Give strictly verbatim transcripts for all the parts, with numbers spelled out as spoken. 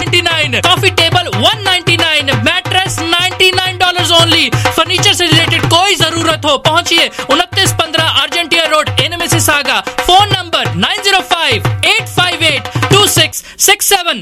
ninety-nine, coffee table one ninety-nine, mattress ninety-nine dollars only. Furniture से related कोई जरूरत हो पहुंचिए उनतीस पंद्रह Argentia road in Mississauga. Phone number nine zero five eight five eight two six six seven.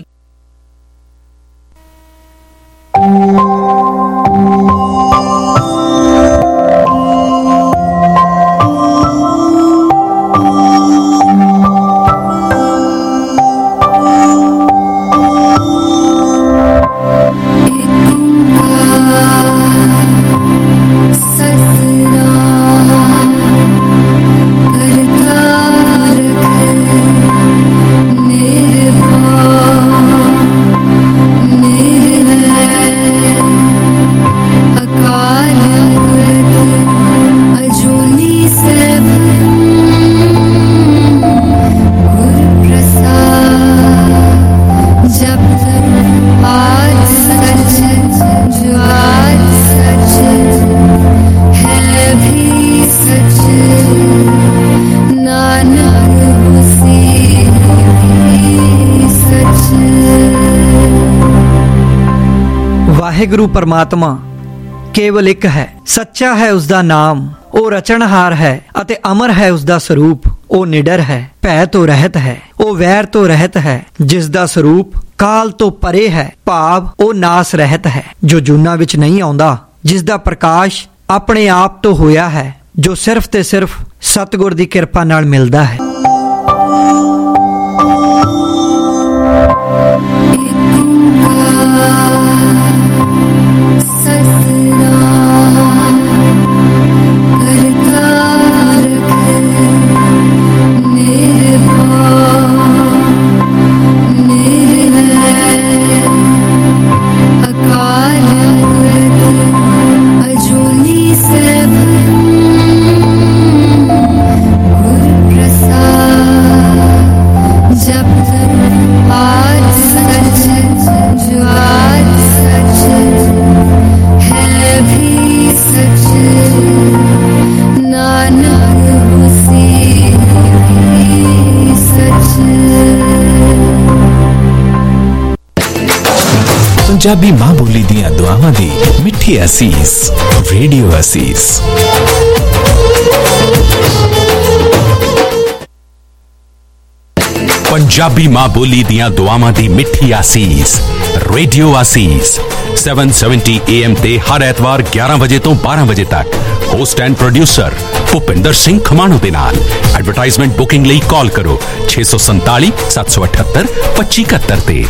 Waheguru ਪਰਮਾਤਮਾ ਕੇਵਲ ਇੱਕ ਹੈ, ਸੱਚਾ ਹੈ ਉਸ ਦਾ ਨਾਮ, ਉਹ ਰਚਣਹਾਰ ਹੈ ਅਤੇ ਅਮਰ ਹੈ ਉਸ ਦਾ ਸਰੂਪ. ਉਹ ਨਿਡਰ ਹੈ, ਭੈ ਤੋਂ ਰਹਿਤ ਹੈ, ਉਹ ਵੈਰ ਤੋਂ ਰਹਿਤ ਹੈ, ਜਿਸ ਦਾ ਸਰੂਪ ਕਾਲ ਤੋਂ ਪਰੇ ਹੈ, ਭਾਵ ਉਹ ਨਾਸ ਰਹਿਤ ਹੈ, ਜੋ ਜੂਨਾਂ ਵਿੱਚ ਨਹੀਂ ਆਉਂਦਾ, ਜਿਸ ਦਾ ਪ੍ਰਕਾਸ਼ ਆਪਣੇ ਆਪ ਤੋਂ ਹੋਇਆ ਹੈ, ਜੋ ਸਿਰਫ ਤੇ ਸਿਰਫ ਸਤਿਗੁਰ ਦੀ ਕਿਰਪਾ ਨਾਲ ਮਿਲਦਾ ਹੈ. पंजाबी मां बोली दियां दुआवां दी मिठी असीस रेडियो असीस. पंजाबी मां बोली दियां दुआवां दी मिठी आसीस रेडियो आसीस seven seventy A M ते हर ऐतवार ग्यारह बजे तो बारह बजे तक host and producer Bhupinder Singh Khamano दे नाल. एडवरटाइजमेंट बुकिंग लई कॉल करो छे सौ संताली सत्त सौ अठहत्तर पच्ची इकहत्तर ते.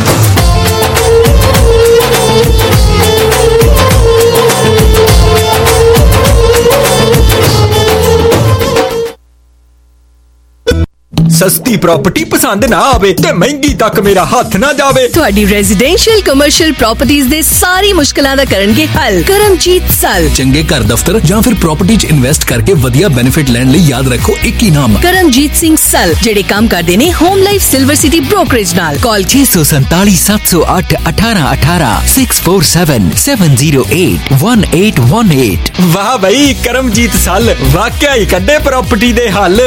सस्ती प्रॉपर्टी पसंद ना आवे ते महंगी तक मेरा हाथ ना जावे. ਤੁਹਾਡੀ रेजिडेंशियल कमर्शियल प्रॉपर्टीज ਦੇ ਸਾਰੀ ਮੁਸ਼ਕਲਾਂ ਦਾ ਕਰਨਗੇ ਹੱਲ ਕਰਮਜੀਤ ਸਲ. ਚੰਗੇ ਘਰ ਦਫ਼ਤਰ ਜਾਂ ਫਿਰ ਪ੍ਰਾਪਰਟੀ 'ਚ ਇਨਵੈਸਟ ਕਰਕੇ ਵਧੀਆ ਬੈਨੀਫਿਟ ਲੈਣ ਲਈ ਯਾਦ ਰੱਖੋ ਇੱਕ ਹੀ ਨਾਮ ਕਰਮਜੀਤ ਸਿੰਘ ਸਲ, ਜਿਹੜੇ ਕੰਮ ਕਰਦੇ ਨੇ Home Life Silver City Brokerage ਨਾਲ. ਕਾਲ छह सौ सैंतालीस सात सौ आठ अठारह अठारह six four seven seven zero eight one eight one eight. वाह भाई करमजीत सल वाकया ही कड्डे प्रॉपर्टी दे हल.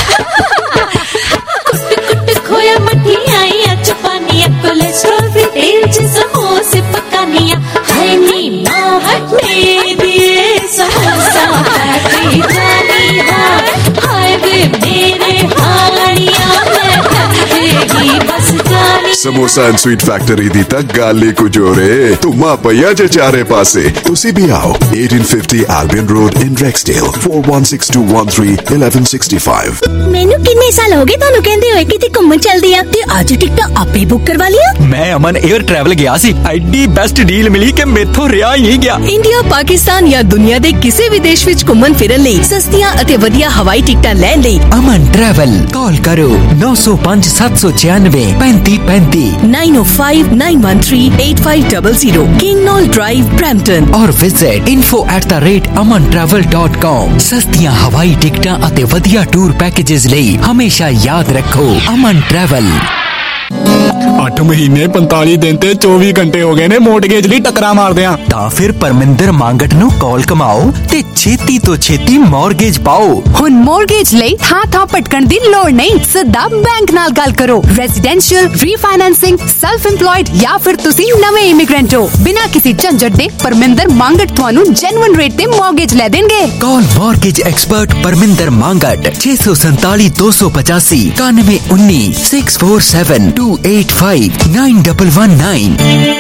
खोया मठियाइयां चपानियां कोलेस्ट्रॉल फ्री तेल च समोसे पकानियां हाय नी मां हट दिए समोसा खाती जानी हाय हाय वे मेरे हानियां मैं देगी बस जानी. समोसा एंड स्वीट फैक्टरी दी तक गाली कुजोरे तुमा पया जे चारे पासे. तुसी भी आओ eighteen fifty Albion Road in Rexdale four one six two one three eleven sixty-five. ਮੈਨੂੰ ਕਿੰਨੇ ਸਾਲ ਹੋ ਗਏ ਤੁਹਾਨੂੰ ਕਹਿੰਦੇ ਹੋਏ ਕਿਤੇ ਘੁੰਮਣ ਚੱਲਦੀ ਆ ਤੇ ਅੱਜ ਟਿਕਟਾਂ ਆਪੇ ਬੁੱਕ ਕਰਵਾ ਲਿਆ. मैं अमन एयर ट्रैवल गया सी, एडी बेस्ट डील मिली कि मेथों रिया ही नहीं गया. ਇੰਡੀਆ ਪਾਕਿਸਤਾਨ ਜਾਂ ਦੁਨੀਆ ਦੇ ਕਿਸੇ ਵੀ ਦੇਸ਼ ਵਿੱਚ ਘੁੰਮਣ ਫਿਰਨ ਲਈ ਸਸਤੀਆਂ ਅਤੇ ਵਧੀਆ ਹਵਾਈ ਟਿਕਟਾਂ ਲੈਣ ਲਈ अमन ट्रैवल कॉल करो नौ सौ पाँच सात सौ छियानवे पैंती पैंती nine oh five nine one three eight five zero zero King Knoll Drive Brampton और visit info at the rate aman travel dot com. ਸਸਤੀਆਂ ਹਵਾਈ ਟਿਕਟਾਂ ਅਤੇ ਵਧੀਆ ਟੂਰ ਪੈਕੇजेस ਲਈ ਹਮੇਸ਼ਾ ਯਾਦ ਰੱਖੋ ਅਮਨ ਟਰੈਵਲ. ਅੱਠ ਮਹੀਨੇ ਪੰਤਾਲੀ ਦਿਨ ਤੇ ਚੌਵੀ ਘੰਟੇ ਹੋ ਗਏ ਨੇ ਮੋਰਟਗੇਜ ਲਈ ਟੱਕਰਾਂ ਮਾਰਦਿਆਂ। ਤਾਂ ਫਿਰ ਪਰਮਿੰਦਰ ਮੰਗਟ ਨੂੰ ਕਾਲ ਕਮਾਓ ਤੇ ਛੇਤੀ ਤੋਂ ਛੇਤੀ ਮੌਰਗੇਜ ਪਾਓ। ਹੁਣ ਮੌਰਗੇਜ ਲਈ ਥਾਂ ਥਾਂ ਭਟਕਣ ਦੀ ਲੋੜ ਨਹੀਂ, ਸਿੱਧਾ ਬੈਂਕ ਨਾਲ ਗੱਲ ਕਰੋ। ਰੈਜ਼ੀਡੈਂਸ਼ੀਅਲ, ਰੀਫਾਈਨੈਂਸਿੰਗ, ਸੈਲਫ ਇੰਪਲॉयड ਜਾਂ ਫਿਰ ਤੁਸੀਂ ਨਵੇਂ ਇਮੀਗ੍ਰੈਂਟ ਹੋ, ਬਿਨਾਂ ਕਿਸੇ ਝੰਜਟ ਦੇ ਪਰਮਿੰਦਰ ਮੰਗਟ ਤੁਹਾਨੂੰ ਜੈਨੂਇਨ ਰੇਟ ਤੇ ਮੌਰਗੇਜ ਲੈ ਦੇਣਗੇ। Call mortgage expert Parminder Mangat ਛੇ ਸੌ ਸੰਤਾਲੀ ਦੋ ਸੌ ਪਚਾਸੀ ਇਕਾਨਵੇਂ ਉੱਨੀ six four seven two eight five nine double one nine.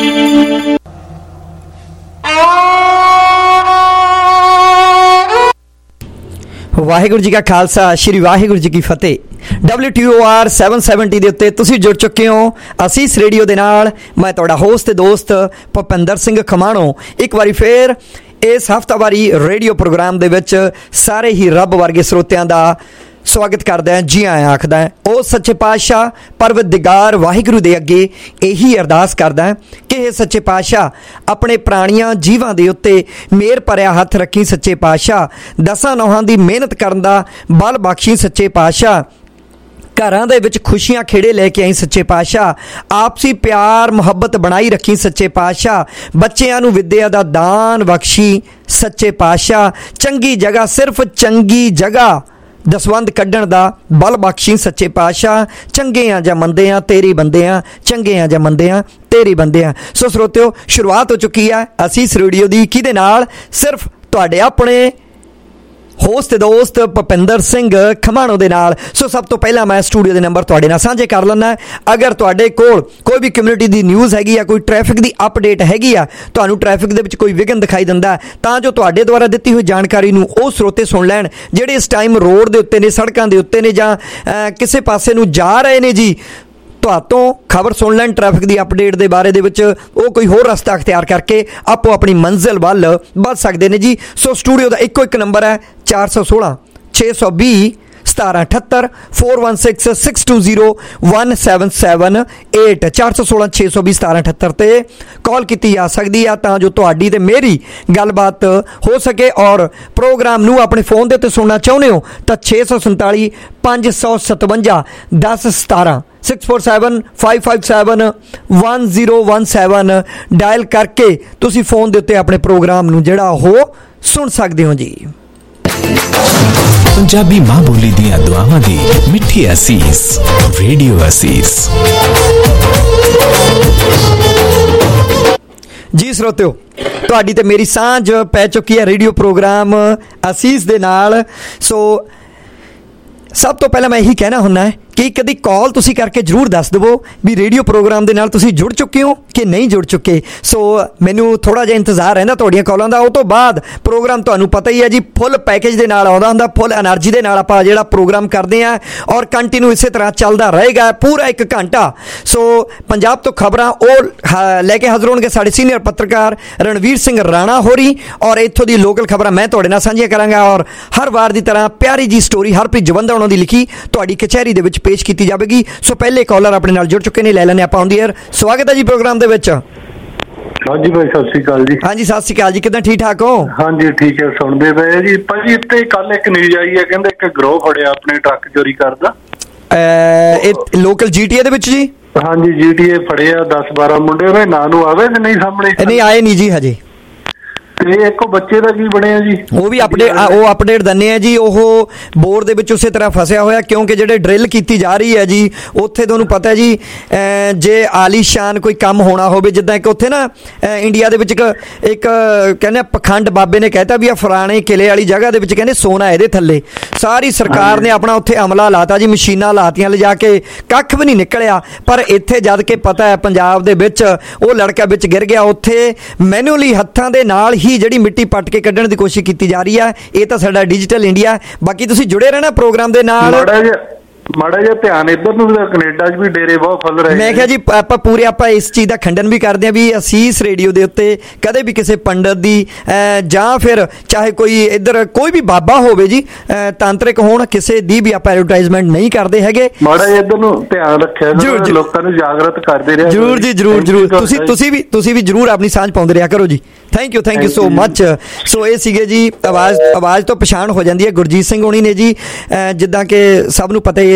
Waheguru ji ਕਾ ਖਾਲਸਾ, ਸ਼੍ਰੀ ਵਾਹਿਗੁਰੂ ਜੀ ਕੀ ਫਤਿਹ। W T O R seven seventy ਦੇ ਉੱਤੇ ਤੁਸੀਂ ਜੁੜ ਚੁੱਕੇ ਹੋ ਅਸੀਸ ਰੇਡੀਓ ਦੇ ਨਾਲ। ਮੈਂ ਤੁਹਾਡਾ ਹੋਸਟ ਤੇ ਦੋਸਤ ਭੁਪਿੰਦਰ ਸਿੰਘ ਖਮਾਣੋ ਇੱਕ ਵਾਰੀ ਫੇਰ ਇਸ ਹਫ਼ਤਾਵਾਰੀ ਰੇਡੀਓ ਪ੍ਰੋਗਰਾਮ ਦੇ ਵਿੱਚ ਸਾਰੇ ਹੀ ਰੱਬ ਵਰਗੇ ਸਰੋਤਿਆਂ ਦਾ ਸਵਾਗਤ ਕਰਦਾ ਹੈ, ਜੀ ਆਇਆਂ ਆਖਦਾ ਹੈ। ਉਹ ਸੱਚੇ ਪਾਤਸ਼ਾਹ ਪਰਵਤਦਿਗਾਰ ਵਾਹਿਗੁਰੂ ਦੇ ਅੱਗੇ ਇਹੀ ਅਰਦਾਸ ਕਰਦਾ ਹੈ ਕਿ ਇਹ ਸੱਚੇ ਪਾਤਸ਼ਾਹ ਆਪਣੇ ਪ੍ਰਾਣੀਆਂ ਜੀਵਾਂ ਦੇ ਉੱਤੇ ਮਿਹਰ ਭਰਿਆ ਹੱਥ ਰੱਖੀ ਸੱਚੇ ਪਾਤਸ਼ਾਹ। ਦਸਾਂ ਨੌਹਾਂ ਦੀ ਮਿਹਨਤ ਕਰਨ ਦਾ ਬਲ ਬਖਸ਼ੀ ਸੱਚੇ ਪਾਤਸ਼ਾਹ। ਘਰਾਂ ਦੇ ਵਿੱਚ ਖੁਸ਼ੀਆਂ ਖੇੜੇ ਲੈ ਕੇ ਆਈ ਸੱਚੇ ਪਾਤਸ਼ਾਹ। ਆਪਸੀ ਪਿਆਰ ਮੁਹੱਬਤ ਬਣਾਈ ਰੱਖੀ ਸੱਚੇ ਪਾਤਸ਼ਾਹ। ਬੱਚਿਆਂ ਨੂੰ ਵਿੱਦਿਆ ਦਾ ਦਾਨ ਬਖਸ਼ੀ ਸੱਚੇ ਪਾਤਸ਼ਾਹ। ਚੰਗੀ ਜਗ੍ਹਾ, ਸਿਰਫ ਚੰਗੀ ਜਗ੍ਹਾ ਦਸਵੰਧ ਕੱਢਣ ਦਾ ਬਲ ਬਖਸ਼ੀ ਸੱਚੇ ਪਾਤਸ਼ਾਹ। ਚੰਗੇ ਆ ਜਾਂ ਮੰਦੇ ਆ ਤੇਰੇ ਬੰਦੇ ਆ, ਚੰਗੇ ਆ ਜਾਂ ਮੰਦੇ ਆ ਤੇਰੇ ਬੰਦੇ ਆ। ਸੋ ਸਰੋਤਿਓ, ਸ਼ੁਰੂਆਤ ਹੋ ਚੁੱਕੀ ਹੈ ਅਸੀਸ ਰੇਡੀਓ ਦੀ, ਕਿਹਦੇ ਨਾਲ? ਸਿਰਫ ਤੁਹਾਡੇ ਆਪਣੇ ਹੋਸਟ ਦੋਸਤ ਭੁਪਿੰਦਰ ਸਿੰਘ ਖਮਾਣੋ ਦੇ ਨਾਲ। ਸੋ ਸਭ ਤੋਂ ਪਹਿਲਾਂ ਮੈਂ ਸਟੂਡੀਓ ਦੇ ਨੰਬਰ ਤੁਹਾਡੇ ਨਾਲ ਸਾਂਝੇ ਕਰ ਲੈਂਦਾ। ਅਗਰ ਤੁਹਾਡੇ ਕੋਲ ਕੋਈ ਵੀ ਕਮਿਊਨਿਟੀ ਦੀ ਨਿਊਜ਼ ਹੈਗੀ ਆ, ਕੋਈ ਟ੍ਰੈਫਿਕ ਦੀ ਅਪਡੇਟ ਹੈਗੀ ਆ, ਤੁਹਾਨੂੰ ਟ੍ਰੈਫਿਕ ਦੇ ਵਿੱਚ ਕੋਈ ਵਿਘਨ ਦਿਖਾਈ ਦਿੰਦਾ, ਤਾਂ ਜੋ ਤੁਹਾਡੇ ਦੁਆਰਾ ਦਿੱਤੀ ਹੋਈ ਜਾਣਕਾਰੀ ਨੂੰ ਉਹ ਸਰੋਤੇ ਸੁਣ ਲੈਣ ਜਿਹੜੇ ਇਸ ਟਾਈਮ ਰੋਡ ਦੇ ਉੱਤੇ ਨੇ, ਸੜਕਾਂ ਦੇ ਉੱਤੇ ਨੇ, ਜਾਂ ਕਿਸੇ ਪਾਸੇ ਨੂੰ ਜਾ ਰਹੇ ਨੇ ਜੀ, ਤੁਹਾਤੋਂ ਖਬਰ ਸੁਣ ਲੈਣ ਟ੍ਰੈਫਿਕ ਦੀ ਅਪਡੇਟ ਦੇ ਬਾਰੇ ਦੇ ਵਿੱਚ, ਉਹ ਕੋਈ ਹੋਰ ਰਸਤਾ ਅਖਤਿਆਰ ਕਰਕੇ ਆਪੋ ਆਪਣੀ ਮੰਜ਼ਿਲ ਵੱਲ ਵੱਧ ਸਕਦੇ ਨੇ ਜੀ। ਸੋ ਸਟੂਡੀਓ ਦਾ ਇੱਕੋ ਇੱਕ ਨੰਬਰ ਹੈ ਚਾਰ ਸੌ ਸੋਲਾਂ ਛੇ ਸੌ ਵੀਹ ਸਤਾਰਾਂ ਅਠੱਤਰ four one six six two zero one seven seven eight ਚਾਰ ਸੌ ਸੋਲਾਂ ਛੇ ਸੌ ਵੀਹ ਸਤਾਰਾਂ ਅਠੱਤਰ 'ਤੇ ਕਾਲ ਕੀਤੀ ਜਾ ਸਕਦੀ ਆ, ਤਾਂ ਜੋ ਤੁਹਾਡੀ ਤੇ ਮੇਰੀ ਗੱਲਬਾਤ ਹੋ ਸਕੇ। ਔਰ ਪ੍ਰੋਗਰਾਮ ਨੂੰ ਆਪਣੇ ਫੋਨ ਦੇ ਉੱਤੇ ਸੁਣਨਾ ਚਾਹੁੰਦੇ ਹੋ ਤਾਂ ਛੇ ਸੌ ਸੰਤਾਲੀ ਪੰਜ ਸੌ ਸਤਵੰਜਾ ਦਸ ਸਤਾਰਾਂ six four seven five five seven one zero one seven dial ਕਰਕੇ ਤੁਸੀਂ ਫੋਨ ਦੇ ਉੱਤੇ ਆਪਣੇ ਪ੍ਰੋਗਰਾਮ ਨੂੰ ਜਿਹੜਾ ਉਹ ਸੁਣ ਸਕਦੇ ਹੋ ਜੀ। ਪੰਜਾਬੀ ਮਾਂ ਬੋਲੀ ਦੀਆਂ ਦੁਆਵਾਂ ਦੀ ਮਿੱਠੀ ਅਸੀਸ, ਰੇਡੀਓ ਅਸੀਸ। ਜੀ ਸਰੋਤਿਓ, ਤੁਹਾਡੀ ਤੇ ਮੇਰੀ ਸਾਂਝ ਪੈ ਚੁੱਕੀ ਹੈ ਰੇਡੀਓ ਪ੍ਰੋਗਰਾਮ ਅਸੀਸ ਦੇ ਨਾਲ। ਸੋ ਸਭ ਤੋਂ ਪਹਿਲਾਂ ਮੈਂ ਇਹੀ ਕਹਿਣਾ ਹੁੰਦਾ ਹੈ ਕਿ ਕਦੀ ਕਾਲ ਤੁਸੀਂ ਕਰਕੇ ਜ਼ਰੂਰ ਦੱਸ ਦੇਵੋ ਵੀ ਰੇਡੀਓ ਪ੍ਰੋਗਰਾਮ ਦੇ ਨਾਲ ਤੁਸੀਂ ਜੁੜ ਚੁੱਕੇ ਹੋ ਕਿ ਨਹੀਂ ਜੁੜ ਚੁੱਕੇ। ਸੋ ਮੈਨੂੰ ਥੋੜ੍ਹਾ ਜਿਹਾ ਇੰਤਜ਼ਾਰ ਰਹਿੰਦਾ ਤੁਹਾਡੀਆਂ ਕਾਲਾਂ ਦਾ। ਉਹ ਤੋਂ ਬਾਅਦ ਪ੍ਰੋਗਰਾਮ ਤੁਹਾਨੂੰ ਪਤਾ ਹੀ ਹੈ ਜੀ, ਫੁੱਲ ਪੈਕੇਜ ਦੇ ਨਾਲ ਆਉਂਦਾ ਹੁੰਦਾ, ਫੁੱਲ ਐਨਰਜੀ ਦੇ ਨਾਲ ਆਪਾਂ ਜਿਹੜਾ ਪ੍ਰੋਗਰਾਮ ਕਰਦੇ ਹਾਂ, ਔਰ ਕੰਟੀਨਿਊ ਇਸੇ ਤਰ੍ਹਾਂ ਚੱਲਦਾ ਰਹੇਗਾ ਪੂਰਾ ਇੱਕ ਘੰਟਾ। ਸੋ ਪੰਜਾਬ ਤੋਂ ਖਬਰਾਂ ਉਹ ਲੈ ਕੇ ਹਾਜ਼ਰ ਹੋਣਗੇ ਸਾਡੇ ਸੀਨੀਅਰ ਪੱਤਰਕਾਰ ਰਣਵੀਰ ਸਿੰਘ ਰਾਣਾ ਹੋਰੀ, ਔਰ ਇੱਥੋਂ ਦੀ ਲੋਕਲ ਖਬਰਾਂ ਮੈਂ ਤੁਹਾਡੇ ਨਾਲ ਸਾਂਝੀਆਂ ਕਰਾਂਗਾ। ਔਰ ਹਰ ਵਾਰ ਦੀ ਤਰ੍ਹਾਂ ਪਿਆਰੀ ਜੀ ਸਟੋਰੀ ਹਰਪ੍ਰੀਤ ਜਵੰਦਾ ਉਹਨਾਂ ਦੀ ਲਿਖੀ ਤੁਹਾਡੀ ਕਚਹਿਰੀ ਦੇ ਵਿੱਚ ਪੇਸ਼ ਕੀਤੀ ਜਾਵੇਗੀ। ਸੋ ਪਹਿਲੇ ਕਾਲਰ ਆਪਣੇ ਨਾਲ ਜੁੜ ਚੁੱਕੇ ਨੇ, ਲੈ ਲੈਣੇ ਆਪਾਂ ਔਨ ਦੀ ਏਅਰ। ਸਵਾਗਤ ਹੈ ਜੀ ਪ੍ਰੋਗਰਾਮ ਦੇ ਵਿੱਚ। ਹਾਂਜੀ ਭਾਈ, ਸਤਿ ਸ਼੍ਰੀ ਅਕਾਲ ਜੀ। ਹਾਂਜੀ ਸਤਿ ਸ਼੍ਰੀ ਅਕਾਲ ਜੀ, ਕਿੱਦਾਂ? ਠੀਕ ਠਾਕ ਹੋ? ਹਾਂਜੀ ਠੀਕ ਹੈ, ਸੁਣਦੇ ਪਏ ਜੀ। ਭਾਜੀ ਇੱਥੇ ਕੱਲ ਇੱਕ ਨਿਊਜ਼ ਆਈ ਹੈ, ਕਹਿੰਦੇ ਇੱਕ ਗਰੋਹ ਫੜਿਆ ਆਪਣੇ ਟਰੱਕ ਚੋਰੀ ਕਰਦਾ ਇਹ ਲੋਕਲ ਜੀ ਟੀ ਏ ਦੇ ਵਿੱਚ ਜੀ। ਹਾਂਜੀ ਜੀ ਟੀ ਏ ਫੜਿਆ ਦਸ ਬਾਰਾਂ ਮੁੰਡੇ, ਉਹਦੇ ਨਾਂ ਨੂੰ ਆਵੇ ਤੇ ਨਹੀਂ ਸਾਹਮਣੇ? ਨਹੀਂ ਆਏ ਨਹੀਂ ਜੀ ਹਜੇ। ਤੇ ਇੱਕ ਬੱਚੇ ਦਾ ਕੀ ਬਣਿਆ ਜੀ? ਉਹ ਵੀ ਅਪਡੇਟ ਉਹ ਅਪਡੇਟ ਦਿੰਦੇ ਆ ਜੀ। ਉਹ ਬੋਰ ਦੇ ਵਿੱਚ ਉਸੇ ਤਰ੍ਹਾਂ ਫਸਿਆ ਹੋਇਆ, ਕਿਉਂਕਿ ਜਿਹੜੇ ਡਰਿਲ ਕੀਤੀ ਜਾ ਰਹੀ ਹੈ ਜੀ ਉੱਥੇ ਤੁਹਾਨੂੰ ਪਤਾ ਜੀ, ਜੇ ਆਲੀਸ਼ਾਨ ਕੋਈ ਕੰਮ ਹੋਣਾ ਹੋਵੇ, ਜਿੱਦਾਂ ਇੱਕ ਉੱਥੇ ਨਾ ਇੰਡੀਆ ਦੇ ਵਿੱਚ ਇੱਕ ਇੱਕ ਕਹਿੰਦੇ ਪਖੰਡ ਬਾਬੇ ਨੇ ਕਹਿਤਾ ਵੀ ਆ ਫਲਾਣੇ ਕਿਲੇ ਵਾਲੀ ਜਗ੍ਹਾ ਦੇ ਵਿੱਚ ਕਹਿੰਦੇ ਸੋਨਾ ਇਹਦੇ ਥੱਲੇ। ਸਾਰੀ ਸਰਕਾਰ ਨੇ ਆਪਣਾ ਉੱਥੇ ਅਮਲਾ ਲਾਤਾ ਜੀ, ਮਸ਼ੀਨਾਂ ਲਾਤੀਆਂ ਲਿਜਾ ਕੇ, ਕੱਖ ਵੀ ਨਹੀਂ ਨਿਕਲਿਆ। ਪਰ ਇੱਥੇ ਜਦ ਕਿ ਪਤਾ ਹੈ ਪੰਜਾਬ ਦੇ ਵਿੱਚ ਉਹ ਲੜਕਾ ਵਿੱਚ ਗਿਰ ਗਿਆ, ਉੱਥੇ ਮੈਨੂਅਲੀ ਹੱਥਾਂ ਦੇ ਨਾਲ ਹੀ ਜਿਹੜੀ ਮਿੱਟੀ ਪੱਟ ਕੇ ਕੱਢਣ ਦੀ ਕੋਸ਼ਿਸ਼ ਕੀਤੀ ਜਾ ਰਹੀ ਹੈ। ਇਹ ਤਾਂ ਸਾਡਾ ਡਿਜੀਟਲ ਇੰਡੀਆ। ਬਾਕੀ ਤੁਸੀਂ ਜੁੜੇ ਰਹਿਣਾ ਪ੍ਰੋਗਰਾਮ ਦੇ ਨਾਲ। ਮਾੜਾ ਜਿਹਾ ਧਿਆਨ ਇੱਧਰ ਨੂੰ, ਕੈਨੇਡਾ 'ਚ ਵੀ ਡੇਰੇ ਬਹੁਤ ਖੁੱਲ ਰਹੇ। ਮੈਂ ਕਿਹਾ ਜੀ ਆਪਾਂ ਪੂਰੇ ਆਪਾਂ ਇਸ ਚੀਜ਼ ਦਾ ਖੰਡਨ ਵੀ ਕਰਦੇ ਹਾਂ ਵੀ ਅਸੀਸ ਰੇਡੀਓ ਦੇ ਉੱਤੇ ਕਦੇ ਵੀ ਕਿਸੇ ਪੰਡਤ ਦੀ ਜਾਂ ਫਿਰ ਚਾਹੇ ਕੋਈ ਇੱਧਰ ਕੋਈ ਵੀ ਬਾਬਾ ਹੋਵੇ ਜੀ, ਤਾਂਤਰਿਕ ਹੋਣ, ਕਿਸੇ ਦੀ ਵੀ ਆਪਾਂ ਐਡਵਰਟਾਈਜ਼ਮੈਂਟ ਨਹੀਂ ਕਰਦੇ ਹੈਗੇ। ਮਾੜਾ ਜਿਹਾ ਇੱਧਰ ਨੂੰ ਧਿਆਨ ਰੱਖਿਆ, ਲੋਕਾਂ ਨੂੰ ਜਾਗਰਤ ਕਰਦੇ ਰਿਹਾ ਜ਼ਰੂਰ ਜੀ, ਜ਼ਰੂਰ ਜ਼ਰੂਰ। ਤੁਸੀਂ ਤੁਸੀਂ ਵੀ ਤੁਸੀਂ ਵੀ ਜ਼ਰੂਰ ਆਪਣੀ ਸਾਂਝ ਪਾਉਂਦੇ ਰਿਹਾ ਕਰੋ ਜੀ। Thank you thank you so much. So ਇਹ ਸੀਗੇ ਜੀ, ਆਵਾਜ਼ ਆਵਾਜ਼ ਤੋਂ ਪਛਾਣ ਹੋ ਜਾਂਦੀ ਹੈ, ਗੁਰਜੀਤ ਸਿੰਘ ਹੋਣੀ ਨੇ ਜੀ। ਜਿੱਦਾਂ ਕਿ ਸਭ ਨੂੰ ਪਤਾ ਹੀ ਹੈ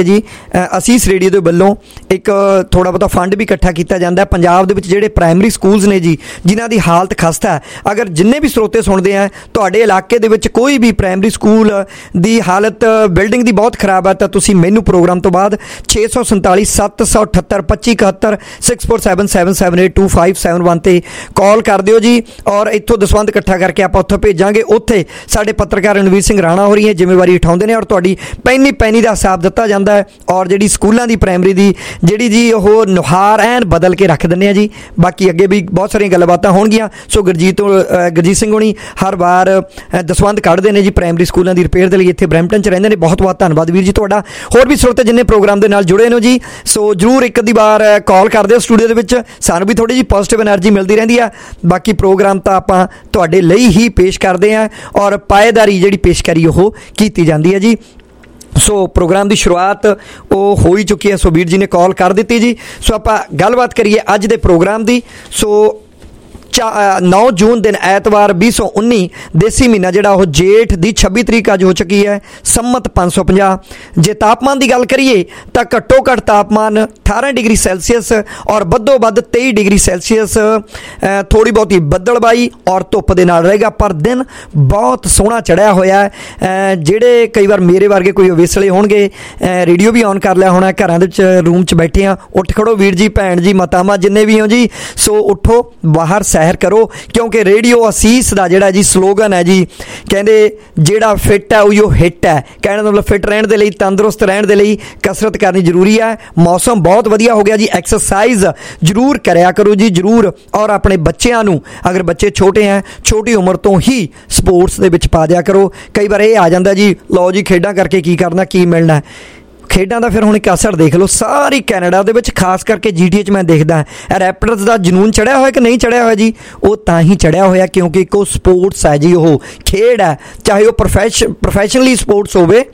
ਹੈ ਜੀ ਅਸੀਸ ਰੇਡੀਓ ਦੇ ਵੱਲੋਂ ਇੱਕ ਥੋੜ੍ਹਾ ਬਹੁਤਾ ਫੰਡ ਵੀ ਇਕੱਠਾ ਕੀਤਾ ਜਾਂਦਾ। ਪੰਜਾਬ ਦੇ ਵਿੱਚ ਜਿਹੜੇ ਪ੍ਰਾਇਮਰੀ ਸਕੂਲਸ ਨੇ ਜੀ ਜਿਨ੍ਹਾਂ ਦੀ ਹਾਲਤ ਖਸਤਾ ਹੈ, ਅਗਰ ਜਿੰਨੇ ਵੀ ਸਰੋਤੇ ਸੁਣਦੇ ਆ ਤੁਹਾਡੇ ਇਲਾਕੇ ਦੇ ਵਿੱਚ ਕੋਈ ਵੀ ਪ੍ਰਾਇਮਰੀ ਸਕੂਲ ਦੀ ਹਾਲਤ ਬਿਲਡਿੰਗ ਦੀ ਬਹੁਤ ਖਰਾਬ ਹੈ ਤਾਂ ਤੁਸੀਂ ਮੈਨੂੰ ਪ੍ਰੋਗਰਾਮ ਤੋਂ ਬਾਅਦ ਛੇ ਸੌ ਸੰਤਾਲੀ ਸੱਤ ਸੌ ਅਠੱਤਰ ਪੱਚੀ ਇਕਹੱਤਰ six four seven seven seven eight two five seven one 'ਤੇ ਕਾਲ ਕਰ ਦਿਓ ਜੀ। ਔਰ ਇੱਥੋਂ ਦਸਵੰਧ ਇਕੱਠਾ ਕਰਕੇ ਆਪਾਂ ਉੱਥੋਂ ਭੇਜਾਂਗੇ। ਉੱਥੇ ਸਾਡੇ ਪੱਤਰਕਾਰ ਰਣਵੀਰ ਸਿੰਘ ਰਾਣਾ ਹੋ ਰਹੀ ਹੈ ਜ਼ਿੰਮੇਵਾਰੀ ਉਠਾਉਂਦੇ ਨੇ ਔਰ ਤੁਹਾਡੀ ਪੈਨੀ ਪੈਨੀ ਦਾ ਹਿਸਾਬ ਦਿੱਤਾ ਜਾਂਦਾ ਹੈ। ਔਰ ਜਿਹੜੀ ਸਕੂਲਾਂ ਦੀ ਪ੍ਰਾਇਮਰੀ ਦੀ ਜਿਹੜੀ ਜੀ ਉਹ ਨੁਹਾਰ ਐਨ ਬਦਲ ਕੇ ਰੱਖ ਦਿੰਦੇ ਆ ਜੀ। ਬਾਕੀ ਅੱਗੇ ਵੀ ਬਹੁਤ ਸਾਰੀਆਂ ਗੱਲਬਾਤਾਂ ਹੋਣਗੀਆਂ। ਸੋ ਗੁਰਜੀਤ ਗੁਰਜੀਤ ਸਿੰਘ ਹੋਣੀ ਹਰ ਵਾਰ ਦਸਵੰਧ ਕੱਢਦੇ ਨੇ ਜੀ ਪ੍ਰਾਇਮਰੀ ਸਕੂਲਾਂ ਦੀ ਰਿਪੇਅਰ ਦੇ ਲਈ, ਇੱਥੇ ਬਰੈਂਪਟਨ 'ਚ ਰਹਿੰਦੇ ਨੇ। ਬਹੁਤ ਬਹੁਤ ਧੰਨਵਾਦ ਵੀਰ ਜੀ ਤੁਹਾਡਾ। ਹੋਰ ਵੀ ਸਰੋਤੇ ਜਿੰਨੇ ਪ੍ਰੋਗਰਾਮ ਦੇ ਨਾਲ ਜੁੜੇ ਨੇ ਜੀ, ਸੋ ਜ਼ਰੂਰ ਇੱਕ ਅੱਧੀ ਵਾਰ ਕਾਲ ਕਰ ਦਿਓ ਸਟੂਡੀਓ ਦੇ ਵਿੱਚ, ਸਾਨੂੰ ਵੀ ਥੋੜ੍ਹੀ ਜਿਹੀ ਪੋਜ਼ੀਟਿਵ ਐਨਰਜੀ ਮਿਲਦੀ ਰਹਿੰਦੀ ਆ। ਬਾਕੀ ਪ੍ਰੋਗਰਾਮ ਤਾਂ ਆਪਾਂ ਤੁਹਾਡੇ ਲਈ ਹੀ ਪੇਸ਼ ਕਰਦੇ ਹਾਂ ਔਰ ਪਾਏਦਾਰੀ ਜਿਹੜੀ ਪੇਸ਼ਕਾਰੀ ਉਹ ਕੀਤੀ ਜਾਂਦੀ ਹੈ ਜੀ। ਸੋ ਪ੍ਰੋਗਰਾਮ ਦੀ ਸ਼ੁਰੂਆਤ ਉਹ ਹੋ ਹੀ ਚੁੱਕੀ ਹੈ। ਸੋ ਵੀਰ ਜੀ ਨੇ ਕਾਲ ਕਰ ਦਿੱਤੀ ਜੀ। ਸੋ ਆਪਾਂ ਗੱਲਬਾਤ ਕਰੀਏ ਅੱਜ ਦੇ ਪ੍ਰੋਗਰਾਮ ਦੀ। ਸੋ ਚਾ ਨੌ ਜੂਨ ਦਿਨ ਐਤਵਾਰ ਵੀਹ ਸੌ ਉੱਨੀ ਦੇਸੀ ਮਹੀਨਾ ਜਿਹੜਾ ਉਹ ਜੇਠ ਦੀ ਛੱਬੀ ਤਰੀਕ ਅੱਜ ਹੋ ਚੁੱਕੀ ਹੈ, ਸੰਮਤ ਪੰਜ ਸੌ ਪੰਜਾਹ। ਜੇ ਤਾਪਮਾਨ ਦੀ ਗੱਲ ਕਰੀਏ ਤਾਂ ਘੱਟੋ ਘੱਟ ਤਾਪਮਾਨ ਅਠਾਰਾਂ ਡਿਗਰੀ ਸੈਲਸੀਅਸ ਔਰ ਵੱਧੋ ਵੱਧ ਤੇਈ ਡਿਗਰੀ ਸੈਲਸੀਅਸ ਥੋੜ੍ਹੀ ਬਹੁਤੀ ਬੱਦਲਬਾਈ ਔਰ ਧੁੱਪ ਦੇ ਨਾਲ ਰਹੇਗਾ। ਪਰ ਦਿਨ ਬਹੁਤ ਸੋਹਣਾ ਚੜ੍ਹਿਆ ਹੋਇਆ ਹੈ। ਜਿਹੜੇ ਕਈ ਵਾਰ ਮੇਰੇ ਵਰਗੇ ਕੋਈ ਅਵੇਸਲੇ ਹੋਣਗੇ, ਰੇਡੀਓ ਵੀ ਔਨ ਕਰ ਲਿਆ ਹੋਣਾ, ਘਰਾਂ ਦੇ ਵਿੱਚ ਰੂਮ 'ਚ ਬੈਠੇ ਆ, ਉੱਠ ਖੜੋ ਵੀਰ ਜੀ, ਭੈਣ ਜੀ, ਮਾਤਾਵਾਂ ਜਿੰਨੇ ਵੀ ਹੋ ਜੀ, ਸੋ ਉੱਠੋ ਬਾਹਰ ਸੈਰ ਕਰੋ ਕਿਉਂਕਿ ਰੇਡੀਓ ਅਸੀਸ ਦਾ ਜਿਹੜਾ ਜੀ ਸਲੋਗਨ ਹੈ ਜੀ, ਕਹਿੰਦੇ ਜਿਹੜਾ ਫਿੱਟ ਹੈ ਉਹੀਓ ਹਿੱਟ ਹੈ। ਕਹਿਣ ਦਾ ਮਤਲਬ ਫਿੱਟ ਰਹਿਣ ਦੇ ਲਈ, ਤੰਦਰੁਸਤ ਰਹਿਣ ਦੇ ਲਈ ਕਸਰਤ ਕਰਨੀ ਜ਼ਰੂਰੀ ਹੈ। ਮੌਸਮ ਬਹੁਤ ਵਧੀਆ ਹੋ ਗਿਆ ਜੀ, ਐਕਸਰਸਾਈਜ਼ ਜ਼ਰੂਰ ਕਰਿਆ ਕਰੋ ਜੀ, ਜ਼ਰੂਰ। ਔਰ ਆਪਣੇ ਬੱਚਿਆਂ ਨੂੰ, ਅਗਰ ਬੱਚੇ ਛੋਟੇ ਹੈ, ਛੋਟੀ ਉਮਰ ਤੋਂ ਹੀ ਸਪੋਰਟਸ ਦੇ ਵਿੱਚ ਪਾ ਦਿਆ ਕਰੋ। ਕਈ ਵਾਰ ਇਹ ਆ ਜਾਂਦਾ ਜੀ, ਲਓ ਜੀ ਖੇਡਾਂ ਕਰਕੇ ਕੀ ਕਰਨਾ, ਕੀ ਮਿਲਣਾ। ਖੇਡਾਂ ਦਾ ਫਿਰ ਹੁਣ ਇੱਕ ਅਸਰ ਦੇਖ ਲਓ ਸਾਰੀ ਕੈਨੇਡਾ ਦੇ ਵਿੱਚ, ਖਾਸ ਕਰਕੇ ਜੀ ਟੀ ਏ 'ਚ ਮੈਂ ਦੇਖਦਾ ਰੈਪਟਰਸ ਦਾ ਜਨੂਨ ਚੜ੍ਹਿਆ ਹੋਇਆ ਕਿ ਨਹੀਂ ਚੜ੍ਹਿਆ ਹੋਇਆ ਜੀ। ਉਹ ਤਾਂ ਹੀ ਚੜ੍ਹਿਆ ਹੋਇਆ ਕਿਉਂਕਿ ਇੱਕ ਉਹ ਸਪੋਰਟਸ ਹੈ ਜੀ, ਉਹ ਖੇਡ ਹੈ, ਚਾਹੇ ਉਹ ਪ੍ਰੋਫੈਸ਼ਨ ਪ੍ਰੋਫੈਸ਼ਨਲੀ ਸਪੋਰਟਸ ਹੋਵੇ,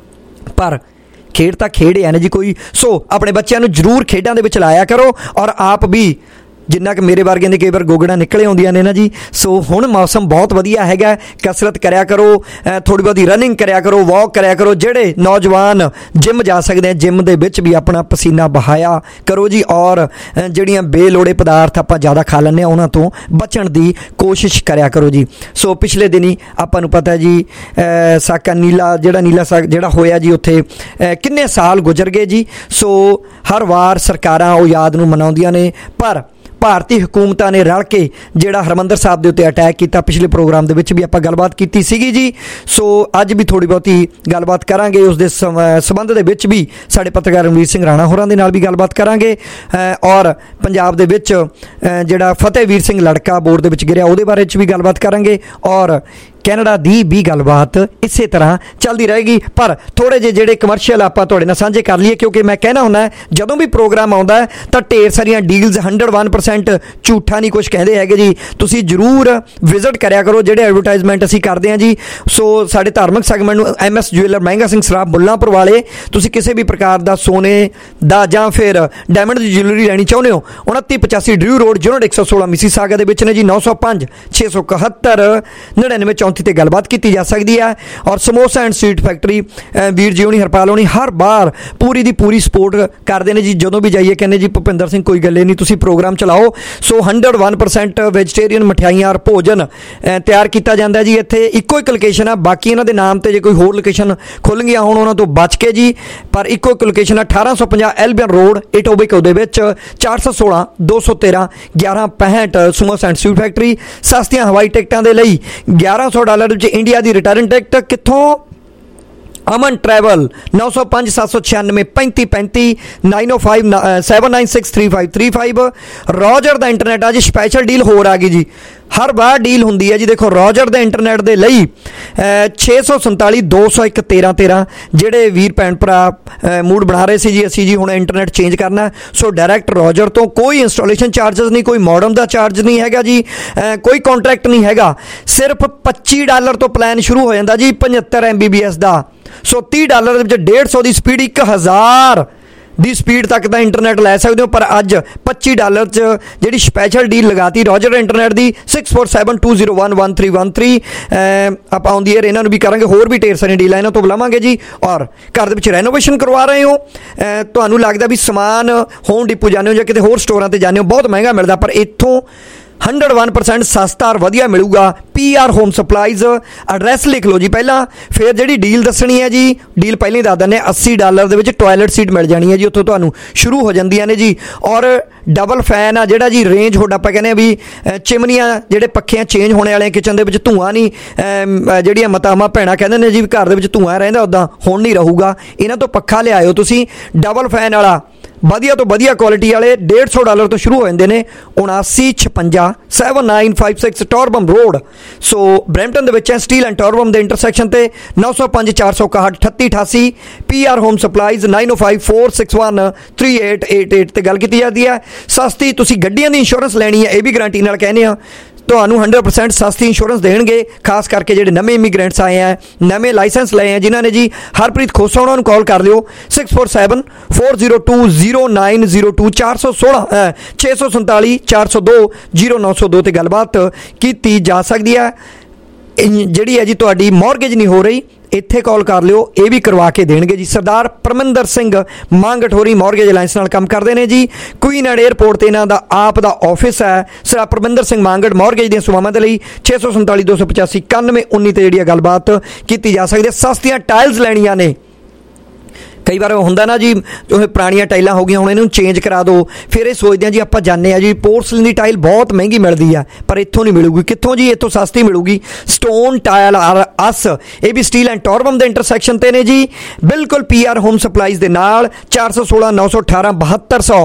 ਪਰ ਖੇਡ ਤਾਂ ਖੇਡ ਹੈ ਨਾ ਜੀ ਕੋਈ। ਸੋ ਆਪਣੇ ਬੱਚਿਆਂ ਨੂੰ ਜ਼ਰੂਰ ਖੇਡਾਂ ਦੇ ਵਿੱਚ ਲਾਇਆ ਕਰੋ ਔਰ ਆਪ ਵੀ ਜਿੰਨਾ ਕਿ ਮੇਰੇ ਵਰਗਿਆਂ ਦੇ ਕਈ ਵਾਰ ਗੋਗੜਾਂ ਨਿਕਲੇ ਆਉਂਦੀਆਂ ਨੇ ਨਾ ਜੀ। ਸੋ ਹੁਣ ਮੌਸਮ ਬਹੁਤ ਵਧੀਆ ਹੈਗਾ, ਕਸਰਤ ਕਰਿਆ ਕਰੋ, ਥੋੜ੍ਹੀ ਬਹੁਤੀ ਰਨਿੰਗ ਕਰਿਆ ਕਰੋ, ਵਾਕ ਕਰਿਆ ਕਰੋ। ਜਿਹੜੇ ਨੌਜਵਾਨ ਜਿੰਮ ਜਾ ਸਕਦੇ ਆ, ਜਿੰਮ ਦੇ ਵਿੱਚ ਵੀ ਆਪਣਾ ਪਸੀਨਾ ਬਹਾਇਆ ਕਰੋ ਜੀ। ਔਰ ਜਿਹੜੀਆਂ ਬੇਲੋੜੇ ਪਦਾਰਥ ਆਪਾਂ ਜ਼ਿਆਦਾ ਖਾ ਲੈਂਦੇ ਹਾਂ ਉਹਨਾਂ ਤੋਂ ਬਚਣ ਦੀ ਕੋਸ਼ਿਸ਼ ਕਰਿਆ ਕਰੋ ਜੀ। ਸੋ ਪਿਛਲੇ ਦਿਨੀ ਆਪਾਂ ਨੂੰ ਪਤਾ ਜੀ ਸਾਕਾ ਨੀਲਾ ਜਿਹੜਾ ਨੀਲਾ ਸਾਕ ਜਿਹੜਾ ਹੋਇਆ ਜੀ, ਉੱਥੇ ਕਿੰਨੇ ਸਾਲ ਗੁਜ਼ਰ ਗਏ ਜੀ। ਸੋ ਹਰ ਵਾਰ ਸਰਕਾਰਾਂ ਉਹ ਯਾਦ ਨੂੰ ਮਨਾਉਂਦੀਆਂ ਨੇ, ਪਰ ਭਾਰਤੀ ਹਕੂਮਤਾਂ ਨੇ ਰਲ ਕੇ ਜਿਹੜਾ ਹਰਿਮੰਦਰ ਸਾਹਿਬ ਦੇ ਉੱਤੇ ਅਟੈਕ ਕੀਤਾ, ਪਿਛਲੇ ਪ੍ਰੋਗਰਾਮ ਦੇ ਵਿੱਚ ਵੀ ਆਪਾਂ ਗੱਲਬਾਤ ਕੀਤੀ ਸੀਗੀ ਜੀ। ਸੋ ਅੱਜ ਵੀ ਥੋੜ੍ਹੀ ਬਹੁਤੀ ਗੱਲਬਾਤ ਕਰਾਂਗੇ ਉਸ ਦੇ ਸੰਬੰਧ ਦੇ ਵਿੱਚ ਵੀ ਸਾਡੇ ਪੱਤਰਕਾਰ ਰਣਵੀਰ ਸਿੰਘ ਰਾਣਾ ਹੋਰਾਂ ਦੇ ਨਾਲ ਵੀ ਗੱਲਬਾਤ ਕਰਾਂਗੇ। ਔਰ ਪੰਜਾਬ ਦੇ ਵਿੱਚ ਜਿਹੜਾ ਫਤਿਹਵੀਰ ਸਿੰਘ ਲੜਕਾ ਬੋਰਡ ਦੇ ਵਿੱਚ ਗਿਰਿਆ ਉਹਦੇ ਬਾਰੇ 'ਚ ਵੀ ਗੱਲਬਾਤ ਕਰਾਂਗੇ। ਔਰ ਕੈਨੇਡਾ ਦੀ ਵੀ ਗੱਲਬਾਤ ਇਸੇ ਤਰ੍ਹਾਂ ਚੱਲਦੀ ਰਹੇਗੀ। ਪਰ ਥੋੜ੍ਹੇ ਜਿਹੇ ਜਿਹੜੇ ਕਮਰਸ਼ੀਅਲ ਆਪਾਂ ਤੁਹਾਡੇ ਨਾਲ ਸਾਂਝੇ ਕਰ ਲਈਏ, ਕਿਉਂਕਿ ਮੈਂ ਕਹਿਣਾ ਹੁੰਦਾ ਜਦੋਂ ਵੀ ਪ੍ਰੋਗਰਾਮ ਆਉਂਦਾ ਤਾਂ ਢੇਰ ਸਾਰੀਆਂ ਡੀਲਸ ਹੰਡਰਡ ਵਨ ਪਰਸੈਂਟ ਝੂਠਾ ਨਹੀਂ ਕੁਛ ਕਹਿੰਦੇ ਹੈਗੇ ਜੀ। ਤੁਸੀਂ ਜ਼ਰੂਰ ਵਿਜ਼ਿਟ ਕਰਿਆ ਕਰੋ ਜਿਹੜੇ ਐਡਵਰਟਾਈਜ਼ਮੈਂਟ ਅਸੀਂ ਕਰਦੇ ਹਾਂ ਜੀ। ਸੋ ਸਾਡੇ ਧਾਰਮਿਕ ਸੈਗਮੈਂਟ ਨੂੰ ਐਮ ਐਸ ਜੁਐਲਰ ਮਹਿੰਗਾ ਸਿੰਘ ਸਰਾਫ ਮੁੱਲਾਂਪੁਰ ਵਾਲੇ, ਤੁਸੀਂ ਕਿਸੇ ਵੀ ਪ੍ਰਕਾਰ ਦਾ ਸੋਨੇ ਦਾ ਜਾਂ ਫਿਰ ਡਾਇਮੰਡ ਦੀ ਜੁਐਲਰੀ ਲੈਣੀ ਚਾਹੁੰਦੇ ਹੋ, ਉਨੱਤੀ ਪਚਾਸੀ ਡਰਿਊ ਰੋਡ, ਯੂਨਿਟ ਇੱਕ ਸੌ ਸੋਲਾਂ ਮਿਸੀਸਾਗਾ ਦੇ ਵਿੱਚ ਨੇ ਜੀ। ਨੌ ਸੌ ਪੰਜ ਛੇ ਸੌ ਇਕਹੱਤਰ ਨੜਿਨਵੇਂ ਚੌਂਤੀ ਤੇ ਗੱਲਬਾਤ ਕੀਤੀ ਜਾ ਸਕਦੀ ਹੈ। ਔਰ ਸਮੋਸਾ ਐਂਡ ਸਵੀਟ ਫੈਕਟਰੀ ਵੀਰ ਜੀ ਹੋਣੀ, ਹਰਪਾਲ ਹੋਣੀ ਹਰ ਵਾਰ ਪੂਰੀ ਦੀ ਪੂਰੀ ਸਪੋਰਟ ਕਰਦੇ ਨੇ ਜੀ। ਜਦੋਂ ਵੀ ਜਾਈਏ ਕਹਿੰਦੇ ਜੀ ਭੁਪਿੰਦਰ ਸਿੰਘ ਕੋਈ ਗੱਲੇ ਨਹੀਂ, ਤੁਸੀਂ ਪ੍ਰੋਗਰਾਮ ਚਲਾਓ। So hundred one percent vegetarian ਮਠਿਆਈਆਂ ਔਰ ਭੋਜਨ ਤਿਆਰ ਕੀਤਾ ਜਾਂਦਾ ਜੀ। ਇੱਥੇ ਇੱਕੋ ਇੱਕ ਲੋਕੇਸ਼ਨ ਆ, ਬਾਕੀ ਇਹਨਾਂ ਦੇ ਨਾਮ ਤੇ ਜੇ ਕੋਈ ਹੋਰ ਲੋਕੇਸ਼ਨ ਖੁੱਲ੍ਹ ਗਈਆਂ ਹੁਣ ਉਹਨਾਂ ਤੋਂ ਬਚ ਕੇ ਜੀ, ਪਰ ਇੱਕੋ ਇੱਕ ਲੋਕੇਸ਼ਨ ਆ ਅਠਾਰਾਂ ਸੌ ਪੰਜਾਹ ਐਲਬੀਅਨ ਰੋਡ ਇਟੋਬਿਕੋ ਦੇ ਵਿੱਚ, ਚਾਰ ਸੌ ਸੋਲਾਂ ਦੋ ਸੌ ਤੇਰਾਂ ਗਿਆਰਾਂ ਪੈਂਹਠ ਸਮੋਸਾ ਐਂਡ ਸਵੀਟ ਫੈਕਟਰੀ। ਸਸਤੀਆਂ ਹਵਾਈ ਟਿਕਟਾਂ ਦੇ ਲਈ ਗਿਆਰਾਂ ਸੌ ਡਾਲਰ ਵਿੱਚ ਇੰਡੀਆ ਦੀ ਰਿਟਰਨ ਟਿਕਟ ਕਿੱਥੋਂ? ਅਮਨ ਟਰੈਵਲ ਨੌ ਸੌ ਪੰਜ ਸੱਤ ਸੌ ਛਿਆਨਵੇਂ ਪੈਂਤੀ ਪੈਂਤੀ nine O five seven nine six three five three five. Roger ਦਾ ਇੰਟਰਨੈਟ ਅੱਜ ਸਪੈਸ਼ਲ ਡੀਲ ਹੋਰ ਆ ਗਈ ਜੀ, ਹਰ ਵਾਰ ਡੀਲ ਹੁੰਦੀ ਹੈ ਜੀ। ਦੇਖੋ ਰੋਜਰ ਦੇ ਇੰਟਰਨੈਟ ਦੇ ਲਈ ਛੇ ਸੌ ਸੰਤਾਲੀ ਦੋ ਸੌ ਇੱਕ ਤੇਰਾਂ ਤੇਰਾਂ। ਜਿਹੜੇ ਵੀਰ ਭੈਣ ਭਰਾ ਮੂਡ ਬਣਾ ਰਹੇ ਸੀ ਜੀ ਅਸੀਂ ਜੀ ਹੁਣ ਇੰਟਰਨੈਟ ਚੇਂਜ ਕਰਨਾ, ਸੋ ਡਾਇਰੈਕਟ ਰੋਜਰ ਤੋਂ ਕੋਈ ਇੰਸਟਾਲੇਸ਼ਨ ਚਾਰਜਸ ਨਹੀਂ, ਕੋਈ ਮੋਡਮ ਦਾ ਚਾਰਜ ਨਹੀਂ ਹੈਗਾ ਜੀ, ਕੋਈ ਕੰਟਰੈਕਟ ਨਹੀਂ ਹੈਗਾ। ਸਿਰਫ ਪੱਚੀ ਡਾਲਰ ਤੋਂ ਪਲਾਨ ਸ਼ੁਰੂ ਹੋ ਜਾਂਦਾ ਜੀ, ਪਝੱਤਰ ਐਮ ਬੀ ਬੀ ਐਸ ਦਾ। ਸੋ ਤੀਹ ਡਾਲਰ ਦੇ ਵਿੱਚ ਡੇਢ ਸੌ ਦੀ ਸਪੀਡ, ਇੱਕ ਹਜ਼ਾਰ ਦੀ ਸਪੀਡ ਤੱਕ ਦਾ ਇੰਟਰਨੈਟ ਲੈ ਸਕਦੇ ਹੋ। ਪਰ ਅੱਜ ਪੱਚੀ ਡਾਲਰ 'ਚ ਜਿਹੜੀ ਸਪੈਸ਼ਲ ਡੀਲ ਲਗਾਤੀ ਰੋਜਰ ਇੰਟਰਨੈਟ ਦੀ six four seven two zero one one three one three ਆਪਾਂ ਆਨ ਦੀ ਏਅਰ ਇਹਨਾਂ ਨੂੰ ਵੀ ਕਰਾਂਗੇ, ਹੋਰ ਵੀ ਢੇਰ ਸਾਰੀਆਂ ਡੀਲਾਂ ਇਹਨਾਂ ਤੋਂ ਬੁਲਾਵਾਂਗੇ ਜੀ। ਔਰ ਘਰ ਦੇ ਵਿੱਚ ਰੈਨੋਵੇਸ਼ਨ ਕਰਵਾ ਰਹੇ ਹੋ, ਤੁਹਾਨੂੰ ਲੱਗਦਾ ਵੀ ਸਮਾਨ ਹੋਮ ਡਿਪੂ ਜਾਂਦੇ ਹੋ ਜਾਂ ਕਿਤੇ ਹੋਰ ਸਟੋਰਾਂ 'ਤੇ ਜਾਂਦੇ ਹੋ ਬਹੁਤ ਮਹਿੰਗਾ ਮਿਲਦਾ, ਪਰ ਇੱਥੋਂ ਹੰਡਰਡ ਵਨ ਪਰਸੈਂਟ ਸਸਤਾ ਔਰ ਵਧੀਆ ਮਿਲੂਗਾ। P R Home Supplies, address ਲਿਖ ਲਓ ਜੀ ਪਹਿਲਾਂ, ਫਿਰ ਜਿਹੜੀ ਡੀਲ ਦੱਸਣੀ ਹੈ ਜੀ, ਡੀਲ ਪਹਿਲਾਂ ਹੀ ਦੱਸ ਦਿੰਦੇ ਹਾਂ। ਅੱਸੀ ਡਾਲਰ ਦੇ ਵਿੱਚ ਟੋਇਲਟ ਸੀਟ ਮਿਲ ਜਾਣੀ ਹੈ ਜੀ, ਉੱਥੋਂ ਤੁਹਾਨੂੰ ਸ਼ੁਰੂ ਹੋ ਜਾਂਦੀਆਂ ਨੇ ਜੀ। ਔਰ ਡਬਲ ਫੈਨ ਆ ਜਿਹੜਾ ਜੀ ਰੇਂਜ ਹੁੱਡ, ਆਪਾਂ ਕਹਿੰਦੇ ਆ ਵੀ ਚਿਮਨੀਆਂ ਜਿਹੜੇ ਪੱਖੀਆਂ ਚੇਂਜ ਹੋਣੇ ਵਾਲੇ ਕਿਚਨ ਦੇ ਵਿੱਚ ਧੂੰਆਂ ਨਹੀਂ, ਜਿਹੜੀਆਂ ਮਤਾਵਾਂ ਭੈਣਾਂ ਕਹਿੰਦੇ ਨੇ ਜੀ ਘਰ ਦੇ ਵਿੱਚ ਧੂੰਆਂ ਰਹਿੰਦਾ, ਉੱਦਾਂ ਹੁਣ ਨਹੀਂ ਰਹੂਗਾ। ਇਹਨਾਂ ਤੋਂ ਪੱਖਾ ਲਿਆਇਓ ਤੁਸੀਂ ਡਬਲ ਫੈਨ ਵਾਲਾ, ਵਧੀਆ ਤੋਂ ਵਧੀਆ ਕੁਆਲਿਟੀ ਵਾਲੇ, ਡੇਢ ਸੌ ਡਾਲਰ ਤੋਂ ਸ਼ੁਰੂ ਹੋ ਜਾਂਦੇ ਨੇ। ਉਨਾਸੀ ਛਪੰਜਾ seven nine five six Torbram road, so Brampton ਦੇ ਵਿੱਚ ਹੈ, ਸਟੀਲ ਐਂਡ ਟੋਰਬਮ ਦੇ ਇੰਟਰਸੈਕਸ਼ਨ ਤੇ। ਨੌ ਸੌ ਪੰਜ ਚਾਰ ਸੌ ਇਕਾਹਠ ਅਠੱਤੀ ਅਠਾਸੀ। P R Home Supplies nine O five four six one three eight eight eight ਤੇ ਗੱਲ ਕੀਤੀ ਜਾਂਦੀ ਹੈ। ਸਸਤੀ, ਤੁਸੀਂ ਗੱਡੀਆਂ ਦੀ ਇੰਸ਼ੋਰੈਂਸ ਲੈਣੀ ਹੈ, ਇਹ ਵੀ ਗਰੰਟੀ ਨਾਲ ਕਹਿੰਦੇ ਆ ਤੁਹਾਨੂੰ ਹੰਡਰਡ ਪਰਸੈਂਟ ਸਸਤੀ ਇੰਸ਼ੋਰੈਂਸ ਦੇਣਗੇ, ਖਾਸ ਕਰਕੇ ਜਿਹੜੇ ਨਵੇਂ ਇਮੀਗ੍ਰੈਂਟਸ ਆਏ ਆ, ਨਵੇਂ ਲਾਇਸੈਂਸ ਲਏ ਆ ਜਿਨ੍ਹਾਂ ਨੇ ਜੀ। ਹਰਪ੍ਰੀਤ ਖੋਸਾ ਉਹਨਾਂ ਨੂੰ ਕਾਲ ਕਰ ਲਿਓ six four seven four zero two zero nine zero two ਚਾਰ ਸੌ ਸੋਲਾਂ ਛੇ ਸੌ ਸੰਤਾਲੀ ਚਾਰ ਸੌ ਦੋ ਜ਼ੀਰੋ ਨੌ ਸੌ ਦੋ ਤੇ ਗੱਲਬਾਤ ਕੀਤੀ ਜਾ ਸਕਦੀ ਹੈ। ਜਿਹੜੀ ਹੈ ਜੀ ਤੁਹਾਡੀ ਮੌਰਗੇਜ ਨਹੀਂ ਹੋ ਰਹੀ, ਇੱਥੇ ਕਾਲ ਕਰ ਲਿਓ, ਇਹ ਵੀ ਕਰਵਾ ਕੇ ਦੇਣਗੇ ਜੀ। ਸਰਦਾਰ ਪਰਮਿੰਦਰ ਸਿੰਘ ਮੰਗਟ ਹੋਰੀ ਮੌਰਗੇਜ ਅਲਾਇੰਸ ਨਾਲ ਕੰਮ ਕਰਦੇ ਨੇ ਜੀ। ਕੁਈਨ ਐਂਡ ਏਅਰਪੋਰਟ ਤੇ ਇਹਨਾਂ ਦਾ ਆਪ ਦਾ ਆਫਿਸ ਹੈ। ਸਰਦਾਰ ਪਰਮਿੰਦਰ ਸਿੰਘ ਮੰਗਟ ਮੌਰਗੇਜ ਦੀਆਂ ਸੇਵਾਵਾਂ ਦੇ ਲਈ ਛੇ ਸੌ ਸੰਤਾਲੀ ਦੋ ਸੌ ਪਚਾਸੀ ਇਕਾਨਵੇਂ ਉੱਨੀ ਤੇ ਜਿਹੜੀ ਗੱਲਬਾਤ ਕੀਤੀ ਜਾ ਸਕਦੀ ਹੈ। ਸਸਤੀਆਂ ਟਾਇਲਸ ਲੈਣੀਆਂ ਨੇ, ਕਈ ਵਾਰ ਹੁੰਦਾ ਨਾ ਜੀ, ਉਹ ਪੁਰਾਣੀਆਂ ਟਾਈਲਾਂ ਹੋ ਗਈਆਂ ਹੁਣ ਇਹਨੂੰ ਚੇਂਜ ਕਰਾ ਦਿਓ, ਫਿਰ ਇਹ ਸੋਚਦੇ ਹਾਂ ਜੀ ਆਪਾਂ ਜਾਂਦੇ ਹਾਂ ਜੀ ਪੋਰਸਲਿਨ ਦੀ ਟਾਈਲ ਬਹੁਤ ਮਹਿੰਗੀ ਮਿਲਦੀ ਆ, ਪਰ ਇੱਥੋਂ ਨਹੀਂ ਮਿਲੂਗੀ। ਕਿੱਥੋਂ ਜੀ? ਇੱਥੋਂ ਸਸਤੀ ਮਿਲੂਗੀ। ਸਟੋਨ ਟਾਇਲ ਆਰ ਅਸ, ਇਹ ਵੀ ਸਟੀਲ ਐਂਡ ਟੋਰਬਮ ਦੇ ਇੰਟਰਸੈਕਸ਼ਨ ਤੇ ਨੇ ਜੀ, ਬਿਲਕੁਲ ਪੀ ਆਰ ਹੋਮ ਸਪਲਾਈਜ਼ ਦੇ ਨਾਲ। ਚਾਰ ਸੌ ਸੋਲਾਂ ਨੌ ਸੌ ਅਠਾਰਾਂ ਬਹੱਤਰ ਸੌ।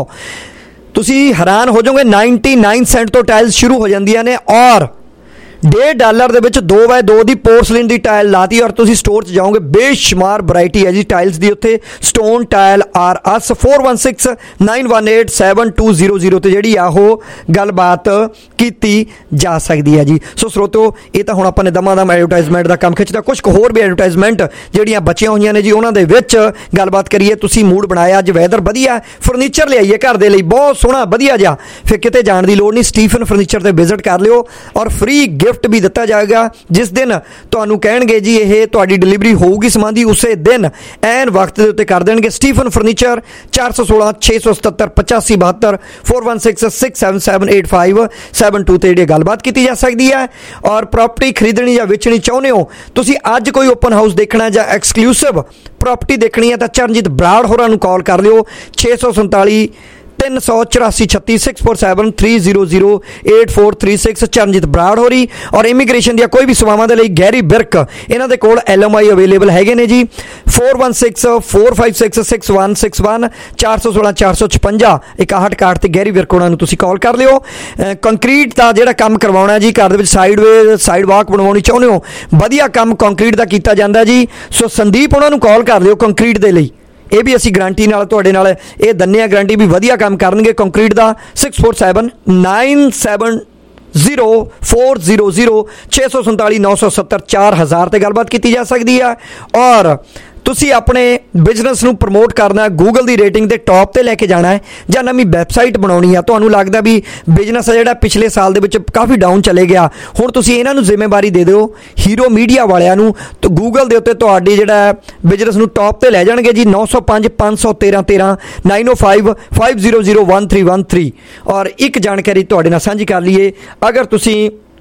ਤੁਸੀਂ ਹੈਰਾਨ ਹੋ ਜਾਓਗੇ, ਨਾਈਨਟੀ ਨਾਈਨ ਸੈਂਟ ਤੋਂ ਟਾਇਲ ਸ਼ੁਰੂ ਹੋ ਜਾਂਦੀਆਂ ਨੇ ਔਰ डेढ़ डॉलर ਦੇ ਵਿੱਚ दो बाय दो ਦੀ पोर्सलिन ਦੀ ਟਾਇਲ ਲਾਤੀ ਔਰ ਤੁਸੀਂ ਸਟੋਰ 'ਚ ਜਾਓਗੇ ਬੇਸ਼ੁਮਾਰ ਵੈਰਾਈਟੀ ਹੈ ਜੀ ਟਾਇਲਸ ਦੀ ਉੱਥੇ। Stone Tile R Us four one six nine one eight seven two zero zero ਤੇ ਜਿਹੜੀ ਆ ਉਹ ਗੱਲਬਾਤ ਕੀਤੀ ਜਾ ਸਕਦੀ ਹੈ ਜੀ। ਸੋ ਸਰੋਤੋ, ਇਹ ਤਾਂ ਹੁਣ ਆਪਾਂ ਨੇ ਦਮਾਂ ਦਮ ਐਡਵਰਟਾਈਜ਼ਮੈਂਟ ਦਾ ਕੰਮ ਖਿੱਚਦਾ, ਕੁਝ ਕੁ ਹੋਰ ਵੀ ਐਡਵਰਟਾਈਜ਼ਮੈਂਟ ਜਿਹੜੀਆਂ ਬਚੀਆਂ ਹੋਈਆਂ ਨੇ ਜੀ ਉਹਨਾਂ ਦੇ ਵਿੱਚ ਗੱਲਬਾਤ ਕਰੀਏ। ਤੁਸੀਂ ਮੂਡ ਬਣਾਇਆ ਅੱਜ, ਵੈਦਰ ਵਧੀਆ, ਫਰਨੀਚਰ ਲਿਆਈਏ ਘਰ ਦੇ ਲਈ ਬਹੁਤ ਸੋਹਣਾ ਵਧੀਆ ਜਿਹਾ, ਫਿਰ ਕਿਤੇ ਜਾਣ ਦੀ ਲੋੜ ਨਹੀਂ। ਸਟੀਫਨ ਫਰਨੀਚਰ ਤੇ ਵਿਜ਼ਿਟ ਕਰ ਲਿਓ ਔਰ ਫ੍ਰੀ ਗਿਫਟ ਵੀ ਦਿੱਤਾ ਜਾਏਗਾ। ਜਿਸ ਦਿਨ ਤੁਹਾਨੂੰ ਕਹਿਣਗੇ ਜੀ ਇਹ ਤੁਹਾਡੀ ਡਿਲੀਵਰੀ ਹੋਊਗੀ ਸਮਾਨ ਦੀ, ਉਸੇ ਦਿਨ ਐਨ ਵਕਤ ਦੇ ਉੱਤੇ ਕਰ ਦੇਣਗੇ। ਸਟੀਫਨ ਫਰਨੀਚਰ ਚਾਰ ਸੌ ਸੋਲਾਂ ਛੇ ਸੌ ਸਤੱਤਰ ਪਚਾਸੀ ਬਹੱਤਰ four one six six seven seven eight five seven two ਤੇ ਜਿਹੜੀ ਗੱਲਬਾਤ ਕੀਤੀ ਜਾ ਸਕਦੀ ਹੈ। ਔਰ ਪ੍ਰਾਪਰਟੀ ਖਰੀਦਣੀ ਜਾਂ ਵੇਚਣੀ ਚਾਹੁੰਦੇ ਹੋ, ਤੁਸੀਂ ਅੱਜ ਕੋਈ ਓਪਨ ਹਾਊਸ ਦੇਖਣਾ ਜਾਂ ਐਕਸਕਲੂਸਿਵ ਪ੍ਰਾਪਰਟੀ ਦੇਖਣੀ ਹੈ ਤਾਂ ਚਰਨਜੀਤ ਬਰਾੜ ਹੋਰਾਂ ਨੂੰ ਕਾਲ ਕਰ ਲਿਓ ਛੇ ਸੌ ਸੰਤਾਲੀ ਤਿੰਨ ਸੌ ਚੁਰਾਸੀ ਛੱਤੀ six four seven three zero zero eight four three six. Charanjit Brar ਹੋਰੀ। ਔਰ ਇਮੀਗ੍ਰੇਸ਼ਨ ਦੀਆਂ ਕੋਈ ਵੀ ਸੇਵਾਵਾਂ ਦੇ ਲਈ ਗੈਰੀ ਬਿਰਕ, ਇਹਨਾਂ ਦੇ ਕੋਲ ਐਲ ਐਮ ਆਈ ਅਵੇਲੇਬਲ ਹੈਗੇ ਨੇ ਜੀ। Four one six four five six six one six one ਚਾਰ ਸੌ ਸੋਲਾਂ ਚਾਰ ਸੌ ਛਪੰਜਾ ਇਕਾਹਠ ਇਕਾਹਠ ਤੇ ਗੈਰੀ ਬਿਰਕ ਉਹਨਾਂ ਨੂੰ ਤੁਸੀਂ ਕਾਲ ਕਰ ਲਿਓ। ਕੰਕਰੀਟ ਦਾ ਜਿਹੜਾ ਕੰਮ ਕਰਵਾਉਣਾ ਜੀ, ਘਰ ਦੇ ਵਿੱਚ ਸਾਈਡ ਵੇ ਸਾਈਡ ਵਾਕ ਬਣਵਾਉਣੀ ਚਾਹੁੰਦੇ ਹੋ, ਵਧੀਆ ਕੰਮ ਕੰਕਰੀਟ ਦਾ ਕੀਤਾ ਜਾਂਦਾ ਜੀ। ਸੋ ਸੰਦੀਪ ਉਹਨਾਂ ਨੂੰ ਕਾਲ ਕਰ ਲਿਓ ਕੰਕਰੀਟ ਦੇ ਲਈ, ਇਹ ਵੀ ਅਸੀਂ ਗਰੰਟੀ ਨਾਲ ਤੁਹਾਡੇ ਨਾਲ ਇਹ ਦੰਨੇ ਆ ਗਰੰਟੀ ਵੀ ਵਧੀਆ ਕੰਮ ਕਰਨਗੇ ਕੰਕਰੀਟ ਦਾ। Six four seven nine seven zero four zero zero छे सौ संताली नौ सौ सत्तर चार हज़ार ਤੇ ਗੱਲਬਾਤ ਕੀਤੀ ਜਾ ਸਕਦੀ ਹੈ। ਔਰ ਤੁਸੀਂ ਆਪਣੇ ਬਿਜ਼ਨਸ ਨੂੰ ਪ੍ਰਮੋਟ ਕਰਨਾ, ਗੂਗਲ ਦੀ ਰੇਟਿੰਗ ਦੇ ਟੌਪ ਤੇ ਲੈ ਕੇ ਜਾਣਾ ਹੈ ਜਾਂ ਨਵੀਂ ਵੈਬਸਾਈਟ ਬਣਾਉਣੀ ਆ, ਤੁਹਾਨੂੰ ਲੱਗਦਾ ਵੀ ਬਿਜ਼ਨਸ ਜਿਹੜਾ ਪਿਛਲੇ ਸਾਲ ਦੇ ਵਿੱਚ ਕਾਫੀ ਡਾਊਨ ਚਲੇ ਗਿਆ, ਹੁਣ ਤੁਸੀਂ ਇਹਨਾਂ ਨੂੰ ਜ਼ਿੰਮੇਵਾਰੀ ਦੇ ਦਿਓ ਹੀਰੋ ਮੀਡੀਆ ਵਾਲਿਆਂ ਨੂੰ, ਤਾਂ ਗੂਗਲ ਦੇ ਉੱਤੇ ਤੁਹਾਡੀ ਜਿਹੜਾ ਬਿਜ਼ਨਸ ਨੂੰ ਟੌਪ ਤੇ ਲੈ ਜਾਣਗੇ ਜੀ। ਨੌ ਸੌ ਪੰਜ ਪੰਜ ਸੌ ਤੇਰਾਂ ਤੇਰਾਂ nine O five five zero zero one three one three. ਔਰ ਇੱਕ ਜਾਣਕਾਰੀ ਤੁਹਾਡੇ ਨਾਲ ਸਾਂਝੀ ਕਰ ਲਈਏ, ਅਗਰ ਤੁਸੀਂ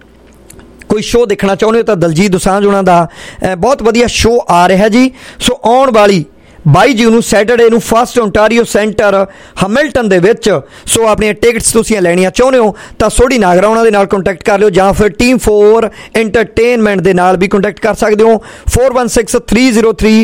ਕੋਈ ਸ਼ੋਅ ਦੇਖਣਾ ਚਾਹੁੰਦੇ ਹੋ ਤਾਂ ਦਲਜੀਤ ਦੋਸਾਂਝ ਉਹਨਾਂ ਦਾ ਬਹੁਤ ਵਧੀਆ ਸ਼ੋਅ ਆ ਰਿਹਾ ਜੀ। ਸੋ ਆਉਣ ਵਾਲੀ ਬਾਈ ਜੂਨ ਨੂੰ ਸੈਟਰਡੇ ਨੂੰ ਫਸਟ ਓਨਟਾਰੀਓ ਸੈਂਟਰ ਹੈਮਿਲਟਨ ਦੇ ਵਿੱਚ। ਸੋ ਆਪਣੀਆਂ ਟਿਕਟਸ ਤੁਸੀਂ ਲੈਣੀਆਂ ਚਾਹੁੰਦੇ ਹੋ ਤਾਂ ਸੋਢੀ ਨਾਗਰਾ ਉਹਨਾਂ ਦੇ ਨਾਲ ਕੰਟੈਕਟ ਕਰ ਲਿਓ ਜਾਂ ਫਿਰ ਟੀਮ ਫੋਰ ਐਂਟਰਟੇਨਮੈਂਟ ਦੇ ਨਾਲ ਵੀ ਕੰਟੈਕਟ ਕਰ ਸਕਦੇ ਹੋ। Four one six three zero three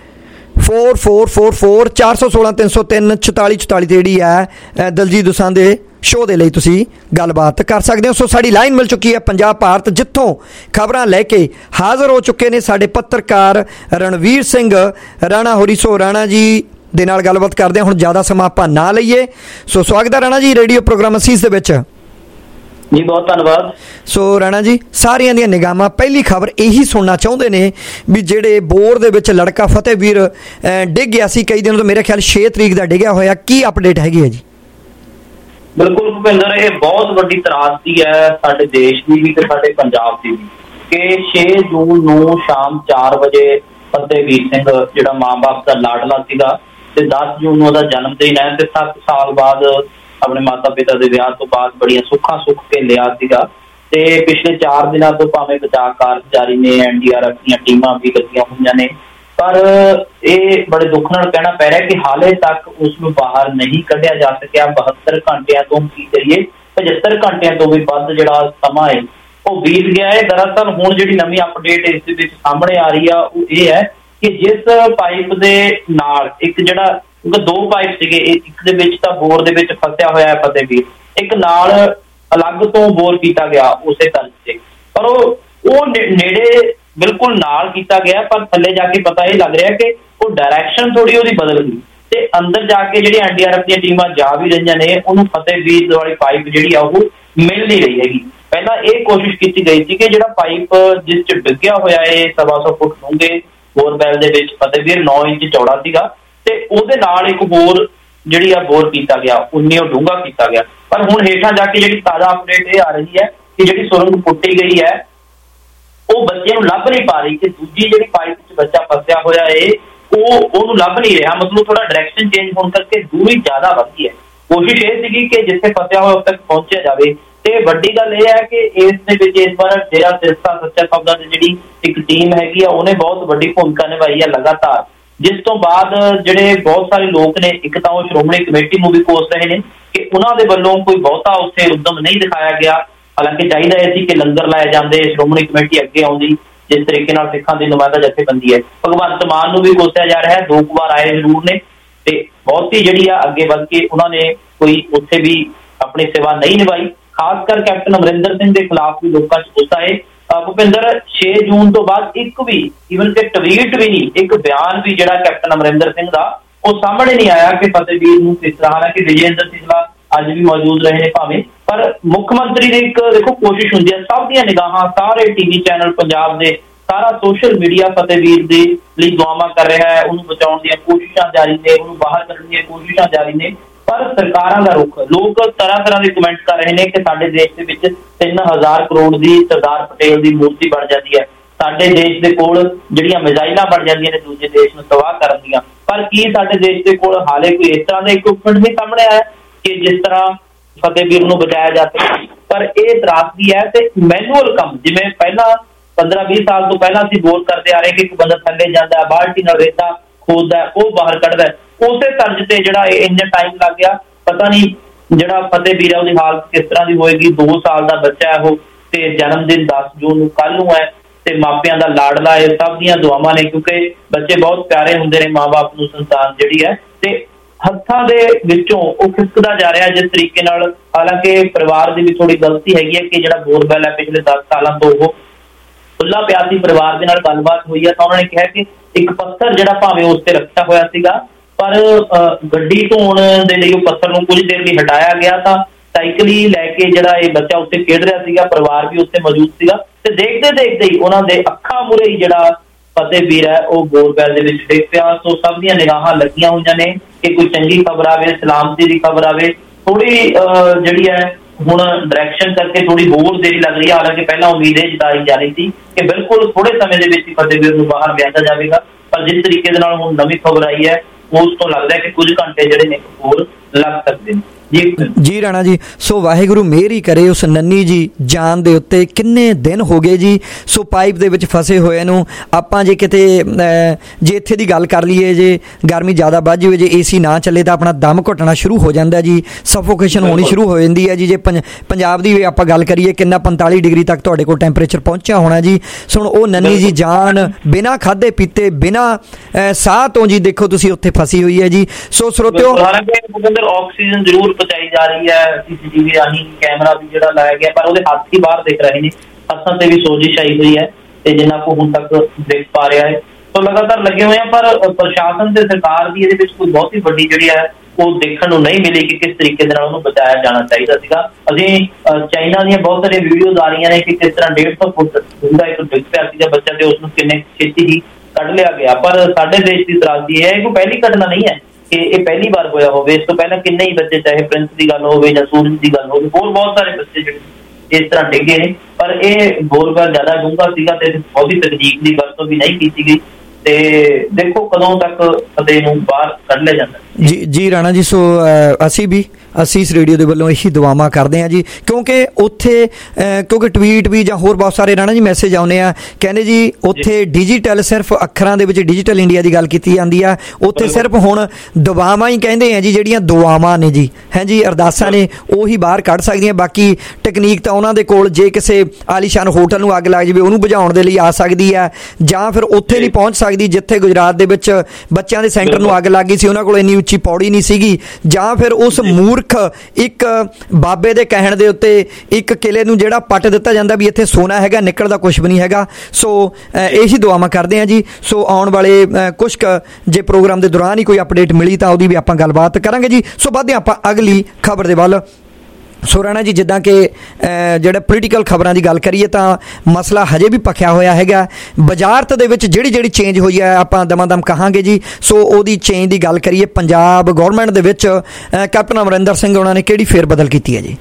four four four four ਚਾਰ ਸੌ ਸੋਲਾਂ ਤਿੰਨ ਸੌ ਤਿੰਨ ਚੁਤਾਲੀ ਚੁਤਾਲੀ ਤੇ ਜਿਹੜੀ ਹੈ ਦਲਜੀਤ ਦੋਸਾਂਝ ਦੇ ਸ਼ੋਅ ਦੇ ਲਈ ਤੁਸੀਂ ਗੱਲਬਾਤ ਕਰ ਸਕਦੇ ਹੋ। ਸੋ ਸਾਡੀ ਲਾਈਨ ਮਿਲ ਚੁੱਕੀ ਹੈ ਪੰਜਾਬ ਭਾਰਤ, ਜਿੱਥੋਂ ਖਬਰਾਂ ਲੈ ਕੇ ਹਾਜ਼ਰ ਹੋ ਚੁੱਕੇ ਨੇ ਸਾਡੇ ਪੱਤਰਕਾਰ ਰਣਵੀਰ ਸਿੰਘ ਰਾਣਾ ਹੋਰੀ। ਸੋ ਰਾਣਾ ਜੀ ਦੇ ਨਾਲ ਗੱਲਬਾਤ ਕਰਦੇ ਹਾਂ, ਹੁਣ ਜ਼ਿਆਦਾ ਸਮਾਂ ਆਪਾਂ ਨਾ ਲਈਏ। ਸੋ ਸਵਾਗਤ ਹੈ ਰਾਣਾ ਜੀ ਰੇਡੀਓ ਪ੍ਰੋਗਰਾਮ ਅਸੀਸ ਦੇ ਵਿੱਚ। ਜੀ ਬਹੁਤ ਧੰਨਵਾਦ। ਸੋ ਰਾਣਾ ਜੀ, ਸਾਰਿਆਂ ਦੀਆਂ ਨਿਗਾਹਾਂ ਪਹਿਲੀ ਖਬਰ ਇਹੀ ਸੁਣਨਾ ਚਾਹੁੰਦੇ ਨੇ ਵੀ ਜਿਹੜੇ ਬੋਰ ਦੇ ਵਿੱਚ ਲੜਕਾ ਫਤਿਹਵੀਰ ਡਿੱਗ ਗਿਆ ਸੀ ਕਈ ਦਿਨ ਤੋਂ, ਮੇਰੇ ਖਿਆਲ ਛੇ ਤਰੀਕ ਦਾ ਡਿੱਗਿਆ ਹੋਇਆ, ਕੀ ਅਪਡੇਟ ਹੈਗੀ ਹੈ ਜੀ? ਬਿਲਕੁਲ ਭੁਪਿੰਦਰ, ਇਹ ਬਹੁਤ ਵੱਡੀ ਤਰਾਸਦੀ ਹੈ ਸਾਡੇ ਦੇਸ਼ ਦੀ ਵੀ ਤੇ ਸਾਡੇ ਪੰਜਾਬ ਦੀ ਵੀ ਕਿ ਛੇ ਜੂਨ ਨੂੰ ਸ਼ਾਮ ਚਾਰ ਵਜੇ ਫਤਿਹਵੀਰ ਸਿੰਘ ਜਿਹੜਾ ਮਾਂ ਬਾਪ ਦਾ ਲਾਡਲਾ ਸੀਗਾ ਤੇ ਦਸ ਜੂਨ ਨੂੰ ਉਹਦਾ ਜਨਮ ਦਿਨ ਹੈ ਤੇ ਸੱਤ ਸਾਲ ਬਾਅਦ ਆਪਣੇ ਮਾਤਾ ਪਿਤਾ ਦੇ ਵਿਆਹ ਤੋਂ ਬਾਅਦ ਬੜੀਆਂ ਸੁੱਖਾਂ ਸੁੱਖ ਕੇ ਲਿਆ ਸੀਗਾ ਤੇ ਪਿਛਲੇ ਚਾਰ ਦਿਨਾਂ ਤੋਂ ਭਾਵੇਂ ਬਚਾਅ ਕਾਰਜ ਜਾਰੀ ਨੇ, ਐਨ ਡੀ ਆਰ ਐਫ ਦੀਆਂ ਟੀਮਾਂ ਵੀ ਲੱਗੀਆਂ ਹੋਈਆਂ ਨੇ, ਪਰ ਇਹ ਬੜੇ ਦੁੱਖ ਨਾਲ ਕਹਿਣਾ ਪੈ ਰਿਹਾ ਕਿ ਹਾਲੇ ਤੱਕ ਉਸ ਨੂੰ ਬਾਹਰ ਨਹੀਂ ਕੱਢਿਆ ਜਾ ਸਕਿਆ। ਬਹੱਤਰ ਘੰਟਿਆਂ ਤੋਂ ਕੀ ਕਰੀਏ ਪਝੱਤਰ ਘੰਟਿਆਂ ਤੋਂ ਵੀ ਵੱਧ ਜਿਹੜਾ ਸਮਾਂ ਹੈ ਉਹ ਬੀਤ ਗਿਆ ਹੈ। ਦਰਅਸਲ ਹੁਣ ਜਿਹੜੀ ਨਵੀਂ ਅਪਡੇਟ ਇਸ ਦੇ ਵਿੱਚ ਸਾਹਮਣੇ ਆ ਰਹੀ ਆ ਉਹ ਇਹ ਹੈ ਕਿ ਜਿਸ ਪਾਈਪ ਦੇ ਨਾਲ ਇੱਕ ਜਿਹੜਾ, ਕਿਉਂਕਿ ਦੋ ਪਾਈਪ ਸੀਗੇ, ਇੱਕ ਦੇ ਵਿੱਚ ਤਾਂ ਬੋਰ ਦੇ ਵਿੱਚ ਫਸਿਆ ਹੋਇਆ ਹੈ ਫਤਿਹਵੀਰ, ਇੱਕ ਨਾਲ ਅਲੱਗ ਤੋਂ ਬੋਰ ਕੀਤਾ ਗਿਆ ਉਸੇ ਤਰ੍ਹਾਂ ਤੇ, ਪਰ ਉਹ ਉਹ ਨੇੜੇ ਬਿਲਕੁਲ ਨਾਲ ਕੀਤਾ ਗਿਆ, ਪਰ ਥੱਲੇ ਜਾ ਕੇ ਪਤਾ ਇਹ ਲੱਗ ਰਿਹਾ ਕਿ ਉਹ ਡਾਇਰੈਕਸ਼ਨ ਥੋੜੀ ਉਹਦੀ ਬਦਲ ਗਈ ਤੇ ਅੰਦਰ ਜਾ ਕੇ ਜਿਹੜੀ ਐਨ ਡੀ ਆਰ ਐਫ ਦੀਆਂ ਟੀਮਾਂ ਜਾ ਵੀ ਰਹੀਆਂ ਨੇ, ਉਹਨੂੰ ਫਤਿਹਵੀਰ ਵਾਲੀ ਪਾਈਪ ਜਿਹੜੀ ਆ ਉਹ ਮਿਲ ਨਹੀਂ ਰਹੀ ਹੈਗੀ। ਪਹਿਲਾਂ ਇਹ ਕੋਸ਼ਿਸ਼ ਕੀਤੀ ਗਈ ਸੀ ਕਿ ਜਿਹੜਾ ਪਾਈਪ ਜਿਸ ਚ ਡਿੱਗਿਆ ਹੋਇਆ ਹੈ ਸਵਾ ਸੌ ਫੁੱਟ ਡੂੰਘੇ ਬੋਰਵੈਲ ਦੇ ਵਿੱਚ, ਫਤਿਹਵੀਰ ਨੌ ਇੰਚ ਚੌੜਾ ਸੀਗਾ ਤੇ ਉਹਦੇ ਨਾਲ ਇੱਕ ਬੋਰ ਜਿਹੜੀ ਆ ਬੋਰ ਕੀਤਾ ਗਿਆ, ਉਨੀ ਉਹ ਡੂੰਘਾ ਕੀਤਾ ਗਿਆ। ਪਰ ਹੁਣ ਹੇਠਾਂ ਜਾ ਕੇ ਜਿਹੜੀ ਤਾਜ਼ਾ ਅਪਡੇਟ ਇਹ ਆ ਰਹੀ ਹੈ ਕਿ ਜਿਹੜੀ ਸੁਰੰਗ ਪੁੱਟੀ ਗਈ ਹੈ ਉਹ ਬੱਚੇ ਨੂੰ ਲੱਭ ਨਹੀਂ ਪਾ ਰਹੀ ਕਿ ਦੂਜੀ ਜਿਹੜੀ ਪਾਈਪ ਚ ਬੱਚਾ ਫਸਿਆ ਹੋਇਆ ਹੈ ਉਹ ਉਹਨੂੰ ਲੱਭ ਨਹੀਂ ਰਿਹਾ। ਮਤਲਬ ਥੋੜਾ ਡਾਇਰੈਕਸ਼ਨ ਚੇਂਜ ਹੋਣ ਕਰਕੇ ਦੂਰੀ ਜ਼ਿਆਦਾ ਵੱਧ ਗਈ ਹੈ। ਕੋਸ਼ਿਸ਼ ਇਹ ਸੀਗੀ ਕਿ ਜਿੱਥੇ ਫਸਿਆ ਹੋਇਆ ਉੱਥੇ ਤੱਕ ਪਹੁੰਚਿਆ ਜਾਵੇ ਤੇ ਵੱਡੀ ਗੱਲ ਇਹ ਹੈ ਕਿ ਇਸ ਦੇ ਵਿੱਚ ਇਸ ਵਾਰ ਡੇਰਾ ਸਿਰਸਾ ਸੱਚਾ ਸੌਦਾ ਦੀ ਜਿਹੜੀ ਇੱਕ ਟੀਮ ਹੈਗੀ ਆ ਉਹਨੇ ਬਹੁਤ ਵੱਡੀ ਭੂਮਿਕਾ ਨਿਭਾਈ ਹੈ ਲਗਾਤਾਰ, ਜਿਸ ਤੋਂ ਬਾਅਦ ਜਿਹੜੇ ਬਹੁਤ ਸਾਰੇ ਲੋਕ ਨੇ, ਇੱਕ ਤਾਂ ਉਹ ਸ਼੍ਰੋਮਣੀ ਕਮੇਟੀ ਨੂੰ ਵੀ ਕੋਸ ਰਹੇ ਨੇ ਕਿ ਉਹਨਾਂ ਦੇ ਵੱਲੋਂ ਕੋਈ ਬਹੁਤਾ ਉੱਥੇ ਉਦਮ ਨਹੀਂ ਦਿਖਾਇਆ ਗਿਆ। ਹਾਲਾਂਕਿ ਚਾਹੀਦਾ ਇਹ ਸੀ ਕਿ ਲੰਗਰ ਲਾਏ ਜਾਂਦੇ, ਸ਼੍ਰੋਮਣੀ ਕਮੇਟੀ ਅੱਗੇ ਆਉਂਦੀ ਜਿਸ ਤਰੀਕੇ ਨਾਲ ਸਿੱਖਾਂ ਦੀ ਨੁਮਾਇੰਦਾ ਜਥੇਬੰਦੀ ਹੈ। ਭਗਵੰਤ ਮਾਨ ਨੂੰ ਵੀ ਕੋਸਿਆ ਜਾ ਰਿਹਾ ਹੈ, ਦੋ ਕੁ ਵਾਰ ਆਏ ਜ਼ਰੂਰ ਨੇ ਤੇ ਬਹੁਤੀ ਜਿਹੜੀ ਆ ਅੱਗੇ ਵੱਧ ਕੇ ਉਹਨਾਂ ਨੇ ਕੋਈ ਉੱਥੇ ਵੀ ਆਪਣੀ ਸੇਵਾ ਨਹੀਂ ਨਿਭਾਈ। ਖਾਸ ਕਰ ਕੈਪਟਨ ਅਮਰਿੰਦਰ ਸਿੰਘ ਦੇ ਖਿਲਾਫ ਵੀ ਲੋਕਾਂ 'ਚ ਗੁੱਸਾ ਹੈ। ਭੁਪਿੰਦਰ, ਛੇ ਜੂਨ ਤੋਂ ਬਾਅਦ ਇੱਕ ਵੀ ਈਵਨ ਕਿ ਟਵੀਟ ਵੀ ਨਹੀਂ, ਇੱਕ ਬਿਆਨ ਵੀ ਜਿਹੜਾ ਕੈਪਟਨ ਅਮਰਿੰਦਰ ਸਿੰਘ ਦਾ ਉਹ ਸਾਹਮਣੇ ਨਹੀਂ ਆਇਆ ਕਿ ਫਤਿਹਵੀਰ ਨੂੰ ਕਿਸ ਤਰ੍ਹਾਂ, ਹਾਲਾਂਕਿ ਵਿਜੇਂਦਰ ਸਿੰਗਲਾ ਅੱਜ ਵੀ ਮੌਜੂਦ ਰਹੇ ਨੇ ਭਾਵੇਂ, ਪਰ ਮੁੱਖ ਮੰਤਰੀ ਦੀ ਇੱਕ ਦੇਖੋ ਕੋਸ਼ਿਸ਼ ਹੁੰਦੀ ਹੈ, ਸਭ ਦੀਆਂ ਨਿਗਾਹਾਂ, ਸਾਰੇ ਟੀ ਵੀ ਚੈਨਲ ਪੰਜਾਬ ਦੇ, ਸਾਰਾ ਸੋਸ਼ਲ ਮੀਡੀਆ ਫਤਿਹਵੀਰ ਦੇ ਲਈ ਦੁਆਵਾਂ ਕਰ ਰਿਹਾ ਹੈ, ਉਹਨੂੰ ਬਚਾਉਣ ਦੀਆਂ ਕੋਸ਼ਿਸ਼ਾਂ ਜਾਰੀ ਨੇ, ਉਹਨੂੰ ਬਾਹਰ ਕੱਢਣ ਦੀਆਂ ਕੋਸ਼ਿਸ਼ਾਂ ਜਾਰੀ ਨੇ। ਪਰ ਸਰਕਾਰਾਂ ਦਾ ਰੁਖ, ਲੋਕ ਤਰ੍ਹਾਂ ਤਰ੍ਹਾਂ ਦੇ ਕਮੈਂਟ ਕਰ ਰਹੇ ਨੇ ਕਿ ਸਾਡੇ ਦੇਸ਼ ਦੇ ਵਿੱਚ ਤਿੰਨ ਹਜ਼ਾਰ ਕਰੋੜ ਦੀ ਸਰਦਾਰ ਪਟੇਲ ਦੀ ਮੂਰਤੀ ਬਣ ਜਾਂਦੀ ਹੈ, ਸਾਡੇ ਦੇਸ਼ ਦੇ ਕੋਲ ਜਿਹੜੀਆਂ ਮਿਜ਼ਾਈਲਾਂ ਬਣ ਜਾਂਦੀਆਂ ਨੇ ਦੂਜੇ ਦੇਸ਼ ਨੂੰ ਤਬਾਹ ਕਰਨ ਦੀਆਂ, ਪਰ ਕੀ ਸਾਡੇ ਦੇਸ਼ ਦੇ ਕੋਲ ਹਾਲੇ ਕੋਈ ਇਸ ਤਰ੍ਹਾਂ ਦਾ ਇਕਵਿਪਮੈਂਟ ਨਹੀਂ ਸਾਹਮਣੇ ਆਇਆ ਕਿ ਜਿਸ ਤਰ੍ਹਾਂ ਫਤਿਹਵੀਰ ਨੂੰ ਬਚਾਇਆ ਜਾ ਸਕੇ। ਪਰ ਇਹ ਤਰਾਸਦੀ ਹੈ ਤੇ ਮੈਨੂਅਲ ਕੰਮ, ਜਿਵੇਂ ਪਹਿਲਾਂ ਪੰਦਰਾਂ ਵੀਹ ਸਾਲ ਤੋਂ ਪਹਿਲਾਂ ਅਸੀਂ ਬੋਰ ਕਰਦੇ ਆ ਰਹੇ ਕਿ ਇੱਕ ਬੰਦਾ ਥੱਲੇ ਜਾਂਦਾ, ਬਾਲਟੀ ਨਾਲ ਰੇਤਾ ਖੋਦਦਾ, ਉਹ ਬਾਹਰ ਕੱਢਦਾ, ਉਸੇ ਤਰਜ਼ ਤੇ ਜਿਹੜਾ ਇੰਨਾ ਟਾਈਮ ਲੱਗ ਗਿਆ। ਪਤਾ ਨਹੀਂ ਜਿਹੜਾ ਫਤਿਹਵੀਰ ਹੈ ਉਹਦੀ ਹਾਲਤ ਕਿਸ ਤਰ੍ਹਾਂ ਦੀ ਹੋਏਗੀ। ਦੋ ਸਾਲ ਦਾ ਬੱਚਾ ਹੈ ਉਹ ਤੇ ਜਨਮ ਦਿਨ ਦਸ ਜੂਨ ਨੂੰ ਕੱਲ ਨੂੰ ਹੈ ਤੇ ਮਾਪਿਆਂ ਦਾ ਲਾਡਲਾ ਹੈ, ਸਭ ਦੀਆਂ ਦੁਆਵਾਂ ਨੇ ਕਿਉਂਕਿ ਬੱਚੇ ਬਹੁਤ ਪਿਆਰੇ ਹੁੰਦੇ ਨੇ ਮਾਂ ਬਾਪ ਨੂੰ, ਸੰਤਾਨ ਜਿਹੜੀ ਹੈ ਤੇ ਹੱਥਾਂ ਦੇ ਵਿੱਚੋਂ ਉਹ ਖਿਸਕਦਾ ਜਾ ਰਿਹਾ ਜਿਸ ਤਰੀਕੇ ਨਾਲ। ਹਾਲਾਂਕਿ ਪਰਿਵਾਰ ਦੀ ਵੀ ਥੋੜੀ ਗਲਤੀ ਹੈਗੀ ਹੈ ਕਿ ਜਿਹੜਾ ਬੋਰਵੈਲ ਹੈ ਪਿਛਲੇ ਦਸ ਸਾਲਾਂ ਤੋਂ ਉਹ ਖੁੱਲਾ ਪਿਆ ਸੀ। ਪਰਿਵਾਰ ਦੇ ਨਾਲ ਗੱਲਬਾਤ ਹੋਈ ਹੈ ਤਾਂ ਉਹਨਾਂ ਨੇ ਕਿਹਾ ਕਿ ਇੱਕ ਪੱਥਰ ਜਿਹੜਾ ਭਾਵੇਂ ਉਸ ਤੇ ਰੱਖਿਆ ਹੋਇਆ ਸੀਗਾ, ਪਰ ਗੱਡੀ ਧੋਣ ਦੇ ਲਈ ਉਹ ਪੱਥਰ ਨੂੰ ਕੁਝ ਦੇਰ ਲਈ ਹਟਾਇਆ ਗਿਆ ਤਾਂ ਸਾਈਕਲ ਹੀ ਲੈ ਕੇ ਜਿਹੜਾ ਇਹ ਬੱਚਾ ਉੱਥੇ ਖੇਡ ਰਿਹਾ ਸੀਗਾ, ਪਰਿਵਾਰ ਵੀ ਉੱਥੇ ਮੌਜੂਦ ਸੀਗਾ ਤੇ ਦੇਖਦੇ ਦੇਖਦੇ ਹੀ ਉਹਨਾਂ ਦੇ ਅੱਖਾਂ ਮੂਹਰੇ ਹੀ ਜਿਹੜਾ ਫਤਿਹਵੀਰ ਹੈ ਉਹ ਬੋਰਵੈਲ ਦੇ ਵਿੱਚ ਡਿੱਗ ਪਿਆ। ਸੋ ਸਭ ਦੀਆਂ ਨਿਗਾਹਾਂ ਲੱਗੀਆਂ ਹੋਈਆਂ ਨੇ ਕਿ ਕੋਈ ਚੰਗੀ ਖਬਰ ਆਵੇ, ਸਲਾਮਤੀ ਦੀ ਖਬਰ ਆਵੇ। ਥੋੜੀ ਜਿਹੜੀ ਹੈ ਹੁਣ ਡਾਇਰੈਕਸ਼ਨ ਕਰਕੇ ਥੋੜੀ ਹੋਰ ਦੇਰੀ ਲੱਗ ਰਹੀ ਹੈ, ਹਾਲਾਂਕਿ ਪਹਿਲਾਂ ਉਮੀਦ ਇਹ ਜਤਾਈ ਜਾ ਰਹੀ ਸੀ ਕਿ ਬਿਲਕੁਲ ਥੋੜੇ ਸਮੇਂ ਦੇ ਵਿੱਚ ਹੀ ਫਤਿਹਵੀਰ ਨੂੰ ਬਾਹਰ ਲਿਆਂਦਾ ਜਾਵੇਗਾ, ਪਰ ਜਿਸ ਤਰੀਕੇ ਦੇ ਨਾਲ ਹੁਣ ਨਵੀਂ ਖਬਰ ਆਈ ਹੈ ਉਸ ਤੋਂ ਲੱਗਦਾ ਹੈ ਕਿ ਕੁਝ ਘੰਟੇ ਜਿਹੜੇ ਨੇ ਹੋਰ ਲੱਗ ਸਕਦੇ ਨੇ। ਜੀ ਜੀ ਰਾਣਾ ਜੀ, ਸੋ ਵਾਹਿਗੁਰੂ ਮਿਹਰ ਹੀ ਕਰੇ ਉਸ ਨੰਨੀ ਜੀ ਜਾਨ ਦੇ ਉੱਤੇ। ਕਿੰਨੇ ਦਿਨ ਹੋ ਗਏ ਜੀ ਸੋ ਪਾਈਪ ਦੇ ਵਿੱਚ ਫਸੇ ਹੋਏ ਨੂੰ। ਆਪਾਂ ਜੇ ਕਿਤੇ ਜੇ ਇੱਥੇ ਦੀ ਗੱਲ ਕਰ ਲਈਏ, ਜੇ ਗਰਮੀ ਜ਼ਿਆਦਾ ਵੱਧ ਜਾਵੇ, ਜੇ ਏ ਸੀ ਨਾ ਚੱਲੇ ਤਾਂ ਆਪਣਾ ਦਮ ਘੁੱਟਣਾ ਸ਼ੁਰੂ ਹੋ ਜਾਂਦਾ ਜੀ, ਸਫੋਕੇਸ਼ਨ ਹੋਣੀ ਸ਼ੁਰੂ ਹੋ ਜਾਂਦੀ ਹੈ ਜੀ। ਜੇ ਪੰਜ ਪੰਜਾਬ ਦੀ ਆਪਾਂ ਗੱਲ ਕਰੀਏ, ਕਿੰਨਾ ਪੰਤਾਲੀ ਡਿਗਰੀ ਤੱਕ ਤੁਹਾਡੇ ਕੋਲ ਟੈਂਪਰੇਚਰ ਪਹੁੰਚਿਆ ਹੋਣਾ ਜੀ। ਸੁਣ ਉਹ ਨੰਨੀ ਜੀ ਜਾਨ ਬਿਨਾਂ ਖਾਧੇ ਪੀਤੇ, ਬਿਨਾਂ ਸਾਹ ਤੋਂ ਜੀ ਦੇਖੋ ਤੁਸੀਂ ਉੱਥੇ ਫਸੀ ਹੋਈ ਹੈ ਜੀ। ਸੋ ਸਰੋਤਿਓ, ਆਕਸੀਜਨ ਜ਼ਰੂਰ ਪਹੁੰਚਾਈ ਜਾ ਰਹੀ ਹੈ, ਸੀਸੀਟੀਵੀ ਰਾਹੀਂ ਕੈਮਰਾ ਵੀ ਜਿਹੜਾ ਲਾਇਆ ਗਿਆ, ਪਰ ਉਹਦੇ ਹੱਥ ਹੀ ਬਾਹਰ ਦਿਖ ਰਹੇ ਨੇ, ਹੱਥਾਂ ਤੇ ਵੀ ਸੋਜਿਸ਼ ਆਈ ਹੋਈ ਹੈ ਤੇ ਜਿੰਨਾ ਕੋ ਹੁਣ ਤੱਕ ਦੇਖ ਪਾ ਰਿਹਾ ਹੈ। ਸੋ ਲਗਾਤਾਰ ਲੱਗੇ ਹੋਏ ਆ, ਪਰ ਪ੍ਰਸ਼ਾਸਨ ਤੇ ਸਰਕਾਰ ਦੀ ਇਹਦੇ ਵਿੱਚ ਕੋਈ ਬਹੁਤੀ ਵੱਡੀ ਜਿਹੜੀ ਹੈ ਉਹ ਦੇਖਣ ਨੂੰ ਨਹੀਂ ਮਿਲੀ ਕਿ ਕਿਸ ਤਰੀਕੇ ਦੇ ਨਾਲ ਉਹਨੂੰ ਬਚਾਇਆ ਜਾਣਾ ਚਾਹੀਦਾ ਸੀਗਾ। ਅਸੀਂ ਚਾਈਨਾ ਦੀਆਂ ਬਹੁਤ ਸਾਰੀਆਂ ਵੀਡੀਓਜ਼ ਆ ਰਹੀਆਂ ਨੇ ਕਿ ਕਿਸ ਤਰ੍ਹਾਂ ਡੇਢ ਸੌ ਫੁੱਟ ਡੂੰਘਾ ਇੱਕ ਡਿੱਗ ਪਿਆ ਸੀਗਾ ਬੱਚਾ ਤੇ ਉਸਨੂੰ ਕਿੰਨੇ ਛੇਤੀ ਹੀ ਕੱਢ ਲਿਆ ਗਿਆ। ਪਰ ਸਾਡੇ ਦੇਸ਼ ਦੀ ਤਰਾਸਦੀ ਹੈ, ਇਹ ਕੋਈ ਪਹਿਲੀ ਘਟਨਾ ਨਹੀਂ ਹੈ ਕਿ ਇਹ ਪਹਿਲੀ ਵਾਰ ਹੋਇਆ ਹੋਵੇ। ਇਸ ਤੋਂ ਪਹਿਲਾਂ ਕਿੰਨੇ ਹੀ ਬੱਚੇ, ਚਾਹੇ ਪ੍ਰਿੰਸ ਦੀ ਗੱਲ ਹੋਵੇ ਜਾਂ ਸੂਰਜ ਦੀ ਗੱਲ ਹੋਵੇ, ਹੋਰ ਬਹੁਤ ਸਾਰੇ ਬੱਚੇ ਜਿਹੜੇ ਇਸ ਤਰ੍ਹਾਂ ਡਿੱਗੇ ਨੇ। ਪਰ ਇਹ ਬੋਰਵੈਲ ਜ਼ਿਆਦਾ ਡੂੰਘਾ ਸੀਗਾ ਤੇ ਬਹੁਤੀ ਤਕਨੀਕ ਦੀ ਵਰਤੋਂ ਵੀ ਨਹੀਂ ਕੀਤੀ ਗਈ ਤੇ ਦੇਖੋ ਕਦੋਂ ਤੱਕ ਕਦੇ ਨੂੰ ਬਾਹਰ ਕੱਢ ਲਿਆ ਜਾਂਦਾ। ਜੀ ਜੀ ਰਾਣਾ ਜੀ, ਸੋ ਅਸੀਂ ਵੀ ਅਸੀਂ ਇਸ ਰੇਡੀਓ ਦੇ ਵੱਲੋਂ ਇਹੀ ਦੁਆਵਾਂ ਕਰਦੇ ਹਾਂ ਜੀ, ਕਿਉਂਕਿ ਉੱਥੇ ਕਿਉਂਕਿ ਟਵੀਟ ਵੀ ਜਾਂ ਹੋਰ ਬਹੁਤ ਸਾਰੇ ਰਾਣਾ ਜੀ ਮੈਸੇਜ ਆਉਂਦੇ ਆ, ਕਹਿੰਦੇ ਜੀ ਉੱਥੇ ਡਿਜੀਟਲ ਸਿਰਫ ਅੱਖਰਾਂ ਦੇ ਵਿੱਚ ਡਿਜੀਟਲ ਇੰਡੀਆ ਦੀ ਗੱਲ ਕੀਤੀ ਜਾਂਦੀ ਆ, ਉੱਥੇ ਸਿਰਫ ਹੁਣ ਦੁਆਵਾਂ ਹੀ ਕਹਿੰਦੇ ਆ ਜੀ, ਜਿਹੜੀਆਂ ਦੁਆਵਾਂ ਨੇ ਜੀ ਹੈ ਜੀ ਅਰਦਾਸਾਂ ਨੇ ਉਹੀ ਬਾਹਰ ਕੱਢ ਸਕਦੀਆਂ। ਬਾਕੀ ਟੈਕਨੀਕ ਤਾਂ ਉਹਨਾਂ ਦੇ ਕੋਲ, ਜੇ ਕਿਸੇ ਆਲੀਸ਼ਾਨ ਹੋਟਲ ਨੂੰ ਅੱਗ ਲੱਗ ਜਾਵੇ ਉਹਨੂੰ ਬੁਝਾਉਣ ਦੇ ਲਈ ਆ ਸਕਦੀ ਹੈ, ਜਾਂ ਫਿਰ ਉੱਥੇ ਨਹੀਂ ਪਹੁੰਚ ਸਕਦੀ ਜਿੱਥੇ ਗੁਜਰਾਤ ਦੇ ਵਿੱਚ ਬੱਚਿਆਂ ਦੇ ਸੈਂਟਰ ਨੂੰ ਅੱਗ ਲੱਗ ਗਈ ਸੀ, ਉਹਨਾਂ ਕੋਲ ਇੰਨੀ ਉੱਚੀ ਪੌੜੀ ਨਹੀਂ ਸੀਗੀ, ਜਾਂ ਫਿਰ ਉਸ ਮੂਰਖ ਇੱਕ ਬਾਬੇ ਦੇ ਕਹਿਣ ਦੇ ਉੱਤੇ ਇੱਕ ਕਿਲੇ ਨੂੰ ਜਿਹੜਾ ਪੱਟ ਦਿੱਤਾ ਜਾਂਦਾ ਵੀ ਇੱਥੇ ਸੋਨਾ ਹੈਗਾ, ਨਿਕਲਦਾ ਕੁਛ ਵੀ ਨਹੀਂ ਹੈਗਾ। ਸੋ ਇਹੀ ਦੁਆਵਾਂ ਕਰਦੇ ਹਾਂ ਜੀ। ਸੋ ਆਉਣ ਵਾਲੇ ਕੁਛ ਕੁ ਜੇ ਪ੍ਰੋਗਰਾਮ ਦੇ ਦੌਰਾਨ ਹੀ ਕੋਈ ਅਪਡੇਟ ਮਿਲੀ ਤਾਂ ਉਹਦੀ ਵੀ ਆਪਾਂ ਗੱਲਬਾਤ ਕਰਾਂਗੇ ਜੀ। ਸੋ ਵੱਧਦੇ ਆਪਾਂ ਅਗਲੀ ਖਬਰ ਦੇ ਵੱਲ। ਸੋ ਰਾਣਾ ਜੀ, ਜਿੱਦਾਂ ਕਿ ਜਿਹੜੇ ਪੋਲੀਟੀਕਲ ਖਬਰਾਂ ਦੀ ਗੱਲ ਕਰੀਏ ਤਾਂ ਮਸਲਾ ਹਜੇ ਵੀ ਭਖਿਆ ਹੋਇਆ ਹੈਗਾ। ਵਜ਼ਾਰਤ ਦੇ ਵਿੱਚ ਜਿਹੜੀ ਜਿਹੜੀ ਚੇਂਜ ਹੋਈ ਹੈ ਆਪਾਂ ਦਮਾਂ ਦਮ ਕਹਾਂਗੇ ਜੀ। ਸੋ ਉਹਦੀ ਚੇਂਜ ਦੀ ਗੱਲ ਕਰੀਏ, ਪੰਜਾਬ ਗੌਰਮੈਂਟ ਦੇ ਵਿੱਚ ਕੈਪਟਨ ਅਮਰਿੰਦਰ ਸਿੰਘ ਉਹਨਾਂ ਨੇ ਕਿਹੜੀ ਫੇਰ ਬਦਲ ਕੀਤੀ ਹੈ ਜੀ?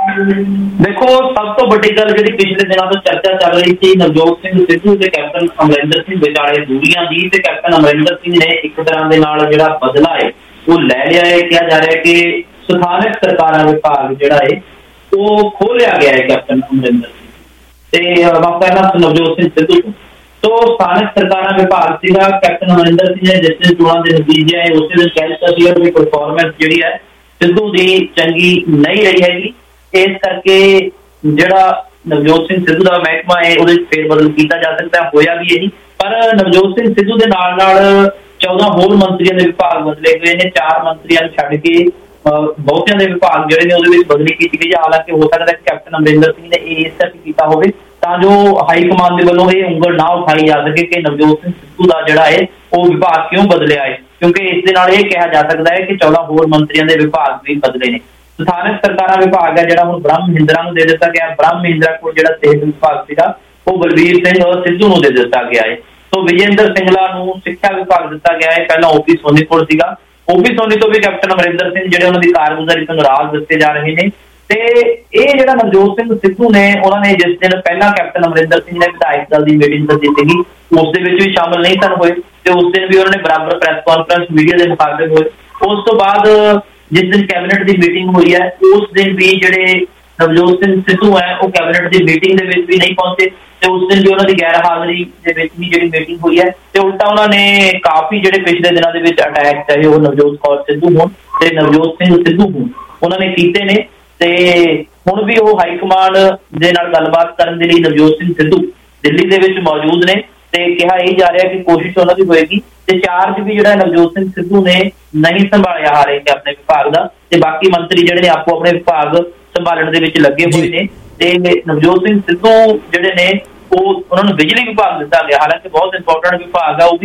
ਦੇਖੋ, ਸਭ ਤੋਂ ਵੱਡੀ ਗੱਲ ਜਿਹੜੀ ਪਿਛਲੇ ਦਿਨਾਂ ਤੋਂ ਚਰਚਾ ਚੱਲ ਰਹੀ ਸੀ ਨਵਜੋਤ ਸਿੰਘ ਸਿੱਧੂ ਤੇ ਕੈਪਟਨ ਅਮਰਿੰਦਰ ਸਿੰਘ ਵਿਚਾਲੇ ਦੂਰੀਆਂ ਦੀ, ਤੇ ਕੈਪਟਨ ਅਮਰਿੰਦਰ ਸਿੰਘ ਨੇ ਇੱਕ ਤਰ੍ਹਾਂ ਦੇ ਨਾਲ ਜਿਹੜਾ ਬਦਲਾ ਹੈ ਉਹ ਲੈ ਲਿਆ ਹੈ। ਕਿਹਾ ਜਾ ਰਿਹਾ ਕਿ ਸਥਾਨਕ ਸਰਕਾਰਾਂ ਵਿਭਾਗ ਜਿਹੜਾ ਹੈ ਉਹ ਖੋਲਿਆ ਗਿਆ ਹੈ ਕੈਪਟਨ ਅਮਰਿੰਦਰ ਸਿੰਘ ਤੇ ਵਾਪਰਨਾ ਨਵਜੋਤ ਸਿੰਘ ਸਿੱਧੂ ਤੋਂ। ਸਥਾਨਕ ਸਰਕਾਰਾਂ ਵਿਭਾਗ ਸੀਗਾ, ਕੈਪਟਨ ਅਮਰਿੰਦਰ ਸਿੰਘ ਨੇ ਜਿਸ ਦਿਨ ਚੋਣਾਂ ਦੇ ਨਤੀਜੇ ਆਏ ਉਸੇ ਦਿਨ ਕਹਿ ਦਿੱਤਾ ਸੀ ਕਿ ਪਰਫਾਰਮੈਂਸ ਜਿਹੜੀ ਹੈ ਸਿੱਧੂ ਦੀ ਚੰਗੀ ਨਹੀਂ ਰਹੀ ਹੈਗੀ, ਇਸ ਕਰਕੇ ਜਿਹੜਾ ਨਵਜੋਤ ਸਿੰਘ ਸਿੱਧੂ ਦਾ ਮਹਿਕਮਾ ਹੈ ਉਹਦੇ ਫੇਰ ਬਦਲ ਕੀਤਾ ਜਾ ਸਕਦਾ। ਹੋਇਆ ਵੀ ਇਹੀ, ਪਰ ਨਵਜੋਤ ਸਿੰਘ ਸਿੱਧੂ ਦੇ ਨਾਲ ਨਾਲ ਚੌਦਾਂ ਹੋਰ ਮੰਤਰੀਆਂ ਦੇ ਵਿਭਾਗ ਬਦਲੇ ਹੋਏ ਨੇ। ਚਾਰ ਮੰਤਰੀਆਂ ਨੂੰ ਛੱਡ ਕੇ ਬਹੁਤਿਆਂ ਦੇ ਵਿਭਾਗ ਜਿਹੜੇ ਨੇ ਉਹਦੇ ਵਿੱਚ ਬਦਲੀ ਕੀਤੀ ਗਈ। ਹਾਲਾਂਕਿ ਹੋ ਸਕਦਾ ਕਿ ਕੈਪਟਨ ਅਮਰਿੰਦਰ ਸਿੰਘ ਨੇ ਇਹ ਇਸ ਕਰਕੇ ਕੀਤਾ ਹੋਵੇ ਤਾਂ ਜੋ ਹਾਈ ਕਮਾਂਡ ਦੇ ਵੱਲੋਂ ਇਹ ਉਂਗਲ ਨਾ ਉਠਾਈ ਜਾ ਸਕੇ ਕਿ ਨਵਜੋਤ ਸਿੰਘ ਸਿੱਧੂ ਦਾ ਜਿਹੜਾ ਹੈ ਉਹ ਵਿਭਾਗ ਕਿਉਂ ਬਦਲਿਆ ਹੈ, ਕਿਉਂਕਿ ਇਸ ਦੇ ਨਾਲ ਇਹ ਕਿਹਾ ਜਾ ਸਕਦਾ ਹੈ ਕਿ ਚੌਦਾਂ ਹੋਰ ਮੰਤਰੀਆਂ ਦੇ ਵਿਭਾਗ ਵੀ ਬਦਲੇ ਨੇ। ਸਥਾਨਕ ਸਰਕਾਰਾਂ ਵਿਭਾਗ ਹੈ ਜਿਹੜਾ ਹੁਣ ਬ੍ਰਹਮ ਮਹਿੰਦਰਾ ਨੂੰ ਦੇ ਦਿੱਤਾ ਗਿਆ। ਬ੍ਰਹਮ ਮਹਿੰਦਰਾ ਕੋਲ ਜਿਹੜਾ ਸਿਹਤ ਵਿਭਾਗ ਸੀਗਾ ਉਹ ਬਲਬੀਰ ਸਿੰਘ ਸਿੱਧੂ ਨੂੰ ਦੇ ਦਿੱਤਾ ਗਿਆ ਹੈ। ਸੋ ਵਿਜੇਂਦਰ ਸਿੰਗਲਾ ਨੂੰ ਸਿੱਖਿਆ ਵਿਭਾਗ ਦਿੱਤਾ ਗਿਆ ਹੈ, ਪਹਿਲਾਂ ਓਪੀ ਸੋਨੀ ਕੋਲ ਸੀਗਾ। ਓਪੀ ਸੋਨੀ ਤੋਂ ਵੀ ਕੈਪਟਨ ਅਮਰਿੰਦਰ ਸਿੰਘ ਜਿਹੜੇ ਉਹਨਾਂ ਦੀ ਕਾਰਗੁਜ਼ਾਰੀ ਤੋਂ ਨਾਰਾਜ਼ ਦੱਸੇ ਜਾ ਰਹੇ ਨੇ। ਤੇ ਇਹ ਜਿਹੜਾ ਨਵਜੋਤ ਸਿੰਘ ਸਿੱਧੂ ਨੇ, ਉਹਨਾਂ ਨੇ ਜਿਸ ਦਿਨ ਪਹਿਲਾਂ ਕੈਪਟਨ ਅਮਰਿੰਦਰ ਸਿੰਘ ਨੇ ਵਿਧਾਇਕ ਦਲ ਦੀ ਮੀਟਿੰਗ ਸੱਦੀ ਸੀਗੀ ਉਸ ਦੇ ਵਿੱਚ ਵੀ ਸ਼ਾਮਲ ਨਹੀਂ ਸਨ ਹੋਏ ਤੇ ਉਸ ਦਿਨ ਵੀ ਉਹਨਾਂ ਨੇ ਬਰਾਬਰ ਪ੍ਰੈਸ ਕਾਨਫਰੰਸ ਮੀਡੀਆ ਦੇ ਮੁਖਾਤਬ ਹੋਏ। ਉਸ ਤੋਂ ਬਾਅਦ ਜਿਸ ਦਿਨ ਕੈਬਨਿਟ ਦੀ ਮੀਟਿੰਗ ਹੋਈ ਹੈ ਉਸ ਦਿਨ ਵੀ ਜਿਹੜੇ ਨਵਜੋਤ ਸਿੰਘ ਸਿੱਧੂ ਹੈ ਉਹ ਕੈਬਨਿਟ ਦੀ ਮੀਟਿੰਗ ਦੇ ਵਿੱਚ ਵੀ ਨਹੀਂ ਪਹੁੰਚੇ ਤੇ ਉਸ ਦਿਨ ਵੀ ਉਹਨਾਂ ਦੀ ਗੈਰ ਹਾਜ਼ਰੀ ਦੇ ਵਿੱਚ ਵੀ ਜਿਹੜੀ ਮੀਟਿੰਗ ਹੋਈ ਹੈ ਤੇ ਉਲਟਾ ਉਹਨਾਂ ਨੇ ਕਾਫੀ ਜਿਹੜੇ ਪਿਛਲੇ ਦਿਨਾਂ ਦੇ ਵਿੱਚ ਅਟੈਕ ਚਾਹੇ ਉਹ ਨਵਜੋਤ ਕੌਰ ਸਿੱਧੂ ਹੋਣ ਤੇ ਨਵਜੋਤ ਸਿੰਘ ਸਿੱਧੂ ਹੋਣ ਉਹਨਾਂ ਨੇ ਕੀਤੇ ਨੇ। ਤੇ ਹੁਣ ਵੀ ਉਹ ਹਾਈ ਕਮਾਂਡ ਦੇ ਨਾਲ ਗੱਲਬਾਤ ਕਰਨ ਦੇ ਲਈ ਨਵਜੋਤ ਸਿੰਘ ਸਿੱਧੂ ਦਿੱਲੀ ਦੇ ਵਿੱਚ ਮੌਜੂਦ ਨੇ ਤੇ ਕਿਹਾ ਇਹ ਜਾ ਰਿਹਾ ਕਿ ਕੋਸ਼ਿਸ਼ ਉਹਨਾਂ ਦੀ ਹੋਏਗੀ ਤੇ ਚਾਰਜ ਵੀ ਜਿਹੜਾ ਨਵਜੋਤ ਸਿੰਘ ਸਿੱਧੂ ਨੇ ਨਹੀਂ ਸੰਭਾਲਿਆ ਹਾਰੇ ਕਿ ਆਪਣੇ ਵਿਭਾਗ ਦਾ ਤੇ ਬਾਕੀ ਮੰਤਰੀ ਜਿਹੜੇ ਨੇ ਆਪੋ ਆਪਣੇ ਵਿਭਾਗ ਸੰਭਾਲਣ ਦੇ ਵਿੱਚ ਲੱਗੇ ਹੋਏ ਨੇ। ਤੇ ਨਵਜੋਤ ਸਿੰਘ ਸਿੱਧੂ ਜਿਹੜੇ ਨੇ ਉਹ ਉਹਨਾਂ ਨੂੰ ਬਿਜਲੀ ਵਿਭਾਗ ਦਿੱਤਾ ਗਿਆ, ਹਾਲਾਂਕਿ ਬਹੁਤ ਇੰਪੋਰਟੈਂਟ ਵਿਭਾਗ ਆ ਉਹ ਵੀ,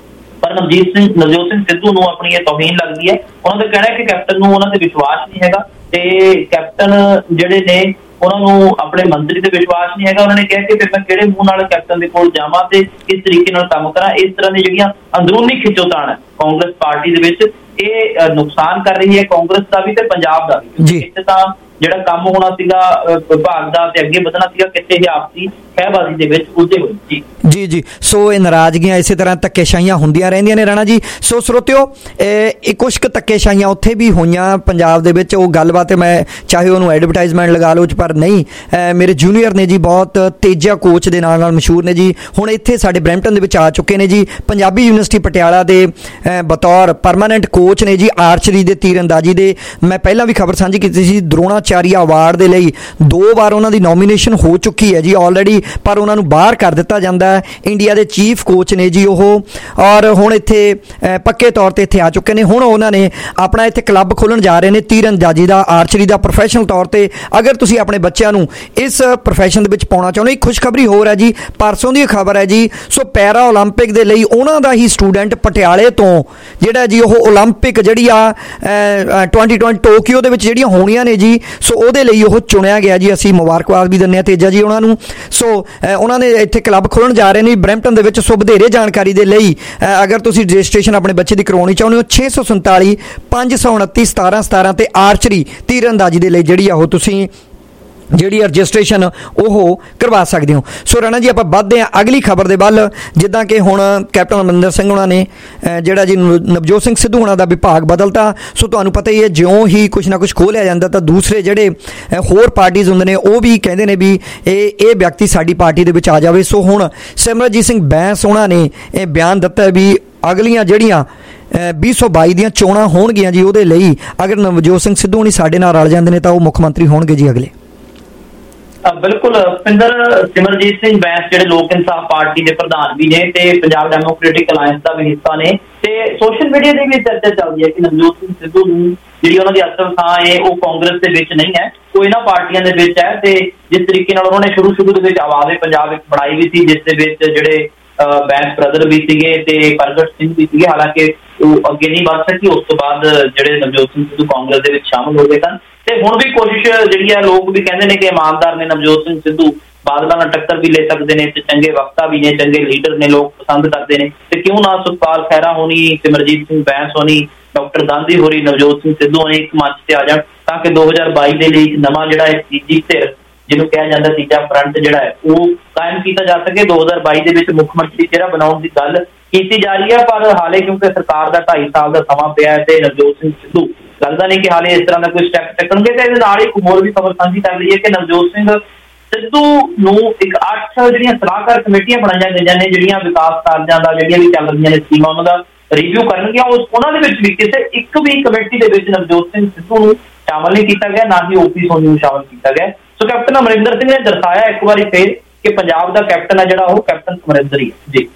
ਪਰ ਨਵਜੀਤ ਸਿੰਘ ਨਵਜੋਤ ਸਿੰਘ ਸਿੱਧੂ ਨੂੰ ਆਪਣੀ ਇਹ ਤੋਹੀਨ ਲੱਗਦੀ ਹੈ। ਉਹਨਾਂ ਦਾ ਕਹਿਣਾ ਹੈ ਕਿ ਕੈਪਟਨ ਨੂੰ ਉਹਨਾਂ ਤੇ ਵਿਸ਼ਵਾਸ ਨਹੀਂ ਹੈਗਾ ਤੇ ਕੈਪਟਨ ਜਿਹੜੇ ਨੇ ਉਹਨਾਂ ਨੂੰ ਆਪਣੇ ਮੰਤਰੀ ਤੇ ਵਿਸ਼ਵਾਸ ਨਹੀਂ ਹੈਗਾ। ਉਹਨਾਂ ਨੇ ਕਿਹਾ ਕਿ ਫਿਰ ਮੈਂ ਕਿਹੜੇ ਮੂੰਹ ਨਾਲ ਕੈਪਟਨ ਦੇ ਕੋਲ ਜਾਵਾਂ ਤੇ ਕਿਸ ਤਰੀਕੇ ਨਾਲ ਕੰਮ ਕਰਾਂ। ਇਸ ਤਰ੍ਹਾਂ ਦੀ ਜਿਹੜੀਆਂ ਅੰਦਰੂਨੀ ਖਿੱਚੋਤਾਣ ਹੈ ਕਾਂਗਰਸ ਪਾਰਟੀ ਦੇ ਵਿੱਚ ਇਹ ਨੁਕਸਾਨ ਕਰ ਰਹੀ ਹੈ ਕਾਂਗਰਸ ਦਾ ਵੀ ਤੇ ਪੰਜਾਬ ਦਾ ਵੀ। ਇੱਥੇ ਤਾਂ ਜਿਹੜਾ ਕੰਮ ਹੋਣਾ ਸੀਗਾ ਵਿਭਾਗ ਦਾ ਤੇ ਅੱਗੇ ਵਧਣਾ ਸੀਗਾ ਕਿਤੇ ਇਹ ਆਪਸੀ ਖਹਿਬਾਜ਼ੀ ਦੇ ਵਿੱਚ ਉਲਝੇ ਹੋਏ ਜੀ ਜੀ ਜੀ ਸੋ ਇਹ ਨਾਰਾਜ਼ਗੀਆਂ ਇਸੇ ਤਰ੍ਹਾਂ ਧੱਕੇਸ਼ਾਹੀਆਂ ਹੁੰਦੀਆਂ ਰਹਿੰਦੀਆਂ ਨੇ ਰਾਣਾ ਜੀ। ਸੋ ਸਰੋਤਿਓ, ਇਹ ਕੁਛ ਕੁ ਧੱਕੇਸ਼ਾਹੀਆਂ ਉੱਥੇ ਵੀ ਹੋਈਆਂ ਪੰਜਾਬ ਦੇ ਵਿੱਚ, ਉਹ ਗੱਲਬਾਤ ਮੈਂ ਚਾਹੇ ਉਹਨੂੰ ਐਡਵਰਟਾਈਜ਼ਮੈਂਟ ਲਗਾ ਲਓ, ਪਰ ਨਹੀਂ ਮੇਰੇ ਜੂਨੀਅਰ ਨੇ ਜੀ ਬਹੁਤ ਤੇਜਾ ਕੋਚ ਦੇ ਨਾਲ ਨਾਲ ਮਸ਼ਹੂਰ ਨੇ ਜੀ, ਹੁਣ ਇੱਥੇ ਸਾਡੇ ਬਰੈਂਪਟਨ ਦੇ ਵਿੱਚ ਆ ਚੁੱਕੇ ਨੇ ਜੀ। ਪੰਜਾਬੀ ਯੂਨੀਵਰਸਿਟੀ ਪਟਿਆਲਾ ਦੇ ਬਤੌਰ ਪਰਮਾਨੈਂਟ ਕੋਚ ਨੇ ਜੀ ਆਰਚਰੀ ਦੇ ਤੀਰ ਅੰਦਾਜ਼ੀ ਦੇ। ਮੈਂ ਪਹਿਲਾਂ ਵੀ ਖਬਰ ਸਾਂਝੀ ਕੀਤੀ ਸੀ, ਦਰੋਣਾਚਾਰੀਆ ਅਵਾਰਡ ਦੇ ਲਈ ਦੋ ਵਾਰ ਉਹਨਾਂ ਦੀ ਨੋਮੀਨੇਸ਼ਨ ਹੋ ਚੁੱਕੀ ਹੈ ਜੀ ਆਲਰੇਡੀ, ਪਰ ਉਹਨਾਂ ਨੂੰ ਬਾਹਰ ਕਰ ਦਿੱਤਾ ਜਾਂਦਾ ਹੈ, ਇੰਡੀਆ ਦੇ ਚੀਫ ਕੋਚ ਨੇ ਜੀ ਉਹ, ਔਰ ਹੁਣ ਇੱਥੇ ਪੱਕੇ ਤੌਰ ਤੇ ਇੱਥੇ ਆ ਚੁੱਕੇ ਨੇ। ਹੁਣ ਉਹਨਾਂ ਨੇ ਆਪਣਾ ਇੱਥੇ ਕਲੱਬ ਖੋਲ੍ਹਣ ਜਾ ਰਹੇ ਨੇ ਤੀਰਅੰਦਾਜ਼ੀ ਦਾ, ਆਰਚਰੀ ਦਾ, ਪ੍ਰੋਫੈਸ਼ਨਲ ਤੌਰ ਤੇ। ਅਗਰ ਤੁਸੀਂ ਆਪਣੇ ਬੱਚਿਆਂ ਨੂੰ ਇਸ ਪ੍ਰੋਫੈਸ਼ਨ ਦੇ ਵਿੱਚ ਪਾਉਣਾ ਚਾਹੁੰਦੇ, ਇੱਕ ਖੁਸ਼ਖਬਰੀ ਹੋਰ ਹੈ ਜੀ, ਪਰਸੋਂ ਦੀ ਖਬਰ ਹੈ ਜੀ। ਸੋ ਪੈਰਾ ਓਲੰਪਿਕ ਦੇ ਲਈ ਉਹਨਾਂ ਦਾ ਹੀ ਸਟੂਡੈਂਟ ਪਟਿਆਲੇ ਤੋਂ ਜਿਹੜਾ ਜੀ ਉਹ ਓਲੰਪਿਕ ਜਿਹੜੀ ਆ ਟਵੈਂਟੀ ਟਵੈਂਟੀ ਟੋਕੀਓ ਦੇ ਵਿੱਚ ਜਿਹੜੀਆਂ ਹੋਣੀਆਂ ਨੇ ਜੀ, ਸੋ ਉਹਦੇ ਲਈ ਉਹ ਚੁਣਿਆ ਗਿਆ ਜੀ। ਅਸੀਂ ਮੁਬਾਰਕਬਾਦ ਵੀ ਦਿੰਦੇ ਹਾਂ ਤੇਜਾ ਜੀ ਉਹਨਾਂ ਨੂੰ। ਸੋ ਉਹਨਾਂ ਨੇ ਇੱਥੇ ਕਲੱਬ ਖੋਲ੍ਹਣ ਜਾ ਰਹੇ ਨੇ ਬਰੈਂਪਟਨ ਦੇ ਵਿੱਚ। ਸੋ ਵਧੇਰੇ ਜਾਣਕਾਰੀ ਦੇ ਲਈ ਅਗਰ ਤੁਸੀਂ ਰਜਿਸਟ੍ਰੇਸ਼ਨ ਆਪਣੇ ਬੱਚੇ ਦੀ ਕਰਵਾਉਣੀ ਚਾਹੁੰਦੇ ਹੋ, ਛੇ ਸੌ ਸੰਤਾਲੀ ਪੰਜ ਸੌ ਉਨੱਤੀ ਸਤਾਰਾਂ ਸਤਾਰਾਂ ਤੇ ਆਰਚਰੀ ਤੀਰਅੰਦਾਜ਼ੀ ਦੇ ਲਈ ਜਿਹੜੀ ਆ ਉਹ ਤੁਸੀਂ ਜਿਹੜੀ ਰਜਿਸਟ੍ਰੇਸ਼ਨ ਉਹ ਕਰਵਾ ਸਕਦੇ ਹੋ। ਸੋ ਰਾਣਾ ਜੀ ਆਪਾਂ ਵੱਧਦੇ ਹਾਂ ਅਗਲੀ ਖਬਰ ਦੇ ਵੱਲ। ਜਿੱਦਾਂ ਕਿ ਹੁਣ ਕੈਪਟਨ ਅਮਰਿੰਦਰ ਸਿੰਘ ਉਹਨਾਂ ਨੇ ਜਿਹੜਾ ਜੀ ਨਵਜੋਤ ਸਿੰਘ ਸਿੱਧੂ ਉਹਨਾਂ ਦਾ ਵਿਭਾਗ ਬਦਲਤਾ। ਸੋ ਤੁਹਾਨੂੰ ਪਤਾ ਹੀ ਹੈ, ਜਿਉਂ ਹੀ ਕੁਛ ਨਾ ਕੁਛ ਖੋਲ੍ਹਿਆ ਜਾਂਦਾ ਤਾਂ ਦੂਸਰੇ ਜਿਹੜੇ ਹੋਰ ਪਾਰਟੀਜ਼ ਹੁੰਦੇ ਨੇ ਉਹ ਵੀ ਕਹਿੰਦੇ ਨੇ ਵੀ ਇਹ ਇਹ ਵਿਅਕਤੀ ਸਾਡੀ ਪਾਰਟੀ ਦੇ ਵਿੱਚ ਆ ਜਾਵੇ। ਸੋ ਹੁਣ ਸਿਮਰਨਜੀਤ ਸਿੰਘ ਬੈਂਸ ਉਹਨਾਂ ਨੇ ਇਹ ਬਿਆਨ ਦਿੱਤਾ ਵੀ ਅਗਲੀਆਂ ਜਿਹੜੀਆਂ ਵੀਹ ਸੌ ਬਾਈ ਦੀਆਂ ਚੋਣਾਂ ਹੋਣਗੀਆਂ ਜੀ, ਉਹਦੇ ਲਈ ਅਗਰ ਨਵਜੋਤ ਸਿੰਘ ਸਿੱਧੂ ਹੁਣੀ ਸਾਡੇ ਨਾਲ ਰਲ ਜਾਂਦੇ ਨੇ ਤਾਂ ਉਹ ਮੁੱਖ ਮੰਤਰੀ ਹੋਣਗੇ ਜੀ ਅਗਲੇ। ਬਿਲਕੁਲ ਭੁਪਿੰਦਰ, ਸਿਮਰਜੀਤ ਸਿੰਘ ਬੈਂਸ ਜਿਹੜੇ ਲੋਕ ਇਨਸਾਫ ਪਾਰਟੀ ਦੇ ਪ੍ਰਧਾਨ ਵੀ ਨੇ ਤੇ ਪੰਜਾਬ ਡੈਮੋਕ੍ਰੈਟਿਕ ਅਲਾਇੰਸ ਦਾ ਵੀ ਹਿੱਸਾ ਨੇ, ਤੇ ਸੋਸ਼ਲ ਮੀਡੀਆ ਤੇ ਵੀ ਚਰਚਾ ਚੱਲਦੀ ਹੈ ਕਿ ਨਵਜੋਤ ਸਿੰਘ ਸਿੱਧੂ ਨੂੰ ਜਿਹੜੀ ਉਹਨਾਂ ਦੀ ਅਸਲ ਥਾਂ ਹੈ ਉਹ ਕਾਂਗਰਸ ਦੇ ਵਿੱਚ ਨਹੀਂ ਹੈ, ਉਹ ਇਹਨਾਂ ਪਾਰਟੀਆਂ ਦੇ ਵਿੱਚ ਹੈ। ਤੇ ਜਿਸ ਤਰੀਕੇ ਨਾਲ ਉਹਨਾਂ ਨੇ ਸ਼ੁਰੂ ਸ਼ੁਰੂ ਦੇ ਵਿੱਚ ਆਵਾਜ਼ ਪੰਜਾਬ ਇੱਕ ਬਣਾਈ ਵੀ ਸੀ, ਜਿਸ ਦੇ ਵਿੱਚ ਜਿਹੜੇ ਬੈਂਸ ਬ੍ਰਦਰ ਵੀ ਸੀਗੇ ਤੇ ਪ੍ਰਗਟ ਸਿੰਘ ਵੀ ਸੀਗੇ, ਹਾਲਾਂਕਿ ਉਹ ਅੱਗੇ ਨਹੀਂ ਵੱਧ ਸਕੀ। ਉਸ ਤੋਂ ਬਾਅਦ ਜਿਹੜੇ ਨਵਜੋਤ ਸਿੰਘ ਸਿੱਧੂ ਕਾਂਗਰਸ ਦੇ ਵਿੱਚ ਸ਼ਾਮਲ ਹੋ ਗਏ ਸਨ। ਤੇ ਹੁਣ ਵੀ ਕੋਸ਼ਿਸ਼ ਜਿਹੜੀ ਹੈ, ਲੋਕ ਵੀ ਕਹਿੰਦੇ ਨੇ ਕਿ ਇਮਾਨਦਾਰ ਨੇ ਨਵਜੋਤ ਸਿੰਘ ਸਿੱਧੂ, ਬਾਦਲਾਂ ਨਾਲ ਟੱਕਰ ਵੀ ਲੈ ਸਕਦੇ ਨੇ ਤੇ ਚੰਗੇ ਵਕਤਾ ਵੀ ਨੇ, ਚੰਗੇ ਲੀਡਰ ਨੇ, ਲੋਕ ਪਸੰਦ ਕਰਦੇ ਨੇ। ਤੇ ਕਿਉਂ ਨਾ ਸੁਖਪਾਲ ਖਹਿਰਾ ਹੋਣੀ, ਸਿਮਰਜੀਤ ਸਿੰਘ ਬੈਂਸ ਹੋਣੀ, ਡਾਕਟਰ ਗਾਂਧੀ ਹੋਰੀ, ਨਵਜੋਤ ਸਿੰਘ ਸਿੱਧੂ ਹੋਣੀ ਇੱਕ ਮੰਚ ਤੇ ਆ ਜਾਣ ਤਾਂ ਕਿ ਦੋ ਹਜ਼ਾਰ ਬਾਈ ਦੇ ਲਈ ਨਵਾਂ ਜਿਹੜਾ ਹੈ ਤੀਜੀ ਧਿਰ ਜਿਹਨੂੰ ਕਿਹਾ ਜਾਂਦਾ ਤੀਜਾ ਫਰੰਟ ਜਿਹੜਾ ਹੈ ਉਹ ਕਾਇਮ ਕੀਤਾ ਜਾ ਸਕੇ। ਦੋ ਹਜ਼ਾਰ ਬਾਈ ਦੇ ਵਿੱਚ ਮੁੱਖ ਮੰਤਰੀ ਚਿਹਰਾ ਬਣਾਉਣ ਦੀ ਗੱਲ ਕੀਤੀ ਜਾ ਰਹੀ ਹੈ, ਪਰ ਹਾਲੇ ਕਿਉਂਕਿ ਸਰਕਾਰ ਦਾ ਢਾਈ ਸਾਲ ਦਾ ਸਮਾਂ ਪਿਆ ਤੇ ਨਵਜੋਤ ਸਿੰਘ ਸਿੱਧੂ ਲੱਗਦਾ ਨਹੀਂ ਕਿ ਹਾਲੇ ਇਸ ਤਰ੍ਹਾਂ ਦਾ ਕੋਈ ਸਟੈਪ ਚੱਕਣਗੇ। ਤੇ ਇਹਦੇ ਨਾਲ ਇੱਕ ਹੋਰ ਵੀ ਖਬਰ ਸਾਂਝੀ ਕਰ ਲਈ ਹੈ ਕਿ ਨਵਜੋਤ ਸਿੰਘ ਸਿੱਧੂ ਨੂੰ ਇੱਕ ਅੱਠ ਜਿਹੜੀਆਂ ਸਲਾਹਕਾਰ ਕਮੇਟੀਆਂ ਬਣਾਈਆਂ ਗਈਆਂ ਨੇ, ਜਿਹੜੀਆਂ ਵਿਕਾਸ ਕਾਰਜਾਂ ਦਾ ਜਿਹੜੀਆਂ ਵੀ ਚੱਲ ਰਹੀਆਂ ਨੇ ਸਕੀਮਾਂ ਉਹਨਾਂ ਦਾ ਰਿਵਿਊ ਕਰਨਗੀਆਂ। ਉਸ ਉਹਨਾਂ ਦੇ ਵਿੱਚ ਵੀ ਕਿਸੇ ਇੱਕ ਵੀ ਕਮੇਟੀ ਦੇ ਵਿੱਚ ਨਵਜੋਤ ਸਿੰਘ ਸਿੱਧੂ ਨੂੰ ਸ਼ਾਮਲ ਨਹੀਂ ਕੀਤਾ ਗਿਆ, ਨਾ ਹੀ ਓਪੀ ਸੋਨੀ ਨੂੰ ਸ਼ਾਮਲ ਕੀਤਾ ਗਿਆ। ਸੋ ਕੈਪਟਨ ਅਮਰਿੰਦਰ ਸਿੰਘ ਨੇ ਦਰਸਾਇਆ ਇੱਕ ਵਾਰੀ ਫੇਰ ਕਿ ਪੰਜਾਬ ਦਾ ਕੈਪਟਨ ਹੈ ਜਿਹੜਾ ਉਹ ਕੈਪਟਨ ਅਮਰਿੰਦਰ ਹੀ ਹੈ ਜੀ।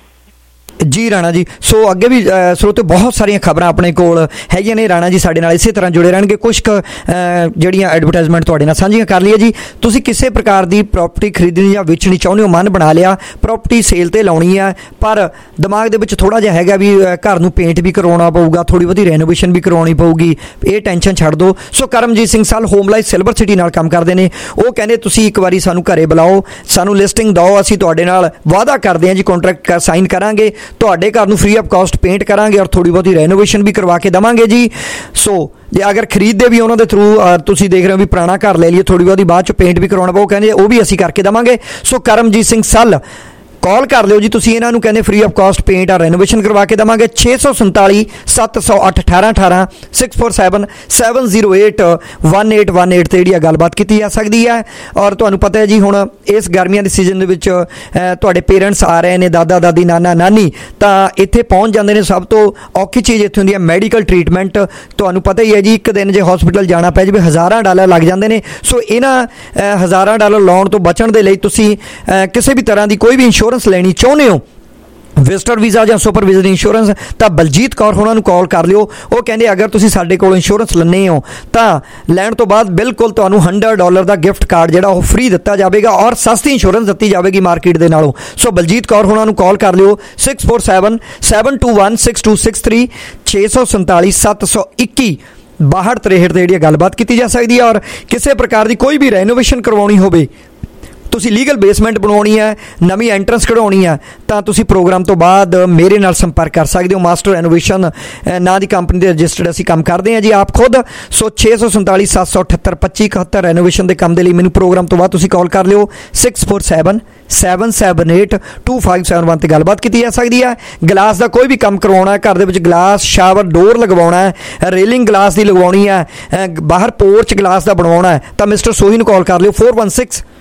ਜੀ ਰਾਣਾ ਜੀ, ਸੋ ਅੱਗੇ ਵੀ ਸਰੋਤੇ ਬਹੁਤ ਸਾਰੀਆਂ ਖਬਰਾਂ ਆਪਣੇ ਕੋਲ ਹੈਗੀਆਂ ਨੇ। ਰਾਣਾ ਜੀ ਸਾਡੇ ਨਾਲ ਇਸੇ ਤਰ੍ਹਾਂ ਜੁੜੇ ਰਹਿਣਗੇ। ਕੁਛ ਕੁ ਜਿਹੜੀਆਂ ਐਡਵਰਟਾਈਜ਼ਮੈਂਟ ਤੁਹਾਡੇ ਨਾਲ ਸਾਂਝੀਆਂ ਕਰ ਲਈਏ ਜੀ। ਤੁਸੀਂ ਕਿਸੇ ਪ੍ਰਕਾਰ ਦੀ ਪ੍ਰਾਪਰਟੀ ਖਰੀਦਣੀ ਜਾਂ ਵੇਚਣੀ ਚਾਹੁੰਦੇ ਹੋ, ਮਨ ਬਣਾ ਲਿਆ, ਪ੍ਰਾਪਰਟੀ ਸੇਲ ਤੇ ਲਾਉਣੀ ਹੈ, ਪਰ ਦਿਮਾਗ ਦੇ ਵਿੱਚ ਥੋੜਾ ਜਿਹਾ ਹੈਗਾ ਵੀ ਘਰ ਨੂੰ ਪੇਂਟ ਵੀ ਕਰਵਾਉਣਾ ਪਊਗਾ, ਥੋੜੀ ਬਹੁਤੀ ਰੈਨੋਵੇਸ਼ਨ ਵੀ ਕਰਵਾਉਣੀ ਪਊਗੀ, ਇਹ ਟੈਨਸ਼ਨ ਛੱਡ ਦਿਓ। ਸੋ ਕਰਮਜੀਤ ਸਿੰਘ ਸਾਲ ਹੋਮ ਲਾਈਫ ਸਿਲਵਰ ਸਿਟੀ ਨਾਲ ਕੰਮ ਕਰਦੇ ਨੇ। ਉਹ ਕਹਿੰਦੇ ਤੁਸੀਂ ਇੱਕ ਵਾਰੀ ਸਾਨੂੰ ਘਰੇ ਬੁਲਾਓ, ਸਾਨੂੰ ਲਿਸਟਿੰਗ ਦਿਓ, ਅਸੀਂ ਤੁਹਾਡੇ ਨਾਲ ਵਾਅਦਾ ਕਰਦੇ ਹਾਂ ਜੀ, ਕੰਟਰੈਕਟ ਸਾਈਨ ਕਰਾਂਗੇ, ਤੁਹਾਡੇ ਘਰ ਨੂੰ ਫ੍ਰੀ ਆਫ ਕਾਸਟ ਪੇਂਟ ਕਰਾਂਗੇ ਔਰ ਥੋੜੀ ਬਹੁਤੀ ਰੈਨੋਵੇਸ਼ਨ ਵੀ ਕਰਵਾ ਕੇ ਦੇਵਾਂਗੇ ਜੀ। ਸੋ ਜੇ ਅਗਰ ਖਰੀਦਦੇ ਵੀ ਉਹਨਾਂ ਦੇ ਥਰੂ ਤੁਸੀਂ ਦੇਖ ਰਹੇ ਹੋ ਵੀ ਪੁਰਾਣਾ ਘਰ ਲੈ ਲਈਏ, ਥੋੜੀ ਬਹੁਤੀ ਬਾਅਦ ਚ ਪੇਂਟ ਵੀ ਕਰਵਾਉਣਾ ਪਊ, ਕਹਿੰਦੇ ਉਹ ਵੀ ਅਸੀਂ ਕਰਕੇ ਦੇਵਾਂਗੇ। ਸੋ ਕਰਮਜੀਤ ਸਿੰਘ ਸੱਲ ਕਾਲ ਕਰ ਲਿਓ ਜੀ ਤੁਸੀਂ ਇਹਨਾਂ ਨੂੰ, ਕਹਿੰਦੇ ਫ੍ਰੀ ਆਫ ਕਾਸਟ ਪੇਂਟ ਆ ਰੈਨੋਵੇਸ਼ਨ ਕਰਵਾ ਕੇ ਦੇਵਾਂਗੇ। ਛੇ ਸੌ ਸੰਤਾਲੀ ਸੱਤ ਸੌ ਅੱਠ ਅਠਾਰਾਂ ਅਠਾਰਾਂ six four seven seven zero eight one eight one eight 'ਤੇ ਜਿਹੜੀ ਆ ਗੱਲਬਾਤ ਕੀਤੀ ਜਾ ਸਕਦੀ ਹੈ। ਔਰ ਤੁਹਾਨੂੰ ਪਤਾ ਹੈ ਜੀ ਹੁਣ ਇਸ ਗਰਮੀਆਂ ਦੇ ਸੀਜ਼ਨ ਦੇ ਵਿੱਚ ਤੁਹਾਡੇ ਪੇਰੈਂਟਸ ਆ ਰਹੇ ਨੇ, ਦਾਦਾ ਦਾਦੀ ਨਾਨਾ ਨਾਨੀ, ਤਾਂ ਇੱਥੇ ਪਹੁੰਚ ਜਾਂਦੇ ਨੇ। ਸਭ ਤੋਂ ਔਖੀ ਚੀਜ਼ ਇੱਥੇ ਹੁੰਦੀ ਹੈ ਮੈਡੀਕਲ ਟਰੀਟਮੈਂਟ। ਤੁਹਾਨੂੰ ਪਤਾ ਹੀ ਹੈ ਜੀ, ਇੱਕ ਦਿਨ ਜੇ ਹਸਪੀਟਲ ਜਾਣਾ ਪੈ ਜਾਵੇ ਹਜ਼ਾਰਾਂ ਡਾਲਰ ਲੱਗ ਜਾਂਦੇ ਨੇ। ਸੋ ਇਹਨਾਂ ਹਜ਼ਾਰਾਂ ਡਾਲਰ ਲਾਉਣ ਤੋਂ ਬਚਣ ਦੇ ਲਈ ਤੁਸੀਂ ਕਿਸੇ ਵੀ ਤਰ੍ਹਾਂ ਦੀ ਕੋਈ ਵੀ ਇੰਸ਼ੋਰੈਂਸ ਲੈਣੀ ਚਾਹੁੰਦੇ ਹੋ, ਵਿਜ਼ਟਰ ਵੀਜ਼ਾ ਜਾਂ ਸੁਪਰ ਵਿਜ਼ਿਟ ਇੰਸ਼ੋਰੈਂਸ, ਤਾਂ ਬਲਜੀਤ ਕੌਰ ਉਹਨਾਂ ਨੂੰ ਕਾਲ ਕਰ ਲਿਓ। ਉਹ ਕਹਿੰਦੇ ਅਗਰ ਤੁਸੀਂ ਸਾਡੇ ਕੋਲ ਇੰਸ਼ੋਰੈਂਸ ਲੈਣੇ ਹੋ ਤਾਂ ਲੈਣ ਤੋਂ ਬਾਅਦ ਬਿਲਕੁਲ ਤੁਹਾਨੂੰ ਸੌ ਡਾਲਰ ਦਾ ਗਿਫਟ ਕਾਰਡ ਜਿਹੜਾ ਉਹ ਫ੍ਰੀ ਦਿੱਤਾ ਜਾਵੇਗਾ ਔਰ ਸਸਤੀ ਇੰਸ਼ੋਰੈਂਸ ਦਿੱਤੀ ਜਾਵੇਗੀ ਮਾਰਕੀਟ ਦੇ ਨਾਲੋਂ। ਸੋ ਬਲਜੀਤ ਕੌਰ ਉਹਨਾਂ ਨੂੰ ਕਾਲ ਕਰ ਲਿਓ six four seven seven two one six two six three ਛੇ ਸੌ ਸੰਤਾਲੀ ਸੱਤ ਸੌ ਇੱਕੀ ਬਾਹਠ ਤਰੇਹਠ 'ਤੇ ਜਿਹੜੀ ਗੱਲਬਾਤ ਕੀਤੀ ਜਾ ਸਕਦੀ ਹੈ। ਔਰ ਕਿਸੇ ਪ੍ਰਕਾਰ ਦੀ ਕੋਈ ਵੀ ਰੈਨੋਵੇਸ਼ਨ ਕਰਵਾਉਣੀ ਹੋਵੇ, ਤੁਸੀਂ ਲੀਗਲ ਬੇਸਮੈਂਟ ਬਣਾਉਣੀ ਹੈ, ਨਵੀਂ ਐਂਟਰੈਂਸ ਕਢਾਉਣੀ ਹੈ, ਤਾਂ ਤੁਸੀਂ ਪ੍ਰੋਗਰਾਮ ਤੋਂ ਬਾਅਦ ਮੇਰੇ ਨਾਲ ਸੰਪਰਕ ਕਰ ਸਕਦੇ ਹੋ। ਮਾਸਟਰ ਰੈਨੋਵੇਸ਼ਨ ਨਾਂ ਦੀ ਕੰਪਨੀ ਦੇ ਰਜਿਸਟਰਡ ਅਸੀਂ ਕੰਮ ਕਰਦੇ ਹਾਂ ਜੀ ਆਪ ਖੁਦ। ਸੋ ਛੇ ਸੌ ਸੰਤਾਲੀ ਸੱਤ ਸੌ ਅਠੱਤਰ ਪੱਚੀ ਇਕਹੱਤਰ ਰੈਨੋਵੇਸ਼ਨ ਦੇ ਕੰਮ ਦੇ ਲਈ ਮੈਨੂੰ ਪ੍ਰੋਗਰਾਮ ਤੋਂ ਬਾਅਦ ਤੁਸੀਂ ਕਾਲ ਕਰ ਲਿਓ six four seven seven seven eight two five seven one 'ਤੇ ਗੱਲਬਾਤ ਕੀਤੀ ਜਾ ਸਕਦੀ ਹੈ। ਗਲਾਸ ਦਾ ਕੋਈ ਵੀ ਕੰਮ ਕਰਵਾਉਣਾ ਹੈ, ਘਰ ਦੇ ਵਿੱਚ ਗਲਾਸ ਸ਼ਾਵਰ ਡੋਰ ਲਗਵਾਉਣਾ ਹੈ, ਰੇਲਿੰਗ ਗਲਾਸ ਦੀ ਲਗਵਾਉਣੀ ਹੈ, ਬਾਹਰ ਪੋਰਚ ਗਲਾਸ ਦਾ ਬਣਵਾਉਣਾ ਹੈ, ਤਾਂ ਮਿਸਟਰ ਸੋਹੀ ਨੂੰ ਕਾਲ ਕਰ ਲਿਓ four one six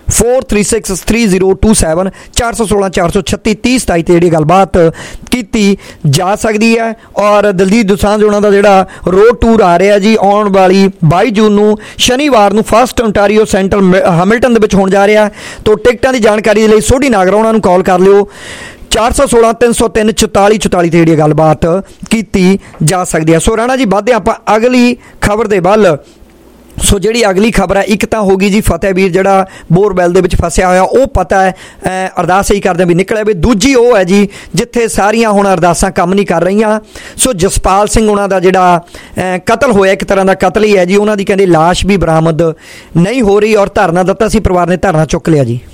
four three six three zero two seven चार सौ सोलह चार सौ छत्ती तीह सताई ते जिहड़ी गलबात कीती जा सकदी है। और दलजीत दोसांझ उन्हां दा जिहड़ा रोड टूर आ रहा जी आउण वाली बाई जून नूं शनिवार नूं फर्स्ट ओंटारियो सेंटर हैमिल्टन दे विच होण जा रहा है। तो टिकटां दी जानकारी लई सोढी नागरा उन्हां नूं कॉल कर लिओ चार सौ सोलह तीन सौ तीन चौताली चौताली ते जिहड़ी गलबात कीती जा सकदी है। सो राणा जी वधदे आपां अगली खबर दे वल। सो जी अगली खबर है एक तो होगी जी फतेहवीर जड़ा बोरवैल दे विच फसिया होया वो पता है अरदास ही करदे भी निकलिया भी। दूजी वो है जी जिथे सारियां हुण अरदासां काम नहीं कर रही। सो जसपाल सिंह उन्हां दा जिहड़ा कतल होया एक तरह का कतल ही है जी। उन्हां दी कहंदे लाश भी बरामद नहीं हो रही और धरना दिता सी परिवार ने धरना चुक लिया जी।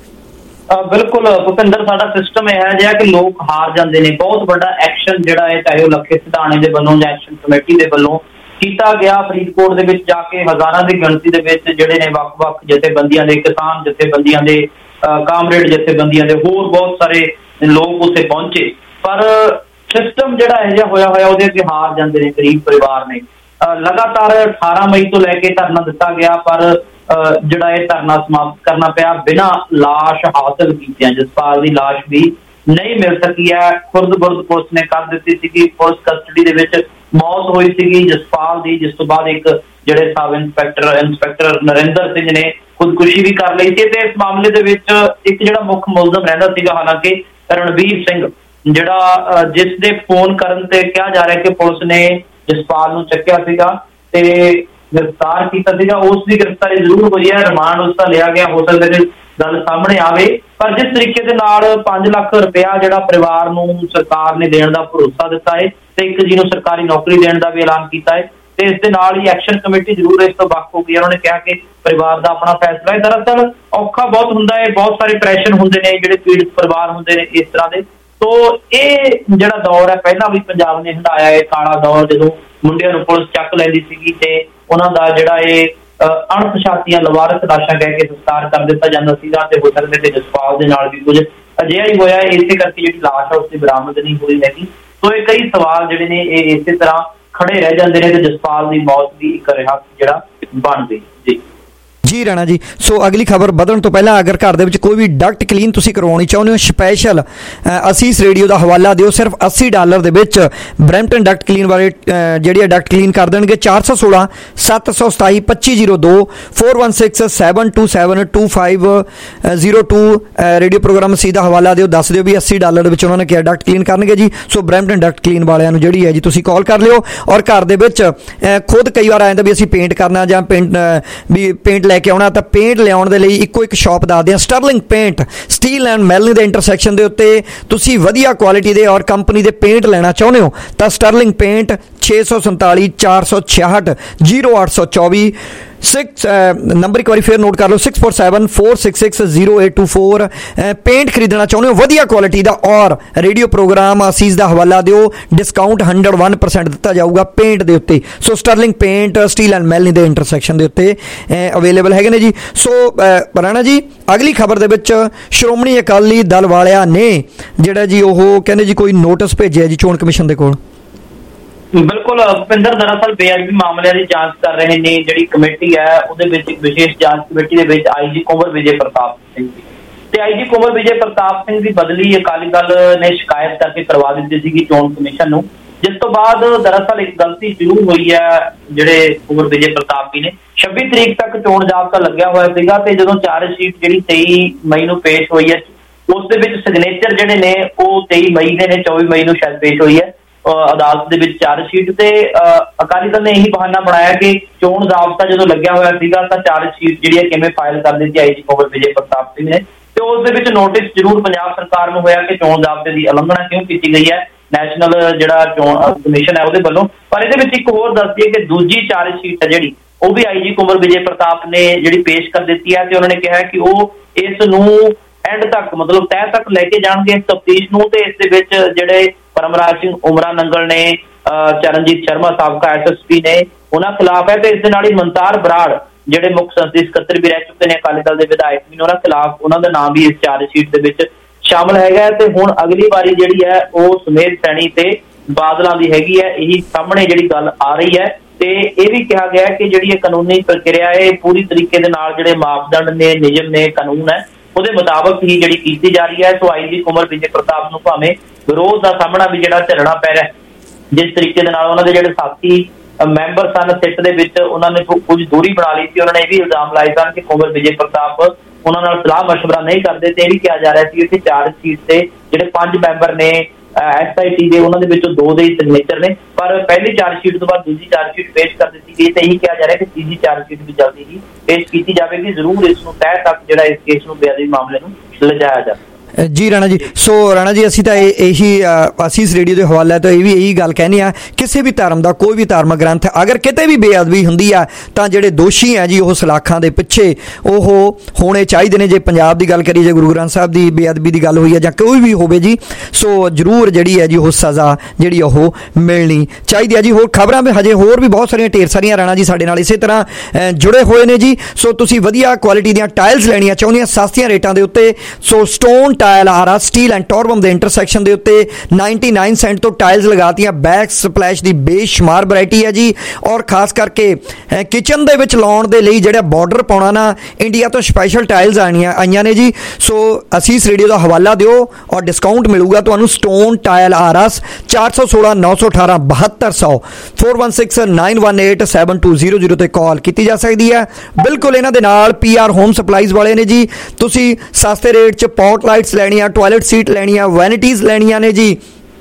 बिल्कुल भुपिंदर साडा सिस्टम यह है जिहा कि लोग हार जाते हैं। बहुत बड़ा एक्शन जिहड़ा है चाहे वह लखे सिधाणे दे वल्लों जां एक्शन कमेटी दे वल्लों कीता गया। फरीदकोट दे विच जाके हज़ारां दी गिणती दे विच जिहड़े ने वख-वख जथेबंदियां दे किसान जथेबंदियां दे कामरेड जथेबंदियां दे होर बहुत सारे लोग उत्थे पहुंचे पर सिस्टम जिहड़ा इहो जिहा होया होया उहदे अगे हार जांदे ने गरीब परिवार ने। लगातार अठारह मई तो लैके धरना दिता गया पर जिहड़ा ये धरना समाप्त करना पिया बिना लाश हासिल कीते। जसपाल की लाश भी नहीं मिल सकी है। खुर्द बुर्द पुलिस ने कर दी थी। पुलिस कस्टडी दे विच मौत हुई सी जसपाल की जिस तो बाद एक जिहड़े sub inspector inspector Narendra Singh ने खुदकुशी भी कर ली थी। इस मामले दे विच एक जिहड़ा मुख मुलजम रहिंदा सीगा हालांकि रणवीर सिंह जिहड़ा जिस दे फोन करन ते कहा जा रहा है कि पुलिस ने जसपाल नूं चक्किया सीगा ते गिरफ्तार किया सीगा। उसकी गिरफ्तारी जरूर हुई है। रिमांड उसका लिया गया। हो सकता है गल सामने आवे पर जिस तरीके दे नाल पांच लाख रुपया जिहड़ा परिवार नूं सरकार ने देण दा भरोसा दिता है ते एक जी नूं सरकारी नौकरी देण दा भी ऐलान कीता है ते इस दे नाल ही एक्शन कमेटी जरूर इस तो वख हो गई। उन्होंने कहा कि परिवार दा अपना फैसला है। दरअसल औखा बहुत हुंदा है। बहुत सारे प्रैशर हुंदे ने जिहड़े पीड़ित परिवार हुंदे ने इस तरह दे। तो ये जिहड़ा दौर है पहला भी पंजाब ने हंडाया है काला दौर जदों मुंडियां नूं पुलिस चक लैंदी सीगी ते उन्हां दा जिहड़ा ये अणपछातियां लवारस लाशां कह के संस्कार कर दिता जांदा सीगा ते हो सकदा कि जसपाल दे नाल भी कुछ अजिहा ही होया। इसे करके जिहड़ी लाश है उसकी बरामद नहीं हुई हैगी। तो ये कई सवाल जिहड़े ने इसे तरह खड़े रह जांदे ने ते जसपाल दी मौत भी एक रहस्य जिहड़ा बन गई जी। जी राणा जी सो अगली खबर बदलण तो पहला अगर घर दे विच कोई भी डक्ट क्लीन तुसीं करवाउणी चाहुंदे हो स्पैशल असीस रेडियो का हवाला दिओ। सिर्फ अस्सी डॉलर दे विच ब्रैम्पटन डक्ट क्लीन वाले जिहड़ी डक्ट क्लीन कर देणगे। चार सौ सोलह सत्त सौ सताई पच्ची जीरो दो four one six seven two seven two five zero two radio program Asees दा हवाला दिओ। दस दिओ भी अस्सी डॉलर दे विच उन्होंने कहा डक्ट क्लीन करनगे जी। सो ब्रैम्पटन डक्ट क्लीन वालिआं नूं जिहड़ी है जी तुसीं कॉल कर लिओ। और घर दे विच खुद कई बार आ जांदा भी असीं पेंट करना जां पेंट भी पेंट लैके आउणा तां पेंट लियाउण दे लई इक्को एक शॉप दसदे आ Sterling Paint Steeles and Melanie दे इंटरसैक्शन दे उत्ते तुसीं वधिया क्वालिटी दे और कंपनी दे पेंट लेना चाहुंदे हो तां स्टर्लिंग पेंट छे सौ संताली चार सौ छियाहठ जीरो अठ सौ चौबी सिक्स नंबर एक बार फिर नोट कर लो six four seven four six six zero eight two four. Paint खरीदना चाहुंदे हो वधिया क्वालिटी दा और रेडियो प्रोग्राम असीस दा हवाला दिओ डिस्काउंट हंड्रड वन परसेंट दिता जाऊगा पेंट दे उत्ते। So Sterling Paint Steeles and Melanie दे इंटरसैक्शन दे उत्ते अवेलेबल हैगे ने जी। सो राणा जी अगली खबर दे विच श्रोमणी अकाली दल वालिआं ने जिहड़ा जी ओह कहंदे जी कोई नोटिस भेजिआ जी चोण कमिशन दे कोल। बिल्कुल भुपिंदर दरअसल बेअदबी मामलों की जांच कर रहे ने जिहड़ी कमेटी है उहदे विच एक विशेष जांच कमेटी दे विच आई जी कुंवर विजय प्रताप सिंह जी ते आई जी कुंवर विजय प्रताप सिंह की बदली अकाली दल ने शिकायत करके करवा दी थी चोण कमिशन नूं। जिस तो बाद दरअसल एक गलती जरूर हुई है जिहड़े कुंवर विजय प्रताप जी ने छब्बी तरीक तक चोण जाबता लग्या होया सीगा ते जदों चार्जशीट जिहड़ी तेई मई नूं पेश हुई है उस दे विच सिग्नेचर जिहड़े ने वो तेई मई दे ने चौबी मई नूं शायद पेश हुई है अदालत दे विच चार्जशीट ते अकाली दल ने यही बहाना बनाया कि चोण जाबता जो लग्या होया सीगा तां चार्जशीट जिहड़ी है किवें फाइल कर दी आई जी कुंवर विजय प्रताप सिंह ने ते उस दे विच नोटिस जरूर पंजाब सरकार नूं होया कि चोण जाबते की उलंघना क्यों की गई है नैशनल जिहड़ा चोण कमिशन है उहदे वल्लों। पर इहदे विच एक होर दस दईए कि दूजी चार्जशीट है जिहड़ी वो भी आई जी कुंवर विजय प्रताप ने जिहड़ी पेश कर दी है ते उन्होंने कहा कि वो इस नूं एंड तक मतलब तय तक लेके जाएंगे इस तफ्तीश नूं ते इस दे विच जिहड़े परमराज सिंह उमरा नंगल ने चरणजीत शर्मा साबका एस एस पी ने उन्होंने खिलाफ है तो इस दे नाल ही मनतार बराड़ जिहड़े मुख संसदीय सकत्तर भी रह चुके हैं अकाली दल के विधायक भी उन्होंने खिलाफ उन्होंने नाम भी इस चार्जशीट दे विच शामिल हैगा ते हुण अगली बारी जिहड़ी है वो सुमेध सैनी ते बादलों की हैगी है यही सामने जिहड़ी गल आ रही है ਤੇ ਇਹ ਵੀ ਕਿਹਾ ਗਿਆ ਕਿ ਜਿਹੜੀ ਇਹ ਕਾਨੂੰਨੀ ਪ੍ਰਕਿਰਿਆ ਹੈ ਪੂਰੀ ਤਰੀਕੇ ਦੇ ਨਾਲ ਜਿਹੜੇ ਮਾਪਦੰਡ ਨੇ, ਨਿਯਮ ਨੇ, ਕਾਨੂੰਨ ਹੈ ਉਹਦੇ ਮੁਤਾਬਕ ਹੀ ਜਿਹੜੀ ਕੀਤੀ ਜਾ ਰਹੀ ਹੈ। ਸੋ ਆਈ ਜੀ ਕੁੰਵਰ ਵਿਜੇ ਪ੍ਰਤਾਪ ਨੂੰ ਭਾਵੇਂ ਵਿਰੋਧ ਦਾ ਸਾਹਮਣਾ ਵੀ ਜਿਹੜਾ ਝੱਲਣਾ ਪੈ ਰਿਹਾ, ਜਿਸ ਤਰੀਕੇ ਦੇ ਨਾਲ ਉਹਨਾਂ ਦੇ ਜਿਹੜੇ ਸਾਥੀ ਮੈਂਬਰ ਸਨ ਸਿੱਟ ਦੇ ਵਿੱਚ ਉਹਨਾਂ ਨੇ ਕੁਝ ਦੂਰੀ ਬਣਾ ਲਈ ਸੀ। ਉਹਨਾਂ ਨੇ ਇਹ ਵੀ ਇਲਜ਼ਾਮ ਲਾਏ ਸਨ ਕਿ ਕੁੰਵਰ ਵਿਜੇ ਪ੍ਰਤਾਪ ਉਹਨਾਂ ਨਾਲ ਸਲਾਹ ਮਸ਼ਵਰਾ ਨਹੀਂ ਕਰਦੇ ਤੇ ਇਹ ਵੀ ਕਿਹਾ ਜਾ ਰਿਹਾ ਸੀ ਕਿ ਚਾਰਜ ਸ਼ੀਟ ਤੇ ਜਿਹੜੇ ਪੰਜ ਮੈਂਬਰ ਨੇ ਐਸ ਆਈ ਟੀ ਦੇ ਉਹਨਾਂ ਦੇ ਵਿੱਚੋਂ ਦੋ ਦੇ ਸਿਗਨੇਚਰ ਨੇ, ਪਰ ਪਹਿਲੀ ਚਾਰਜ ਸ਼ੀਟ ਤੋਂ ਬਾਅਦ ਦੂਜੀ ਚਾਰਜ ਸ਼ੀਟ ਪੇਸ਼ ਕਰ ਦਿੱਤੀ ਗਈ ਤੇ ਇਹੀ ਕਿਹਾ ਜਾ ਰਿਹਾ ਕਿ ਤੀਜੀ ਚਾਰਜ ਸ਼ੀਟ ਵੀ ਜਲਦੀ ਹੀ ਪੇਸ਼ ਕੀਤੀ ਜਾਵੇਗੀ। ਜ਼ਰੂਰ ਇਸ ਨੂੰ ਤਹਿ ਤੱਕ ਜਿਹੜਾ ਇਸ ਕੇਸ ਨੂੰ ਬੇਅਦਬੀ ਮਾਮਲੇ ਨੂੰ ਲਿਜਾਇਆ ਜਾਵੇ। ਜੀ ਰਾਣਾ ਜੀ, ਸੋ ਰਾਣਾ ਜੀ ਅਸੀਂ ਤਾਂ ਇਹੀ ਅਸੀਸ ਰੇਡੀਓ ਦੇ ਹਵਾਲੇ ਤੋਂ ਇਹ ਵੀ ਇਹੀ ਗੱਲ ਕਹਿੰਦੇ ਆ, ਕਿਸੇ ਵੀ ਧਰਮ ਦਾ ਕੋਈ ਵੀ ਧਾਰਮਿਕ ਗ੍ਰੰਥ ਅਗਰ ਕਿਤੇ ਵੀ ਬੇਅਦਬੀ ਹੁੰਦੀ ਆ ਤਾਂ ਜਿਹੜੇ ਦੋਸ਼ੀ ਆ ਜੀ ਉਹ ਸਲਾਖਾਂ ਦੇ ਪਿੱਛੇ ਉਹ ਹੋਣੇ ਚਾਹੀਦੇ ਨੇ। ਜੇ ਪੰਜਾਬ ਦੀ ਗੱਲ ਕਰੀਏ, ਜੇ ਗੁਰੂ ਗ੍ਰੰਥ ਸਾਹਿਬ ਦੀ ਬੇਅਦਬੀ ਦੀ ਗੱਲ ਹੋਈ ਹੈ ਜਾਂ ਕੋਈ ਵੀ ਹੋਵੇ ਜੀ, ਸੋ ਜ਼ਰੂਰ ਜਿਹੜੀ ਹੈ ਜੀ ਉਹ ਸਜ਼ਾ ਜਿਹੜੀ ਉਹ ਮਿਲਣੀ ਚਾਹੀਦੀ ਹੈ ਜੀ। ਹੋਰ ਖਬਰਾਂ ਵੀ ਹਜੇ ਹੋਰ ਵੀ ਬਹੁਤ ਸਾਰੀਆਂ ਢੇਰ ਸਾਰੀਆਂ ਰਾਣਾ ਜੀ ਸਾਡੇ ਨਾਲ ਇਸੇ ਤਰ੍ਹਾਂ ਜੁੜੇ ਹੋਏ ਨੇ ਜੀ। ਸੋ ਤੁਸੀਂ ਵਧੀਆ ਕੁਆਲਿਟੀ ਦੀਆਂ ਟਾਇਲਸ ਲੈਣੀਆਂ ਚਾਹੁੰਦੀਆਂ ਸਸਤੀਆਂ ਰੇਟਾਂ ਦੇ ਉੱਤੇ, ਸੋ ਸਟੋਨ ਟਾਇਲ ਆ ਰਹਾ ਸਟੀਲ ਐਂਡ ਟੋਰਬਮ ਦੇ ਇੰਟਰਸੈਕਸ਼ਨ ਦੇ ਉੱਤੇ ਨਿन्यानवे ਸੈਂਟ ਤੋਂ ਟਾਇਲਸ ਲਗਾਤੀਆਂ। ਬੈਕ ਸਪਲੈਸ਼ ਦੀ ਬੇਸ਼ੁਮਾਰ ਵੈਰਾਈਟੀ ਹੈ ਜੀ, ਔਰ ਖਾਸ ਕਰਕੇ ਕਿਚਨ ਦੇ ਵਿੱਚ ਲਾਉਣ ਦੇ ਲਈ ਜਿਹੜਾ ਬਾਰਡਰ ਪਾਉਣਾ ਨਾ, ਇੰਡੀਆ ਤੋਂ ਸਪੈਸ਼ਲ ਟਾਇਲਸ ਆਣੀਆਂ ਆਈਆਂ ਨੇ ਜੀ। ਸੋ ਅਸੀਸ ਰੇਡੀਓ ਦਾ ਹਵਾਲਾ ਦਿਓ ਔਰ ਡਿਸਕਾਊਂਟ ਮਿਲੂਗਾ ਤੁਹਾਨੂੰ। ਸਟੋਨ ਟਾਇਲ ਆਰਸ ਚਾਰ ਸੌ ਸੋਲਾਂ ਨੌ ਸੌ ਅਠਾਰਾਂ ਬਹੱਤਰ ਸੌ four one six nine one eight seven two zero zero ਤੇ ਕਾਲ ਕੀਤੀ ਜਾ ਸਕਦੀ ਹੈ। ਬਿਲਕੁਲ ਇਹਨਾਂ ਦੇ ਨਾਲ ਪੀ ਆਰ ਹੋਮ ਸਪਲਾਈਜ਼ ਵਾਲੇ ਨੇ ਜੀ। ਤੁਸੀਂ ਸਸਤੇ ਰੇਟ 'ਚ ਪੌਟ ਲਾਈਟਸ ਲੈਣੀਆਂ, ਟॉयलेट सीट लेनी है, वैनिटीज़ लेनिया ने जी,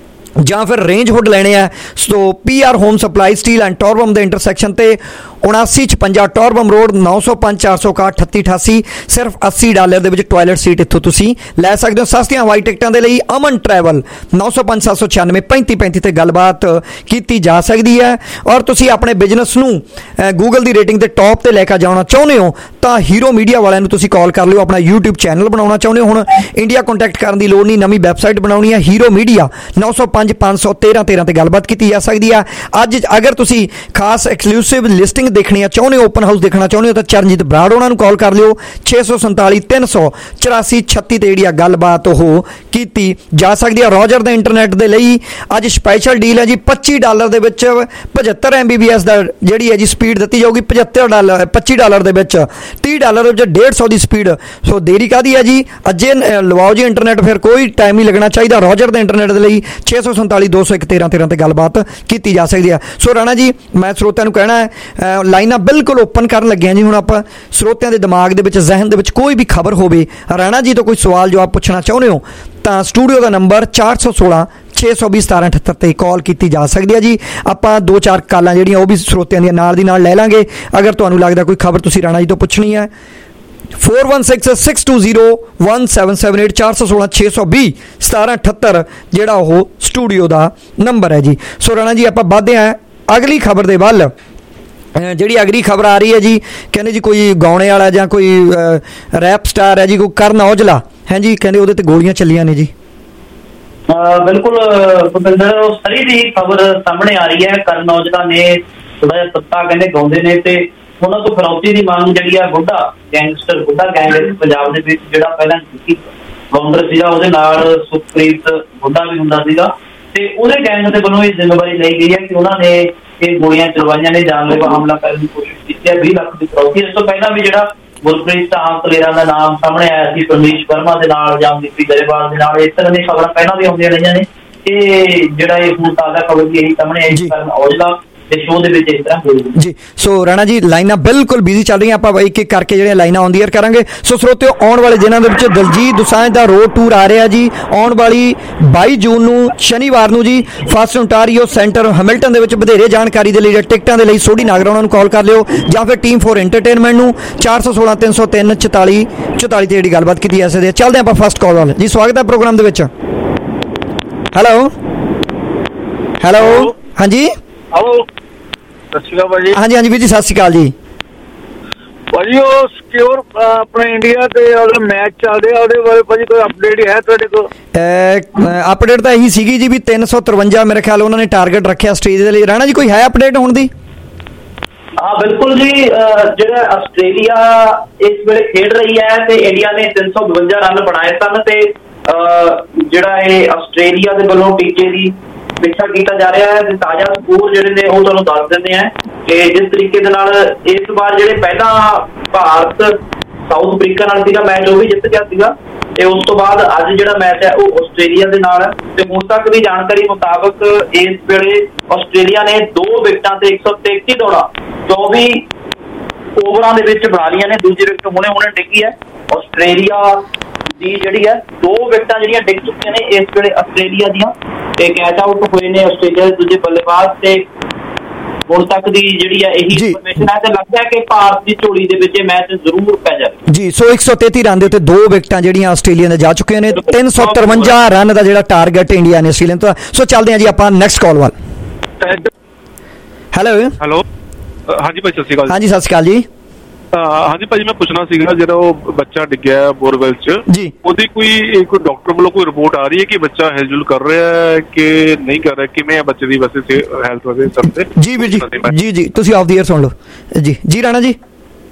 ਜਾਂ ਫਿਰ ਰੇਂਜ ਹੁੱਡ ਲੈਣੇ ਆ। So P R Home Supply Steeles and Torbram ਦੇ ਇੰਟਰਸੈਕਸ਼ਨ ਤੇ ਉਨਾਸੀ ਛਪੰਜਾ ਟੋਰਬਮ ਰੋਡ ਨੌ ਸੌ ਪੰਜ ਚਾਰ ਸੌ ਇਕਾਹਠ ਅਠੱਤੀ ਅਠਾਸੀ ਸਿਰਫ अस्सी ਡਾਲਰ ਦੇ ਵਿੱਚ ਟॉयलेट ਸੀਟ ਇੱਥੋਂ ਤੁਸੀਂ ਲੈ ਸਕਦੇ ਹੋ। ਸਸਤੀਆਂ ਹਵਾਈ ਟਿਕਟਾਂ ਦੇ ਲਈ ਅਮਨ ਟਰੈਵਲ ਨੌ ਸੌ ਪੰਜ ਸੱਤ ਸੌ ਛਿਆਨਵੇਂ ਪੈਂਤੀ ਪੈਂਤੀ ਤੇ ਗੱਲਬਾਤ ਕੀਤੀ ਜਾ ਸਕਦੀ ਹੈ। ਔਰ ਤੁਸੀਂ ਆਪਣੇ ਬਿਜ਼ਨਸ ਨੂੰ ਗੂਗਲ ਦੀ ਰੇਟਿੰਗ ਦੇ ਟੌਪ ਤੇ ਲੈ ਕੇ ਜਾਣਾ ਚਾਹੁੰਦੇ ਹੋ ਤਾਂ ਹੀਰੋ ਮੀਡੀਆ ਵਾਲਿਆਂ ਨੂੰ ਤੁਸੀਂ ਕਾਲ ਕਰ ਲਿਓ। ਆਪਣਾ YouTube ਚੈਨਲ ਬਣਾਉਣਾ ਚਾਹੁੰਦੇ ਹੋ, ਹੁਣ ਇੰਡੀਆ ਕੰਟੈਕਟ ਕਰਨ ਦੀ ਲੋੜ ਨਹੀਂ, ਨਵੀਂ ਵੈਬਸਾਈਟ ਬਣਾਉਣੀ ਹੈ ਹੀਰੋ ਮੀਡੀਆ ਨੌ ਸੌ ਪੰਜ ਪੰਜ ਸੌ ਤੇਰਾਂ ਤੇਰਾਂ ਤੇ ਗੱਲਬਾਤ ਕੀਤੀ ਜਾ ਸਕਦੀ ਆ। ਅੱਜ ਅਗਰ ਤੁਸੀਂ ਖਾਸ ਐਕਸਕਲੂਸਿਵ ਲਿਸਟਿੰਗ ਦੇਖਣੀ ਆ ਚਾਹੁੰਦੇ ਹੋ, ਓਪਨ ਹਾਊਸ ਦੇਖਣਾ ਚਾਹੁੰਦੇ ਹੋ ਤਾਂ ਚਰਨਜੀਤ ਬਰਾੜ ਉਹਨਾਂ ਨੂੰ ਕਾਲ ਕਰ ਲਿਓ ਛੇ ਸੌ ਸੰਤਾਲੀ ਤਿੰਨ ਸੌ ਚੁਰਾਸੀ ਛੱਤੀ ਤੇ ਜਿਹੜੀ ਆ ਗੱਲਬਾਤ ਉਹ ਕੀਤੀ ਜਾ ਸਕਦੀ ਆ। ਰੋਜਰ ਦੇ ਇੰਟਰਨੈਟ ਦੇ ਲਈ ਅੱਜ ਸਪੈਸ਼ਲ ਡੀਲ ਹੈ ਜੀ, ਪੱਚੀ ਡਾਲਰ ਦੇ ਵਿੱਚ ਪਝੱਤਰ ਐਮ ਬੀ ਬੀ ਐਸ ਦਾ ਜਿਹੜੀ ਹੈ ਜੀ ਸਪੀਡ ਦਿੱਤੀ ਜਾਊਗੀ। ਪਝੱਤਰ ਡਾਲਰ ਪੱਚੀ ਡਾਲਰ ਦੇ ਵਿੱਚ ਤੀਹ ਡਾਲਰ ਦੇ ਵਿੱਚ ਡੇਢ ਸੌ ਦੀ ਸਪੀਡ। ਸੋ ਦੇਰੀ ਕਾਹਦੀ ਹੈ ਜੀ, ਅੱਜੇ ਲਵਾਓ ਜੀ ਇੰਟਰਨੈਟ, ਫਿਰ ਕੋਈ ਟਾਈਮ ਨਹੀਂ ਲੱਗਣਾ ਚਾਹੀਦਾ। ਰੋਜਰ ਦੇ ਇੰਟਰਨੈਟ ਦੇ ਲਈ ਛੇ ਸੌ ਸੰਤਾਲੀ ਦੋ ਸੌ ਇੱਕ ਤੇਰਾਂ ਤੇਰਾਂ ਤੇ ਗੱਲਬਾਤ ਕੀਤੀ ਜਾ ਸਕਦੀ ਆ। ਸੋ ਰਾਣਾ ਜੀ, ਮੈਂ ਸਰੋਤਿਆਂ ਨੂੰ ਕਹਿਣਾ ਹੈ ਲਾਈਨਾਂ ਬਿਲਕੁਲ ਓਪਨ ਕਰਨ ਲੱਗਿਆ ਜੀ। ਹੁਣ ਆਪਾਂ ਸਰੋਤਿਆਂ ਦੇ ਦਿਮਾਗ ਦੇ ਵਿੱਚ, ਜ਼ਹਿਨ ਦੇ ਵਿੱਚ ਕੋਈ ਵੀ ਖਬਰ ਹੋਵੇ, ਰਾਣਾ ਜੀ ਤੋਂ ਕੋਈ ਸਵਾਲ ਜਵਾਬ ਪੁੱਛਣਾ ਚਾਹੁੰਦੇ ਹੋ ਤਾਂ ਸਟੂਡੀਓ ਦਾ ਨੰਬਰ ਚਾਰ ਸੌ ਸੋਲਾਂ ਛੇ ਸੌ ਵੀਹ ਸਤਾਰਾਂ ਅਠੱਤਰ ਤੇ ਕਾਲ ਕੀਤੀ ਜਾ ਸਕਦੀ ਹੈ ਜੀ। ਆਪਾਂ ਦੋ ਚਾਰ ਕਾਲਾਂ ਜਿਹੜੀਆਂ ਉਹ ਵੀ ਸਰੋਤਿਆਂ ਦੀਆਂ ਨਾਲ ਦੀ ਨਾਲ ਲੈ ਲਾਂਗੇ। ਅਗਰ ਤੁਹਾਨੂੰ ਲੱਗਦਾ ਕੋਈ ਖਬਰ ਤੁਸੀਂ ਰਾਣਾ ਜੀ ਤੋਂ ਪੁੱਛਣੀ ਹੈ, four one six six two zero one seven seven eight चार सौ सोलह छे सौ भी सतारा अठहत्तर ਜਿਹੜਾ ਉਹ ਸਟੂਡੀਓ ਦਾ ਨੰਬਰ ਹੈ ਜੀ। ਸੋ ਰਾਣਾ ਜੀ ਆਪਾਂ ਵੱਧਦੇ ਹਾਂ ਅਗਲੀ ਖਬਰ ਦੇ ਵੱਲ। ਜਿਹੜੀ ਅਗਲੀ ਖਬਰ ਆ ਰਹੀ ਹੈ ਜੀ, ਕਹਿੰਦੇ ਜੀ ਕੋਈ ਗਾਉਣੇ ਵਾਲਾ ਜਾਂ ਕੋਈ ਰੈਪ ਸਟਾਰ ਹੈ ਜੀ, ਕੋਈ ਕਰਨ ਔਜਲਾ ਹੈ ਜੀ, ਕਹਿੰਦੇ ਉਹਦੇ ਤੇ ਗੋਲੀਆਂ ਚੱਲੀਆਂ ਨੇ ਜੀ। ਬਿਲਕੁਲ ਭੁਪਿੰਦਰ, ਉਹ ਸਾਰੀ ਦੀ ਖਬਰ ਸਾਹਮਣੇ ਆ ਰਹੀ ਹੈ। ਕਰਨ ਔਜਲਾ ਨੇ ਥੋੜਾ ਜਿਹਾ ਸੱਤਾ ਕਹਿੰਦੇ ਗਾਉਂਦੇ ਨੇ ਤੇ ਉਹਨਾਂ ਤੋਂ ਫਰੌਤੀ ਦੀ ਮੰਗ ਜਿਹੜੀ ਆ ਬੁੱਢਾ ਗੈਂਗਸਟਰ ਬੁੱਢਾ ਗੈਂਗ ਪੰਜਾਬ ਦੇ ਵਿੱਚ ਜਿਹੜਾ ਪਹਿਲਾਂ ਕਾਉਂਟਰ ਸੀਗਾ, ਉਹਦੇ ਨਾਲ ਸੁਖਪ੍ਰੀਤ ਬੁੱਢਾ ਵੀ ਹੁੰਦਾ ਸੀਗਾ ਤੇ ਉਹਦੇ ਗੈਂਗ ਦੇ ਵੱਲੋਂ ਇਹ ਜ਼ਿੰਮੇਵਾਰੀ ਲਈ ਗਈ ਹੈ ਕਿ ਉਹਨਾਂ ਨੇ ਇਹ ਗੋਲੀਆਂ ਚਲਵਾਈਆਂ ਨੇ, ਜਾਨਲੇਵਾ ਹਮਲਾ ਕਰਨ ਦੀ ਕੋਸ਼ਿਸ਼ ਕੀਤੀ ਹੈ। ਵੀਹ ਲੱਖ ਦੀ ਫਰੌਤੀ। ਇਸ ਤੋਂ ਪਹਿਲਾਂ ਵੀ ਜਿਹੜਾ ਗੁਰਪ੍ਰੀਤ ਆਮ ਕਲੇਰਾਂ ਦਾ ਨਾਮ ਸਾਹਮਣੇ ਆਇਆ ਸੀ, ਪਰਮੇਸ਼ ਵਰਮਾ ਦੇ ਨਾਲ ਜਾਂ ਦੀਪੀ ਗਰੇਵਾਲ ਦੇ ਨਾਲ, ਇਸ ਤਰ੍ਹਾਂ ਦੀਆਂ ਖਬਰਾਂ ਪਹਿਲਾਂ ਵੀ ਆਉਂਦੀਆਂ ਰਹੀਆਂ ਨੇ। ਇਹ ਜਿਹੜਾ ਇਹ ਹੁਣ ਤਾਜ਼ਾ ਖਬਰ ਵੀ ਇਹੀ ਸਾਹਮਣੇ ਆਈ ਕਰਨ ਔਜਲਾ ਸ਼ੋ ਦੇ ਵਿੱਚ ਇਸ ਤਰ੍ਹਾਂ ਜੀ। ਸੋ ਰਾਣਾ ਜੀ, ਲਾਈਨਾਂ ਬਿਲਕੁਲ ਬਿਜ਼ੀ ਚੱਲ ਰਹੀਆਂ, ਆਪਾਂ ਇੱਕ ਇੱਕ ਕਰਕੇ ਜਿਹੜੀਆਂ ਲਾਈਨਾਂ ਆਨ ਦੀ ਏਅਰ ਕਰਾਂਗੇ। ਸੋ ਸਰੋਤਿਓ, ਆਉਣ ਵਾਲੇ ਦਿਨਾਂ ਦੇ ਵਿੱਚ ਦਲਜੀਤ ਦੋਸਾਂਝ ਦਾ ਰੋਡ ਟੂਰ ਆ ਰਿਹਾ ਜੀ। ਆਉਣ ਵਾਲੀ ਬਾਈ ਜੂਨ ਨੂੰ ਸ਼ਨੀਵਾਰ ਨੂੰ ਜੀ ਫਸਟ ਓਨਟਾਰੀਓ ਸੈਂਟਰ ਹੈਮਿਲਟਨ ਦੇ ਵਿੱਚ। ਵਧੇਰੇ ਜਾਣਕਾਰੀ ਦੇ ਲਈ ਜਾਂ ਟਿਕਟਾਂ ਦੇ ਲਈ ਸੋਢੀ ਨਾਗਰਾ ਉਹਨਾਂ ਨੂੰ ਕਾਲ ਕਰ ਲਿਓ ਜਾਂ ਫਿਰ ਟੀਮ ਫੋਰ ਐਂਟਰਟੇਨਮੈਂਟ ਨੂੰ ਚਾਰ ਸੌ ਸੋਲਾਂ ਤਿੰਨ ਸੌ ਤਿੰਨ ਚੁਤਾਲੀ ਚੁਤਾਲੀ ਤੇ ਜਿਹੜੀ ਗੱਲਬਾਤ ਕੀਤੀ ਜਾ ਸਕਦੀ ਹੈ। ਚੱਲਦੇ ਆਪਾਂ ਫਸਟ ਕਾਲ ਵੱਲ ਜੀ। ਸਵਾਗਤ ਹੈ ਪ੍ਰੋਗਰਾਮ ਦੇ ਵਿੱਚ। ਹੈਲੋ ਹੈਲੋ ਹਾਂਜੀ ਹੈਲੋ ਸਤਿ ਸ਼੍ਰੀ ਅਕਾਲ ਭਾਜੀ। ਹਾਂਜੀ ਹਾਂਜੀ ਵੀਰ ਜੀ, ਸਤਿ ਸ਼੍ਰੀ ਅਕਾਲ ਜੀ। ਭਾਜੀ ਉਹ ਸਿਕਿਉਰ ਆਪਣੇ ਇੰਡੀਆ ਤੇ ਮੈਚ ਚੱਲਦੇ ਆ, ਉਹਦੇ ਬਾਰੇ ਭਾਜੀ ਕੋਈ ਅਪਡੇਟ ਹੈ ਤੁਹਾਡੇ ਕੋਲ? ਅਪਡੇਟ ਤਾਂ ਇਹੀ ਸੀਗੀ ਜੀ ਵੀ ਤਿੰਨ ਸੌ ਤਰਵੰਜਾ ਮੇਰੇ ਖਿਆਲ ਉਹਨਾਂ ਨੇ ਟਾਰਗੇਟ ਰੱਖਿਆ ਸਟੇਜ ਦੇ ਲਈ। ਰਾਣਾ ਜੀ, ਕੋਈ ਹੈ ਅਪਡੇਟ ਹੁਣ ਦੀ? ਹਾਂ ਬਿਲਕੁਲ ਜੀ, ਜਿਹੜਾ ਆਸਟ੍ਰੇਲੀਆ ਇਸ ਵੇਲੇ ਖੇਡ ਰਹੀ ਹੈ ਤੇ ਇੰਡੀਆ ਨੇ ਤਿੰਨ ਸੌ ਬਵੰਜਾ ਰਨ ਬਣਾਏ ਸਨ ਤੇ ਜਿਹੜਾ ਇਹ ਆਸਟ੍ਰੇਲੀਆ ਦੇ ਵੱਲੋਂ ਟੀਚੇ ਦੀ ਪਿੱਛਾ ਕੀਤਾ ਜਾ ਰਿਹਾ ਹੈ ਤੇ ਤਾਜ਼ਾ ਸਕੋਰ ਜਿਹੜੇ ਨੇ ਉਹ ਤੁਹਾਨੂੰ ਦੱਸ ਦਿੰਦੇ ਆ ਕਿ ਜਿਸ ਤਰੀਕੇ ਦੇ ਨਾਲ ਇਸ ਵਾਰ ਜਿਹੜੇ ਪਹਿਲਾਂ ਭਾਰਤ ਸਾਊਥ ਅਫਰੀਕਾ ਨਾਲ ਸੀਗਾ ਮੈਚ ਉਹ ਵੀ ਜਿੱਤ ਗਿਆ ਸੀਗਾ ਤੇ ਉਸ ਤੋਂ ਬਾਅਦ ਅੱਜ ਜਿਹੜਾ ਮੈਚ ਹੈ ਉਹ ਆਸਟ੍ਰੇਲੀਆ ਦੇ ਨਾਲ ਹੈ ਤੇ ਹੁਣ ਤੱਕ ਦੀ ਜਾਣਕਾਰੀ ਮੁਤਾਬਕ ਇਸ ਵੇਲੇ ਆਸਟ੍ਰੇਲੀਆ ਨੇ ਦੋ ਵਿਕਟਾਂ ਤੇ ਇੱਕ ਸੌ ਤੇਤੀ ਦੌੜਾਂ ਚੌਵੀ ਓਵਰਾਂ ਦੇ ਵਿੱਚ ਬਣਾ ਲਈਆਂ ਨੇ। ਦੂਜੀ ਵਿਕਟ ਹੁਣੇ ਹੁਣੇ ਡਿੱਗੀ ਹੈ ਆਸਟ੍ਰੇਲੀਆ ਦੀ ਜਿਹੜੀ ਹੈ ਦੋ ਵਿਕਟਾਂ ਜਿਹੜੀਆਂ ਡਿੱਗ ਚੁੱਕੀਆਂ ਨੇ ਇਸ ਵੇਲੇ ਆਸਟ੍ਰੇਲੀਆ ਦੀਆਂ ਤੇ ਕੈਚ ਆਊਟ ਹੋਏ ਨੇ ਆਸਟ੍ਰੇਲੀਆ ਦੇ ਦੂਜੇ ਬੱਲੇਬਾਜ਼ ਤੇ ਹੁਣ ਤੱਕ ਦੀ ਜਿਹੜੀ ਹੈ ਇਹੀ ਇਨਫੋਰਮੇਸ਼ਨ ਹੈ ਤੇ ਲੱਗਦਾ ਹੈ ਕਿ ਭਾਰਤ ਦੀ ਝੋਲੀ ਦੇ ਵਿੱਚ ਇਹ ਮੈਚ ਜ਼ਰੂਰ ਪੈ ਜਾਵੇ ਜੀ। ਸੋ ਇੱਕ ਸੌ ਤੇਤੀ ਰਨ ਦੇ ਉੱਤੇ ਦੋ ਵਿਕਟਾਂ ਜਿਹੜੀਆਂ ਆਸਟ੍ਰੇਲੀਆ ਨੇ ਜਾ ਚੁੱਕੀਆਂ ਨੇ ਤਿੰਨ ਸੌ ਤਰਵੰਜਾ ਰਨ ਦਾ ਜਿਹੜਾ ਟਾਰਗੇਟ ਇੰਡੀਆ ਨੇ ਆਸਟ੍ਰੇਲੀਆ ਤੋਂ। ਸੋ ਚੱਲਦੇ ਹਾਂ ਜੀ ਆਪਾਂ ਨੈਕਸਟ ਕਾਲ ਵੱਲ। ਹੈਲੋ ਹੈਲੋ ਹਾਂਜੀ ਭਾਈ ਸਤਿ ਸ਼੍ਰੀ ਅਕਾਲ। ਹਾਂਜੀ ਸਤਿ ਸ਼੍ਰੀ ਅਕਾਲ ਜੀ। ਹਾਂਜੀ ਭਾਜੀ ਮੈਂ ਪੁੱਛਣਾ ਸੀਗਾ ਜਿਹੜਾ ਉਹ ਬੱਚਾ ਡਿੱਗਿਆ ਬੋਰਵੈਲ ਚ ਜੀ ਉਹਦੀ ਕੋਈ ਕੋਈ ਡਾਕਟਰ ਵੱਲੋਂ ਕੋਈ ਰਿਪੋਰਟ ਆ ਰਹੀ ਹੈ ਕਿ ਬੱਚਾ ਹਿਲਜੁਲ ਕਰ ਰਿਹਾ ਹੈ ਕਿ ਨਹੀਂ ਕਰ ਰਿਹਾ, ਕਿਵੇਂ ਹੈ ਬੱਚੇ ਦੀ ਵੈਸੇ ਹੈਲਥ ਵੈਸੇ ਸਭ ਤੇ? ਜੀ ਵੀਰ ਜੀ ਜੀ ਜੀ ਤੁਸੀਂ ਆਫ ਦੀ ਏਅਰ ਸੁਣ ਲਓ ਜੀ। ਜੀ ਰਾਣਾ ਜੀ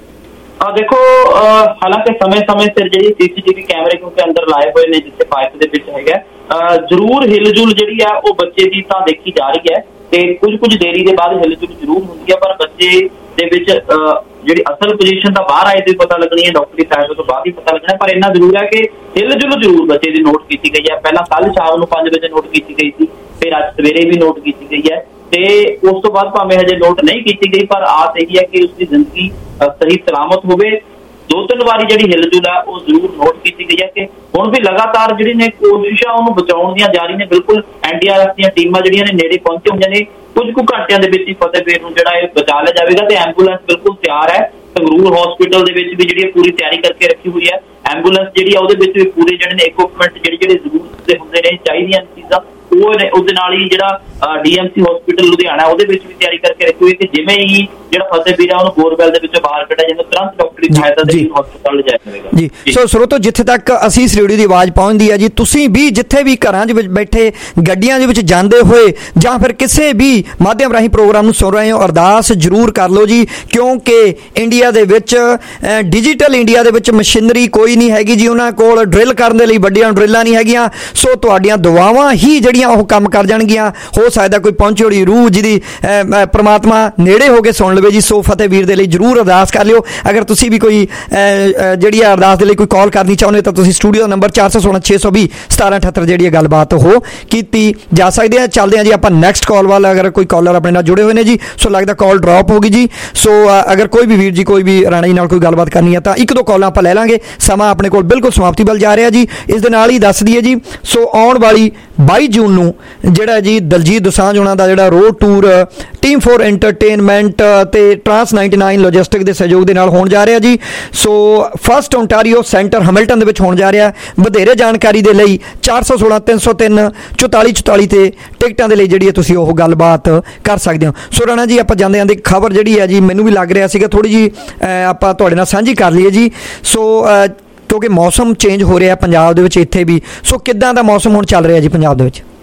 ਆ ਦੇਖੋ ਹਾਲਾਂਕਿ ਸਮੇਂ-ਸਮੇਂ ਸਿਰ ਜਿਹੜੀ ਸੀਸੀਟੀਵੀ ਕੈਮਰੇ ਕਿਉਂਕਿ ਅੰਦਰ ਲਾਏ ਹੋਏ ਨੇ ਜਿੱਥੇ ਪਾਈਪ ਦੇ ਵਿੱਚ ਹੈਗਾ ਜ਼ਰੂਰ ਹਿਲਜੁਲ ਜਿਹੜੀ ਆ ਉਹ ਬੱਚੇ ਦੀ ਤਾਂ ਦੇਖੀ ਜਾ ਰਹੀ ਹੈ ਤੇ ਕੁਝ ਕੁਝ ਦੇਰੀ ਦੇ ਬਾਅਦ ਹਿਲਜੁਲ ਜ਼ਰੂਰ ਹੁੰਦੀ ਹੈ ਪਰ ਬੱਚੇ ਦੇ ਵਿੱਚ ਜਿਹੜੀ ਅਸਲ ਪੋਜੀਸ਼ਨ ਤਾਂ ਬਾਹਰ ਆਏ ਤੇ ਪਤਾ ਲੱਗਣੀ ਹੈ, ਡਾਕਟਰੀ ਸਹਾਇਤਾ ਤੋਂ ਬਾਅਦ ਹੀ ਪਤਾ ਲੱਗਣਾ। ਪਰ ਇੰਨਾ ਜ਼ਰੂਰ ਹੈ ਕਿ ਹਿਲਜੁਲ ਜ਼ਰੂਰ ਬੱਚੇ ਦੀ ਨੋਟ ਕੀਤੀ ਗਈ ਹੈ। ਪਹਿਲਾਂ ਕੱਲ ਸ਼ਾਮ ਨੂੰ ਪੰਜ ਵਜੇ ਨੋਟ ਕੀਤੀ ਗਈ ਸੀ ਫਿਰ ਅੱਜ ਸਵੇਰੇ ਵੀ ਨੋਟ ਕੀਤੀ ਗਈ ਹੈ ਤੇ ਉਸ ਤੋਂ ਬਾਅਦ ਭਾਵੇਂ ਹਜੇ ਨੋਟ ਨਹੀਂ ਕੀਤੀ ਗਈ ਪਰ ਆਸ ਇਹੀ ਹੈ ਕਿ ਉਸਦੀ ਜ਼ਿੰਦਗੀ ਸਹੀ ਸਲਾਮਤ ਹੋਵੇ। ਦੋ ਤਿੰਨ ਵਾਰੀ ਜਿਹੜੀ ਹਿਲਜੁਲ ਹੈ ਉਹ ਜ਼ਰੂਰ ਨੋਟ ਕੀਤੀ ਗਈ ਹੈ ਕਿ ਹੁਣ ਵੀ ਲਗਾਤਾਰ ਜਿਹੜੀ ਨੇ ਕੋਸ਼ਿਸ਼ਾਂ ਉਹਨੂੰ ਬਚਾਉਣ ਦੀਆਂ ਜਾਰੀ ਨੇ। ਬਿਲਕੁਲ ਐਨ ਡੀ ਆਰ ਐਫ ਦੀਆਂ ਟੀਮਾਂ ਜਿਹੜੀਆਂ ਨੇ ਨੇੜੇ ਪਹੁੰਚੇ ਹੋਈਆਂ ਨੇ। ਕੁਝ ਕੁ ਘੰਟਿਆਂ ਦੇ ਵਿੱਚ ਹੀ ਫਤਿਹਵੀਰ ਨੂੰ ਜਿਹੜਾ ਇਹ ਬਚਾ ਲਿਆ ਜਾਵੇਗਾ ਤੇ ਐਂਬੂਲੈਂਸ ਬਿਲਕੁਲ ਤਿਆਰ ਹੈ। ਸੰਗਰੂਰ ਹਸਪੀਟਲ ਦੇ ਵਿੱਚ ਵੀ ਜਿਹੜੀ ਪੂਰੀ ਤਿਆਰੀ ਕਰਕੇ ਰੱਖੀ ਹੋਈ ਹੈ। ਐਂਬੂਲੈਂਸ ਜਿਹੜੀ ਆ ਉਹਦੇ ਵਿੱਚ ਵੀ ਪੂਰੇ ਜਿਹੜੇ ਨੇ ਇਕਵਿਪਮੈਂਟ ਜਿਹੜੀ ਜਿਹੜੇ ਜ਼ਰੂਰਤ ਦੇ ਹੁੰਦੇ ਨੇ ਚਾਹੀਦੀਆਂ ਚੀਜ਼ਾਂ ਉਹ ਨੇ ਉਹਦੇ ਨਾਲ ਹੀ ਜਿਹੜਾ D M C hospital Ludhiana ਉਹਦੇ ਵਿੱਚ ਵੀ ਤਿਆਰੀ ਕਰਕੇ ਰੱਖੀ ਹੋਈ ਕਿ ਜਿਵੇਂ ਹੀ ਜਿਹੜਾ ਫਤਿਹਵੀਰ ਆ ਉਹਨੂੰ ਬੋਰਵੈਲ ਦੇ ਵਿੱਚੋਂ ਬਾਹਰ ਕੱਢਿਆ ਜਾਂਦਾ ਤੁਰੰਤ ਡਾਕਟਰੀ ਸਹਾਇਤਾ ਦੇ ਲਈ ਹਸਪਤਾਲ ਲਿਜਾਇਆ ਜਾਵੇਗਾ ਜੀ। ਸੋ ਸਰੋਤੋ ਜਿੱਥੇ ਤੱਕ ਅਸੀਂ ਇਸ ਰੇਡੀਓ ਦੀ ਆਵਾਜ਼ ਪਹੁੰਚਦੀ ਹੈ ਜੀ ਤੁਸੀਂ ਵੀ ਜਿੱਥੇ ਵੀ ਘਰਾਂ ਦੇ ਵਿੱਚ ਬੈਠੇ ਗੱਡੀਆਂ ਦੇ ਵਿੱਚ ਜਾਂਦੇ ਹੋਏ ਜਾਂ ਫਿਰ ਕਿਸੇ ਵੀ ਮਾਧਿਅਮ ਰਾਹੀਂ ਪ੍ਰੋਗਰਾਮ ਨੂੰ ਸੁਣ ਰਹੇ ਹੋ ਅਰਦਾਸ ਜ਼ਰੂਰ ਕਰ ਲਓ ਜੀ ਕਿਉਂਕਿ ਇੰਡੀਆ ਦੇ ਵਿੱਚ ਡਿਜੀਟਲ ਇੰਡੀਆ ਦੇ ਵਿੱਚ ਮਸ਼ੀਨਰੀ ਕੋਈ ਨਹੀਂ ਹੈਗੀ ਜੀ। ਉਹਨਾਂ ਕੋਲ ਡਰਿਲ ਕਰਨ ਦੇ ਲਈ ਵੱਡੀਆਂ ਡਰਿਲਾਂ ਨਹੀਂ ਹੈਗੀਆਂ। ਸੋ ਤੁਹਾਡੀਆਂ ਦੁਆਵਾਂ ਹੀ ਜਿਹੜੀਆਂ ਉਹ ਕੰਮ ਕਰ ਜਾਣਗੀਆਂ। ਹੋ ਸਕਦਾ ਕੋਈ ਪਹੁੰਚੀ ਹੋਈ ਰੂਹ ਜਿਹਦੀ ਪ੍ਰਮਾਤਮਾ ਨੇੜੇ ਹੋ ਕੇ ਸੁਣ ਲਵੇ ਜੀ। ਸੋ ਫਤਿਹਵੀਰ ਦੇ ਲਈ ਜ਼ਰੂਰ ਅਰਦਾਸ ਕਰ ਲਿਓ। ਅਗਰ ਤੁਸੀਂ ਵੀ ਕੋਈ ਜਿਹੜੀ ਹੈ ਅਰਦਾਸ ਦੇ ਲਈ ਕੋਈ ਕਾਲ ਕਰਨੀ ਚਾਹੁੰਦੇ ਤਾਂ ਤੁਸੀਂ ਸਟੂਡੀਓ ਨੰਬਰ ਚਾਰ ਸੌ ਸੋਲਾਂ ਛੇ ਸੌ ਵੀਹ ਸਤਾਰਾਂ ਅਠੱਤਰ ਜਿਹੜੀ ਹੈ ਗੱਲਬਾਤ ਉਹ ਕੀਤੀ ਜਾ ਸਕਦੀ ਹੈ। ਚੱਲਦੇ ਹਾਂ ਜੀ ਆਪਾਂ ਨੈਕਸਟ ਕਾਲ ਵੱਲ। ਅਗਰ ਕੋਈ ਕਾਲਰ ਆਪਣੇ ਨਾਲ ਜੁੜੇ ਹੋਏ ਨੇ ਜੀ ਸੋ ਲੱਗਦਾ ਕਾਲ ਡ੍ਰੌਪ ਹੋ ਗਈ ਜੀ। ਸੋ ਅਗਰ ਕੋਈ ਵੀ ਵੀਰ ਜੀ ਕੋਈ ਵੀ ਰਾਣਾ ਜੀ ਨਾਲ ਕੋਈ ਗੱਲਬਾਤ ਕਰਨੀ ਹੈ ਤਾਂ ਇੱਕ ਦੋ ਕਾਲਾਂ ਆਪਾਂ ਲੈ ਲਾਂਗੇ। ਸਮਾਂ ਆਪਣੇ ਕੋਲ ਬਿਲਕੁਲ ਸਮਾਪਤੀ ਵੱਲ ਜਾ ਰਿਹਾ ਜੀ। ਇਸ ਦੇ ਨਾਲ ਹੀ ਦੱਸ ਦਈਏ ਜੀ ਸੋ ਆਉਣ ਵਾਲੀ ਬਾਈ ਜੂਨ ਨੂੰ ਜਿਹੜਾ ਜੀ ਦਲਜੀਤ ਦੋਸਾਂਝ ਉਹਨਾਂ ਦਾ ਜਿਹੜਾ road tour team four entertainment ਤੇ ਟਰਾਂਸ ਨਾਈਨਟੀ ਨਾਈਨ ਲੌਜਿਸਟਿਕ ਦੇ ਸਹਿਯੋਗ ਦੇ ਨਾਲ ਹੋਣ ਜਾ ਰਿਹਾ ਜੀ। So First Ontario Centre Hamilton ਦੇ ਵਿੱਚ ਹੋਣ ਜਾ ਰਿਹਾ। ਵਧੇਰੇ ਜਾਣਕਾਰੀ ਦੇ ਲਈ ਚਾਰ ਸੌ ਸੋਲਾਂ ਤਿੰਨ ਸੌ ਤਿੰਨ ਚੁਤਾਲੀ ਚੁਤਾਲੀ ਤੇ ਟਿਕਟਾਂ ਦੇ ਲਈ ਜਿਹੜੀ ਹੈ ਤੁਸੀਂ ਉਹ ਗੱਲਬਾਤ ਕਰ ਸਕਦੇ ਹੋ। ਸੋ ਰਾਣਾ ਜੀ ਆਪਾਂ ਜਾਂਦੇ ਜਾਂਦੇ ਖਬਰ ਜਿਹੜੀ ਹੈ ਜੀ ਮੈਨੂੰ ਵੀ ਲੱਗ ਰਿਹਾ ਸੀਗਾ ਥੋੜ੍ਹੀ ਜਿਹੀ ਆਪਾਂ ਤੁਹਾਡੇ ਨਾਲ ਸਾਂਝੀ ਕਰ ਲਈਏ ਜੀ। ਸੋ ਕਿਉਂਕਿ ਮੌਸਮ ਚੇਂਜ ਹੋ ਰਿਹਾ ਪੰਜਾਬ ਦੇ ਵਿੱਚ ਇੱਥੇ ਵੀ। ਸੋ ਕਿੱਦਾਂ ਦਾ ਮੌਸਮ ਹੁਣ ਚੱਲ ਰਿਹਾ ਜੀ ਪੰਜਾਬ ਦੇ ਵਿੱਚ?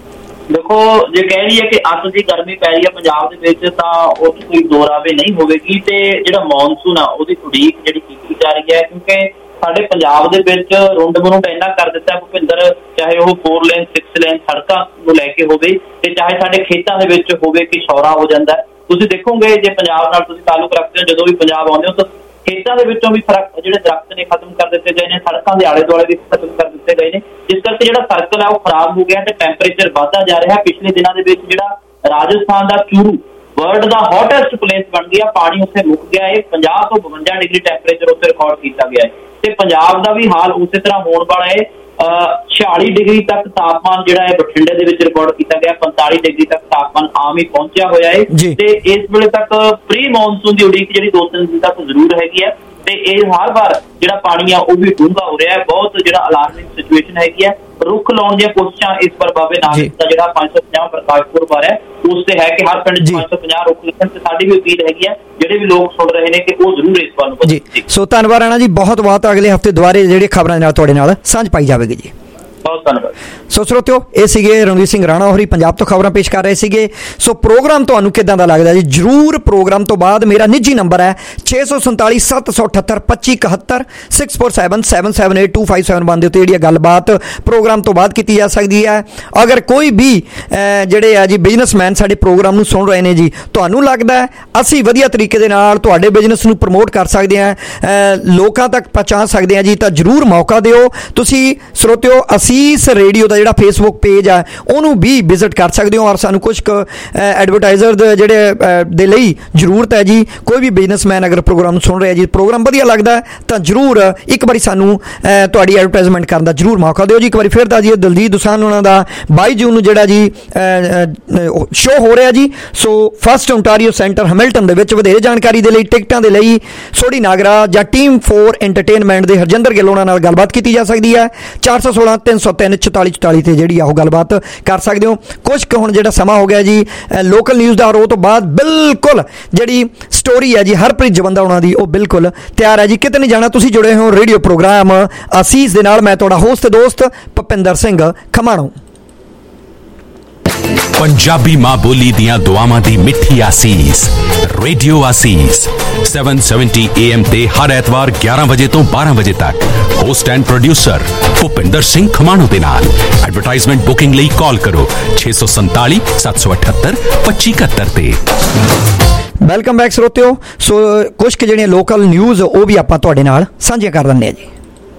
ਦੇਖੋ ਜੇ ਕਹਿ ਲਈਏ ਕਿ ਅੱਤ ਦੀ ਗਰਮੀ ਪੈ ਰਹੀ ਹੈ ਪੰਜਾਬ ਦੇ ਵਿੱਚ ਤਾਂ ਉਹ ਕੋਈ ਦੋਰਾਵੇ ਨਹੀਂ ਹੋਵੇਗੀ ਤੇ ਜਿਹੜਾ ਮੌਨਸੂਨ ਆ ਉਹਦੀ ਉਡੀਕ ਜਿਹੜੀ ਕੀਤੀ ਜਾ ਰਹੀ ਹੈ ਕਿਉਂਕਿ ਸਾਡੇ ਪੰਜਾਬ ਦੇ ਵਿੱਚ ਰੁੰਡ ਬਰੁੰਡ ਇੰਨਾ ਕਰ ਦਿੱਤਾ ਭੁਪਿੰਦਰ ਚਾਹੇ ਉਹ ਫੋਰ ਲੇਨ ਸਿਕਸ ਲੇਨ ਸੜਕਾਂ ਨੂੰ ਲੈ ਕੇ ਹੋਵੇ ਤੇ ਚਾਹੇ ਸਾਡੇ ਖੇਤਾਂ ਦੇ ਵਿੱਚ ਹੋਵੇ ਕਿ ਸ਼ੌਰਾ ਹੋ ਜਾਂਦਾ। ਤੁਸੀਂ ਦੇਖੋਗੇ ਜੇ ਪੰਜਾਬ ਨਾਲ ਤੁਸੀਂ ਤਾਲੁਕ ਰੱਖਦੇ ਹੋ ਜਦੋਂ ਵੀ ਪੰਜਾਬ ਆਉਂਦੇ ਹੋ ਤਾਂ ਖੇਤਾਂ ਦੇ ਵਿੱਚੋਂ ਵੀ ਫਰਕ ਜਿਹੜੇ ਦਰਖਤ ਨੇ ਖਤਮ ਕਰ ਦਿੱਤੇ ਗਏ ਨੇ, ਸੜਕਾਂ ਦੇ ਆਲੇ ਦੁਆਲੇ ਵੀ ਖਤਮ ਕਰ ਦਿੱਤੇ ਗਏ ਨੇ ਜਿਸ ਕਰਕੇ ਜਿਹੜਾ ਸਰਕਲ ਹੈ ਉਹ ਖਰਾਬ ਹੋ ਗਿਆ ਤੇ ਟੈਂਪਰੇਚਰ ਵੱਧਦਾ ਜਾ ਰਿਹਾ। ਪਿਛਲੇ ਦਿਨਾਂ ਦੇ ਵਿੱਚ ਜਿਹੜਾ ਰਾਜਸਥਾਨ ਦਾ ਚੂਰੂ ਵਰਲਡ ਦਾ ਹੌਟੈਸਟ ਪਲੇਸ ਬਣ ਗਿਆ। ਪਾਣੀ ਉੱਥੇ ਮੁੱਕ ਗਿਆ ਹੈ। ਪੰਜਾਹ ਤੋਂ ਬਵੰਜਾ ਡਿਗਰੀ ਟੈਂਪਰੇਚਰ ਉੱਥੇ ਰਿਕਾਰਡ ਕੀਤਾ ਗਿਆ ਹੈ ਤੇ ਪੰਜਾਬ ਦਾ ਵੀ ਹਾਲ ਉਸੇ ਤਰ੍ਹਾਂ ਹੋਣ ਵਾਲਾ ਹੈ। ਛਿਆਲੀ ਡਿਗਰੀ ਤੱਕ ਤਾਪਮਾਨ ਜਿਹੜਾ ਹੈ ਬਠਿੰਡੇ ਦੇ ਵਿੱਚ ਰਿਕਾਰਡ ਕੀਤਾ ਗਿਆ। ਪੰਤਾਲੀ ਡਿਗਰੀ ਤੱਕ ਤਾਪਮਾਨ ਆਮ ਹੀ ਪਹੁੰਚਿਆ ਹੋਇਆ ਹੈ ਤੇ ਇਸ ਵੇਲੇ ਤੱਕ ਪ੍ਰੀ ਮੌਨਸੂਨ ਦੀ ਉਡੀਕ ਜਿਹੜੀ ਦੋ ਤਿੰਨ ਦਿਨ ਤੱਕ ਜ਼ਰੂਰ ਹੈਗੀ ਹੈ ਤੇ ਇਹ ਹਰ ਵਾਰ ਜਿਹੜਾ ਪਾਣੀ ਆ ਉਹ ਵੀ ਡੂੰਘਾ ਹੋ ਰਿਹਾ ਹੈ। ਬਹੁਤ ਜਿਹੜਾ ਅਲਾਰਮਿੰਗ ਸਿਚੁਏਸ਼ਨ ਹੈਗੀ ਹੈ। ਰੁੱਖ ਲਾਉਣ ਦੀਆਂ ਕੋਸ਼ਿਸ਼ਾਂ ਇਸ ਵਾਰ ਬਾਬੇ ਨਾਨਕ ਦਾ ਜਿਹੜਾ ਪੰਜ ਸੌ ਪੰਜਾਹ ਪ੍ਰਕਾਸ਼ਪੁਰ ਬਾਰ ਹੈ ਉਸ ਤੇ ਹੈ ਕਿ ਹਰ ਪਿੰਡ ਚ ਪੰਜ ਸੌ ਪੰਜਾਹ ਰੁੱਖ ਲੱਗਣ ਤੇ ਸਾਡੀ ਵੀ ਅਪੀਲ ਹੈਗੀ ਹੈ ਜਿਹੜੇ ਵੀ ਲੋਕ ਸੁਣ ਰਹੇ ਨੇ ਕਿ ਉਹ ਜ਼ਰੂਰ ਇਸ ਵਾਰ ਨੂੰ ਜੀ। ਸੋ ਧੰਨਵਾਦ ਰਾਣਾ ਜੀ ਬਹੁਤ ਬਹੁਤ। ਅਗਲੇ ਹਫ਼ਤੇ ਦੁਬਾਰੇ ਜਿਹੜੇ ਖਬਰਾਂ ਨਾਲ ਤੁਹਾਡੇ ਨਾਲ ਸਾਂਝ ਪਾਈ ਜਾਵੇਗੀ ਜੀ। ਬਹੁਤ ਧੰਨਵਾਦ। ਸੋ ਸਰੋਤਿਓ, ਇਹ ਸੀਗੇ ਰਣਵੀਰ ਸਿੰਘ ਰਾਣਾ ਹੋਰੀ, ਪੰਜਾਬ ਤੋਂ ਖਬਰਾਂ ਪੇਸ਼ ਕਰ ਰਹੇ ਸੀਗੇ। ਸੋ ਪ੍ਰੋਗਰਾਮ ਤੁਹਾਨੂੰ ਕਿੱਦਾਂ ਦਾ ਲੱਗਦਾ ਜੀ? ਜ਼ਰੂਰ ਪ੍ਰੋਗਰਾਮ ਤੋਂ ਬਾਅਦ ਮੇਰਾ ਨਿੱਜੀ ਨੰਬਰ ਹੈ ਛੇ ਸੌ ਸੰਤਾਲੀ ਸੱਤ ਸੌ ਅਠੱਤਰ ਪੱਚੀ ਇਕਹੱਤਰ six four seven seven seven eight two five seven one ਦੇ ਉੱਤੇ ਜਿਹੜੀ ਗੱਲਬਾਤ ਪ੍ਰੋਗਰਾਮ ਤੋਂ ਬਾਅਦ ਕੀਤੀ ਜਾ ਸਕਦੀ ਹੈ। ਅਗਰ ਕੋਈ ਵੀ ਜਿਹੜੇ ਆ ਜੀ ਬਿਜ਼ਨਸਮੈਨ ਸਾਡੇ ਪ੍ਰੋਗਰਾਮ ਨੂੰ ਸੁਣ ਰਹੇ ਨੇ ਜੀ, ਤੁਹਾਨੂੰ ਲੱਗਦਾ ਹੈ ਅਸੀਂ ਵਧੀਆ ਤਰੀਕੇ ਦੇ ਨਾਲ ਤੁਹਾਡੇ ਬਿਜ਼ਨਸ ਨੂੰ ਪ੍ਰਮੋਟ ਕਰ ਸਕਦੇ ਹਾਂ, ਲੋਕਾਂ ਤੱਕ ਪਹੁੰਚਾ ਸਕਦੇ ਹਾਂ ਜੀ, ਤਾਂ ਜ਼ਰੂਰ ਮੌਕਾ ਦਿਓ। ਤੁਸੀਂ ਸਰੋਤਿਓ ਅਸੀਸ ਰੇਡੀਓ ਦਾ ਜਿਹੜਾ ਫੇਸਬੁੱਕ ਪੇਜ ਹੈ ਉਹਨੂੰ ਵੀ ਵਿਜ਼ਿਟ ਕਰ ਸਕਦੇ ਹੋ, ਔਰ ਸਾਨੂੰ ਕੁਛ ਕੁ ਐਡਵਰਟਾਈਜ਼ਰ ਦੇ ਜਿਹੜੇ ਦੇ ਲਈ ਜ਼ਰੂਰਤ ਹੈ ਜੀ। ਕੋਈ ਵੀ ਬਿਜ਼ਨਸਮੈਨ ਅਗਰ ਪ੍ਰੋਗਰਾਮ ਨੂੰ ਸੁਣ ਰਿਹਾ ਜੀ, ਪ੍ਰੋਗਰਾਮ ਵਧੀਆ ਲੱਗਦਾ ਤਾਂ ਜ਼ਰੂਰ ਇੱਕ ਵਾਰੀ ਸਾਨੂੰ ਤੁਹਾਡੀ ਐਡਵਰਟਾਈਜ਼ਮੈਂਟ ਕਰਨ ਦਾ ਜ਼ਰੂਰ ਮੌਕਾ ਦਿਓ ਜੀ। ਇੱਕ ਵਾਰੀ ਫਿਰ ਦੱਸ ਦਈਏ, ਦਲਜੀਤ ਦੋਸਾਂਝ ਉਹਨਾਂ ਦਾ ਬਾਈ ਜੂਨ ਨੂੰ ਜਿਹੜਾ ਜੀ ਸ਼ੋਅ ਹੋ ਰਿਹਾ ਜੀ। So First Ontario Centre Hamilton ਦੇ ਵਿੱਚ। ਵਧੇਰੇ ਜਾਣਕਾਰੀ ਦੇ ਲਈ, ਟਿਕਟਾਂ ਦੇ ਲਈ ਸੋਢੀ ਨਾਗਰਾ ਜਾਂ ਟੀਮ ਫੋਰ ਐਂਟਰਟੇਨਮੈਂਟ ਦੇ ਹਰਜਿੰਦਰ ਗਿੱਲ ਉਹਨਾਂ ਨਾਲ ਗੱਲਬਾਤ ਕੀਤੀ ਜਾ ਸਕਦੀ ਹੈ। ਚਾਰ ਸੌ ਸੋਲਾਂ ਤਿੰਨ ਸੌ ਤਿੰਨ ਚੁਤਾਲੀ ਚੁਤਾਲੀ ਤੇ ਜਿਹੜੀ ਆ ਉਹ ਗੱਲਬਾਤ ਕਰ ਸਕਦੇ ਹੋ। ਕੁਛ ਕੁ ਹੁਣ ਜਿਹੜਾ ਸਮਾਂ ਹੋ ਗਿਆ ਜੀ ਲੋਕਲ ਨਿਊਜ਼ ਦਾ, ਔਰ ਉਹ ਤੋਂ ਬਾਅਦ ਬਿਲਕੁਲ ਜਿਹੜੀ ਸਟੋਰੀ ਹੈ ਜੀ ਹਰਪ੍ਰੀਤ ਜਵੰਦਾ ਉਹਨਾਂ ਦੀ, ਉਹ ਬਿਲਕੁਲ ਤਿਆਰ ਹੈ ਜੀ। ਕਿਤੇ ਨਹੀਂ ਜਾਣਾ, ਤੁਸੀਂ ਜੁੜੇ ਹੋ ਰੇਡੀਓ ਪ੍ਰੋਗਰਾਮ ਅਸੀਸ ਦੇ ਨਾਲ। ਮੈਂ ਤੁਹਾਡਾ ਹੋਸਟ ਤੇ ਦੋਸਤ ਭੁਪਿੰਦਰ ਸਿੰਘ ਖਮਾਣੋ। पंजाबी मां बोली दियां दुआवां दी मिठी आसीस रेडियो आसीस सैवन सैवनटी ए एम ते हर एतवार ग्यारह बजे तो बारह बजे तक host and producer Bhupinder Singh Khamano दे नाल। एडवरटाइजमेंट बुकिंग लई कॉल करो छे सौ संताली सत्त सौ अठहत्तर पच्ची इकहत्तर ते। Welcome back ਸਰੋਤਿਓ। ਸੋ ਕੁਛ ਕੁ ਜਿਹੜੀਆਂ ਲੋਕਲ ਨਿਊਜ਼ ਉਹ ਵੀ ਆਪਾਂ ਤੁਹਾਡੇ ਨਾਲ ਸਾਂਝੀਆਂ ਕਰ ਦਿੰਦੇ ਹਾਂ ਜੀ।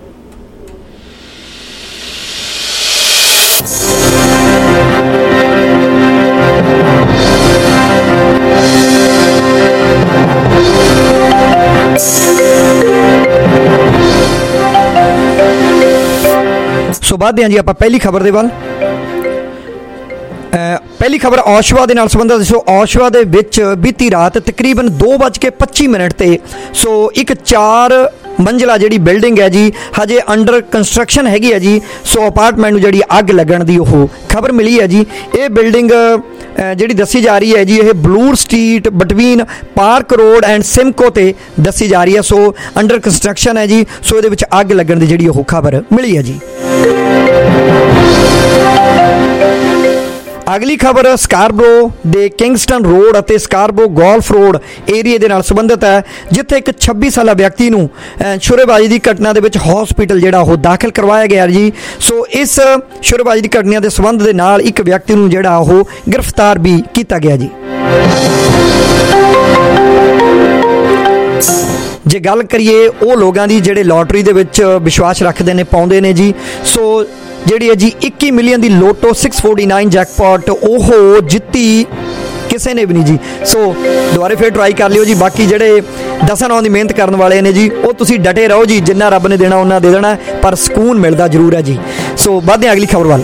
ਸੋ ਵੱਧਦੇ ਹਾਂ ਜੀ ਆਪਾਂ ਪਹਿਲੀ ਖਬਰ ਦੇ ਵੱਲ। ਪਹਿਲੀ ਖਬਰ ਔਸ਼ਵਾ ਦੇ ਨਾਲ ਸੰਬੰਧਿਤ। ਸੋ ਔਸ਼ਵਾ ਦੇ ਵਿੱਚ ਬੀਤੀ ਰਾਤ ਤਕਰੀਬਨ ਦੋ ਵੱਜ ਕੇ ਪੱਚੀ ਮਿੰਟ ਤੇ ਸੋ ਇੱਕ ਚਾਰ ਮੰਜ਼ਿਲਾ ਜਿਹੜੀ ਬਿਲਡਿੰਗ ਹੈ ਜੀ ਹਜੇ ਅੰਡਰ ਕੰਸਟਰਕਸ਼ਨ ਹੈਗੀ ਹੈ ਜੀ। ਸੋ ਅਪਾਰਟਮੈਂਟ ਨੂੰ ਜਿਹੜੀ ਅੱਗ ਲੱਗਣ ਦੀ ਉਹ ਖਬਰ ਮਿਲੀ ਹੈ ਜੀ। ਇਹ ਬਿਲਡਿੰਗ ਜਿਹੜੀ ਦੱਸੀ ਜਾ ਰਹੀ ਹੈ ਜੀ ਇਹ Bloor Street between Park Road and Simcoe ਤੇ ਦੱਸੀ ਜਾ ਰਹੀ ਹੈ। ਸੋ ਅੰਡਰ ਕੰਸਟਰਕਸ਼ਨ ਹੈ ਜੀ। ਸੋ ਇਹਦੇ ਵਿੱਚ ਅੱਗ ਲੱਗਣ ਦੀ ਜਿਹੜੀ ਉਹ ਖਬਰ ਮਿਲੀ ਹੈ ਜੀ। ਅਗਲੀ ਖਬਰ ਸਕਾਰਬਰੋ ਦੇ ਕਿੰਗਸਟਨ ਰੋਡ ਅਤੇ ਸਕਾਰਬਰੋ ਗੋਲਫ ਰੋਡ ਏਰੀਏ ਦੇ ਨਾਲ ਸੰਬੰਧਿਤ ਹੈ, ਜਿੱਥੇ ਇੱਕ ਛੱਬੀ ਸਾਲਾ ਵਿਅਕਤੀ ਨੂੰ ਸ਼ੁਰੇਬਾਜ਼ੀ ਦੀ ਘਟਨਾ ਦੇ ਵਿੱਚ ਹਸਪੀਟਲ ਜਿਹੜਾ ਉਹ ਦਾਖਲ ਕਰਵਾਇਆ ਗਿਆ ਜੀ। ਸੋ ਇਸ ਸ਼ੁਰੇਬਾਜ਼ੀ ਦੀ ਘਟਨਾ ਦੇ ਸੰਬੰਧ ਦੇ ਨਾਲ ਇੱਕ ਵਿਅਕਤੀ ਨੂੰ ਜਿਹੜਾ ਉਹ ਗ੍ਰਿਫਤਾਰ ਵੀ ਕੀਤਾ ਗਿਆ ਜੀ। ਜੇ ਗੱਲ ਕਰੀਏ ਉਹ ਲੋਕਾਂ ਦੀ ਜਿਹੜੇ ਲੋਟਰੀ ਦੇ ਵਿੱਚ ਵਿਸ਼ਵਾਸ ਰੱਖਦੇ ਨੇ, ਪਾਉਂਦੇ ਨੇ ਜੀ। ਸੋ ਜਿਹੜੀ ਹੈ ਜੀ ਇੱਕੀ ਮਿਲੀਅਨ ਦੀ Lotto six forty nine jackpot ਉਹ ਜਿੱਤੀ ਕਿਸੇ ਨੇ ਵੀ ਨਹੀਂ ਜੀ। ਸੋ ਦੁਬਾਰੇ ਫਿਰ ਟਰਾਈ ਕਰ ਲਿਓ ਜੀ। ਬਾਕੀ ਜਿਹੜੇ ਦਸਾਂ ਨੌਂ ਦੀ ਮਿਹਨਤ ਕਰਨ ਵਾਲੇ ਨੇ ਜੀ ਉਹ ਤੁਸੀਂ ਡਟੇ ਰਹੋ ਜੀ, ਜਿੰਨਾ ਰੱਬ ਨੇ ਦੇਣਾ ਉਹਨਾਂ ਦੇ ਦੇਣਾ, ਪਰ ਸਕੂਨ ਮਿਲਦਾ ਜ਼ਰੂਰ ਹੈ ਜੀ। ਸੋ ਵੱਧਦੇ ਹਾਂ ਅਗਲੀ ਖਬਰ ਵੱਲ।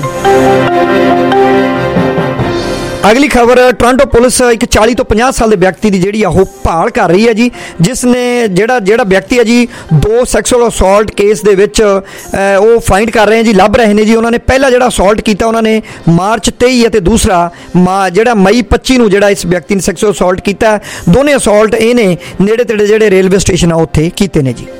ਅਗਲੀ ਖਬਰ ਟੋਰਾਂਟੋ ਪੁਲਿਸ ਇੱਕ ਚਾਲੀ ਤੋਂ ਪੰਜਾਹ ਸਾਲ ਦੇ ਵਿਅਕਤੀ ਦੀ ਜਿਹੜੀ ਆ ਉਹ ਭਾਲ ਕਰ ਰਹੀ ਹੈ ਜੀ, ਜਿਸ ਨੇ ਜਿਹੜਾ ਜਿਹੜਾ ਵਿਅਕਤੀ ਹੈ ਜੀ ਦੋ ਸੈਕਸੁਅਲ ਅਸੌਲਟ ਕੇਸ ਦੇ ਵਿੱਚ ਉਹ ਫਾਈਂਡ ਕਰ ਰਹੇ ਜੀ, ਲੱਭ ਰਹੇ ਨੇ ਜੀ। ਉਹਨਾਂ ਨੇ ਪਹਿਲਾ ਜਿਹੜਾ ਅਸੌਲਟ ਕੀਤਾ ਉਹਨਾਂ ਨੇ ਮਾਰਚ ਤੇਈ ਅਤੇ ਦੂਸਰਾ ਮਾ ਜਿਹੜਾ ਮਈ ਪੱਚੀ ਨੂੰ ਜਿਹੜਾ ਇਸ ਵਿਅਕਤੀ ਨੇ ਸੈਕਸੁਅਲ ਅਸੌਲਟ ਕੀਤਾ। ਦੋਨੇ ਅਸੌਲਟ ਇਹਨੇ ਨੇੜੇ ਤੇੜੇ ਜਿਹੜੇ ਰੇਲਵੇ ਸਟੇਸ਼ਨ ਆ ਉੱਥੇ ਕੀਤੇ ਨੇ ਜੀ।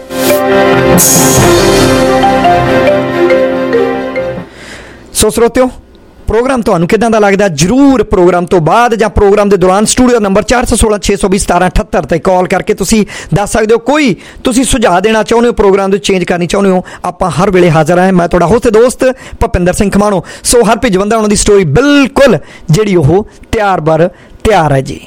ਸੋ ਸਰੋਤਿਓ, ਪ੍ਰੋਗਰਾਮ ਤੁਹਾਨੂੰ ਕਿੱਦਾਂ ਦਾ ਲੱਗਦਾ? ਜ਼ਰੂਰ ਪ੍ਰੋਗਰਾਮ ਤੋਂ ਬਾਅਦ ਜਾਂ ਪ੍ਰੋਗਰਾਮ ਦੇ ਦੌਰਾਨ ਸਟੂਡੀਓ ਨੰਬਰ ਚਾਰ ਸੌ ਸੋਲਾਂ ਛੇ ਸੌ ਵੀਹ ਸਤਾਰਾਂ ਅਠੱਤਰ ਤੇ ਕਾਲ ਕਰਕੇ ਤੁਸੀਂ ਦੱਸ ਸਕਦੇ ਹੋ। ਕੋਈ ਤੁਸੀਂ ਸੁਝਾਅ ਦੇਣਾ ਚਾਹੁੰਦੇ ਹੋ, ਪ੍ਰੋਗਰਾਮ ਦੇ ਚੇਂਜ ਕਰਨੀ ਚਾਹੁੰਦੇ ਹੋ, ਆਪਾਂ ਹਰ ਵੇਲੇ ਹਾਜ਼ਰ ਹਾਂ। ਮੈਂ ਤੁਹਾਡਾ ਹੋਸਟ ਦੋਸਤ ਭੁਪਿੰਦਰ ਸਿੰਘ ਖਮਾਣੋ। ਸੋ ਹਰਪ੍ਰੀਤ ਜਵੰਦਾ ਉਹਨਾਂ ਦੀ ਸਟੋਰੀ ਬਿਲਕੁਲ ਜਿਹੜੀ ਉਹ ਤਿਆਰ ਬਰ ਤਿਆਰ ਹੈ ਜੀ।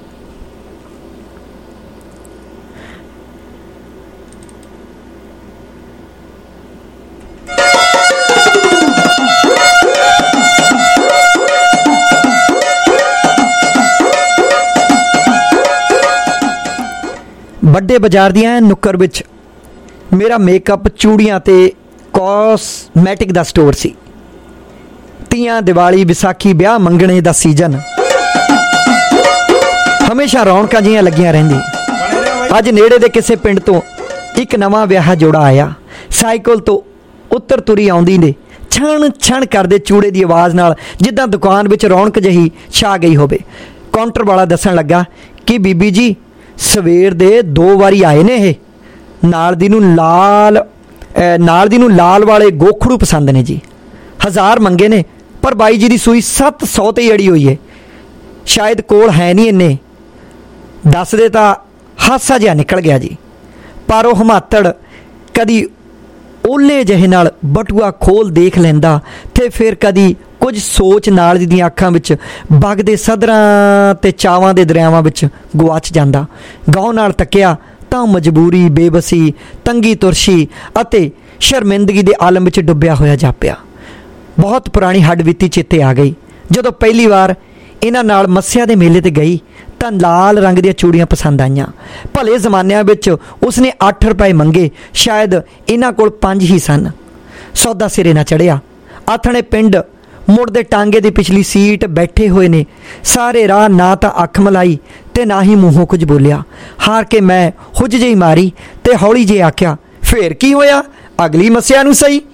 ਵੱਡੇ ਬਾਜ਼ਾਰ ਦੀਆਂ ਨੁੱਕਰ ਵਿੱਚ ਮੇਰਾ ਮੇਕਅਪ, ਚੂੜੀਆਂ ਤੇ ਕਾਸਮੈਟਿਕ ਦਾ ਸਟੋਰ ਸੀ। ਤੀਆਂ, ਦੀਵਾਲੀ, ਵਿਸਾਖੀ, ਵਿਆਹ ਮੰਗਣੇ ਦਾ ਸੀਜ਼ਨ, ਹਮੇਸ਼ਾ ਰੌਣਕਾਂ ਜਿਹੀਆਂ ਲੱਗੀਆਂ ਰਹਿੰਦੀਆਂ। ਅੱਜ ਨੇੜੇ ਦੇ ਕਿਸੇ ਪਿੰਡ ਤੋਂ ਇੱਕ ਨਵਾਂ ਵਿਆਹ ਜੋੜਾ ਆਇਆ। ਸਾਈਕਲ ਤੋਂ ਉੱਤਰ ਤੁਰੀ ਆਉਂਦੀ ਨੇ ਛਣ ਛਣ ਕਰਦੇ ਚੂੜੇ ਦੀ ਆਵਾਜ਼ ਨਾਲ, ਜਿੱਦਾਂ ਦੁਕਾਨ ਵਿੱਚ ਰੌਣਕ ਜਿਹੀ ਛਾ ਗਈ ਹੋਵੇ। ਕਾਊਂਟਰ ਵਾਲਾ ਦੱਸਣ ਲੱਗਾ ਕਿ ਬੀਬੀ ਜੀ ਸਵੇਰ ਦੇ ਦੋ ਵਾਰੀ ਆਏ ਨੇ ਇਹ। ਨਾਲ ਦੀ ਨੂੰ ਲਾਲ ਨਾਲ ਦੀ ਨੂੰ ਲਾਲ ਵਾਲੇ ਗੋਖੜੂ ਪਸੰਦ ਨੇ ਜੀ। ਹਜ਼ਾਰ ਮੰਗੇ ਨੇ, ਪਰ ਬਾਈ ਜੀ ਦੀ ਸੂਈ ਸੱਤ ਸੌ ਤੇ ਅੜੀ ਹੋਈ ਹੈ। ਸ਼ਾਇਦ ਕੋਲ ਹੈ ਨਹੀਂ ਇੰਨੇ, ਦੱਸਦੇ ਤਾਂ ਹਾਸਾ ਜਿਹਾ ਨਿਕਲ ਗਿਆ ਜੀ। ਪਰ ਉਹ ਹਿਮਾਤੜ ਕਦੀ ਓਲੇ ਜਿਹੇ ਨਾਲ ਬਟੂਆ ਖੋਲ ਦੇਖ ਲੈਂਦਾ ਤੇ ਫਿਰ ਕਦੀ ਕੁਝ ਸੋਚ ਨਾਲ ਦੀਆਂ ਅੱਖਾਂ ਵਿੱਚ ਵਗਦੇ ਸਦਰਾਂ ਤੇ ਚਾਵਾਂ ਦੇ ਦਰਿਆਵਾਂ ਵਿੱਚ ਗੁਆਚ ਜਾਂਦਾ। ਗਾਉਂ ਨਾਲ ਤੱਕਿਆ ਤਾਂ ਮਜਬੂਰੀ, ਬੇਬਸੀ, ਤੰਗੀ ਤੁਰਸ਼ੀ ਅਤੇ ਸ਼ਰਮਿੰਦਗੀ ਦੇ ਆਲਮ ਵਿੱਚ ਡੁੱਬਿਆ ਹੋਇਆ ਜਾਪਿਆ। ਬਹੁਤ ਪੁਰਾਣੀ ਹੱਡਬੀਤੀ ਚੇਤੇ ਆ ਗਈ। ਜਦੋਂ ਪਹਿਲੀ ਵਾਰ ਇਹਨਾਂ ਨਾਲ ਮੱਸਿਆ ਦੇ ਮੇਲੇ ਤੇ ਗਈ ਤਾਂ ਲਾਲ ਰੰਗ ਦੀਆਂ ਚੂੜੀਆਂ ਪਸੰਦ ਆਈਆਂ। ਭਲੇ ਜ਼ਮਾਨਿਆਂ ਵਿੱਚ ਉਸਨੇ ਅੱਠ ਰੁਪਏ ਮੰਗੇ, ਸ਼ਾਇਦ ਇਹਨਾਂ ਕੋਲ ਪੰਜ ਹੀ ਸਨ। ਸੌਦਾ ਸਿਰੇ ਨਾ ਚੜਿਆ। ਆਥਣੇ ਪਿੰਡ ਮੁੜਦੇ ਟਾਂਗੇ ਦੀ ਪਿਛਲੀ ਸੀਟ ਬੈਠੇ ਹੋਏ ਨੇ। ਸਾਰੇ ਰਾਹ ਨਾ ਤਾਂ ਅੱਖ ਮਲਾਈ ਤੇ ਨਾ ਹੀ ਮੂੰਹੋਂ ਕੁਝ ਬੋਲਿਆ। ਹਾਰ ਕੇ ਮੈਂ ਹੁੱਜ ਜਿਹੀ ਮਾਰੀ ਤੇ ਹੌਲੀ ਜਿਹੀ ਆਖਿਆ, ਫੇਰ ਕੀ ਹੋਇਆ, ਅਗਲੀ ਮੱਸਿਆ ਨੂੰ ਸਹੀ।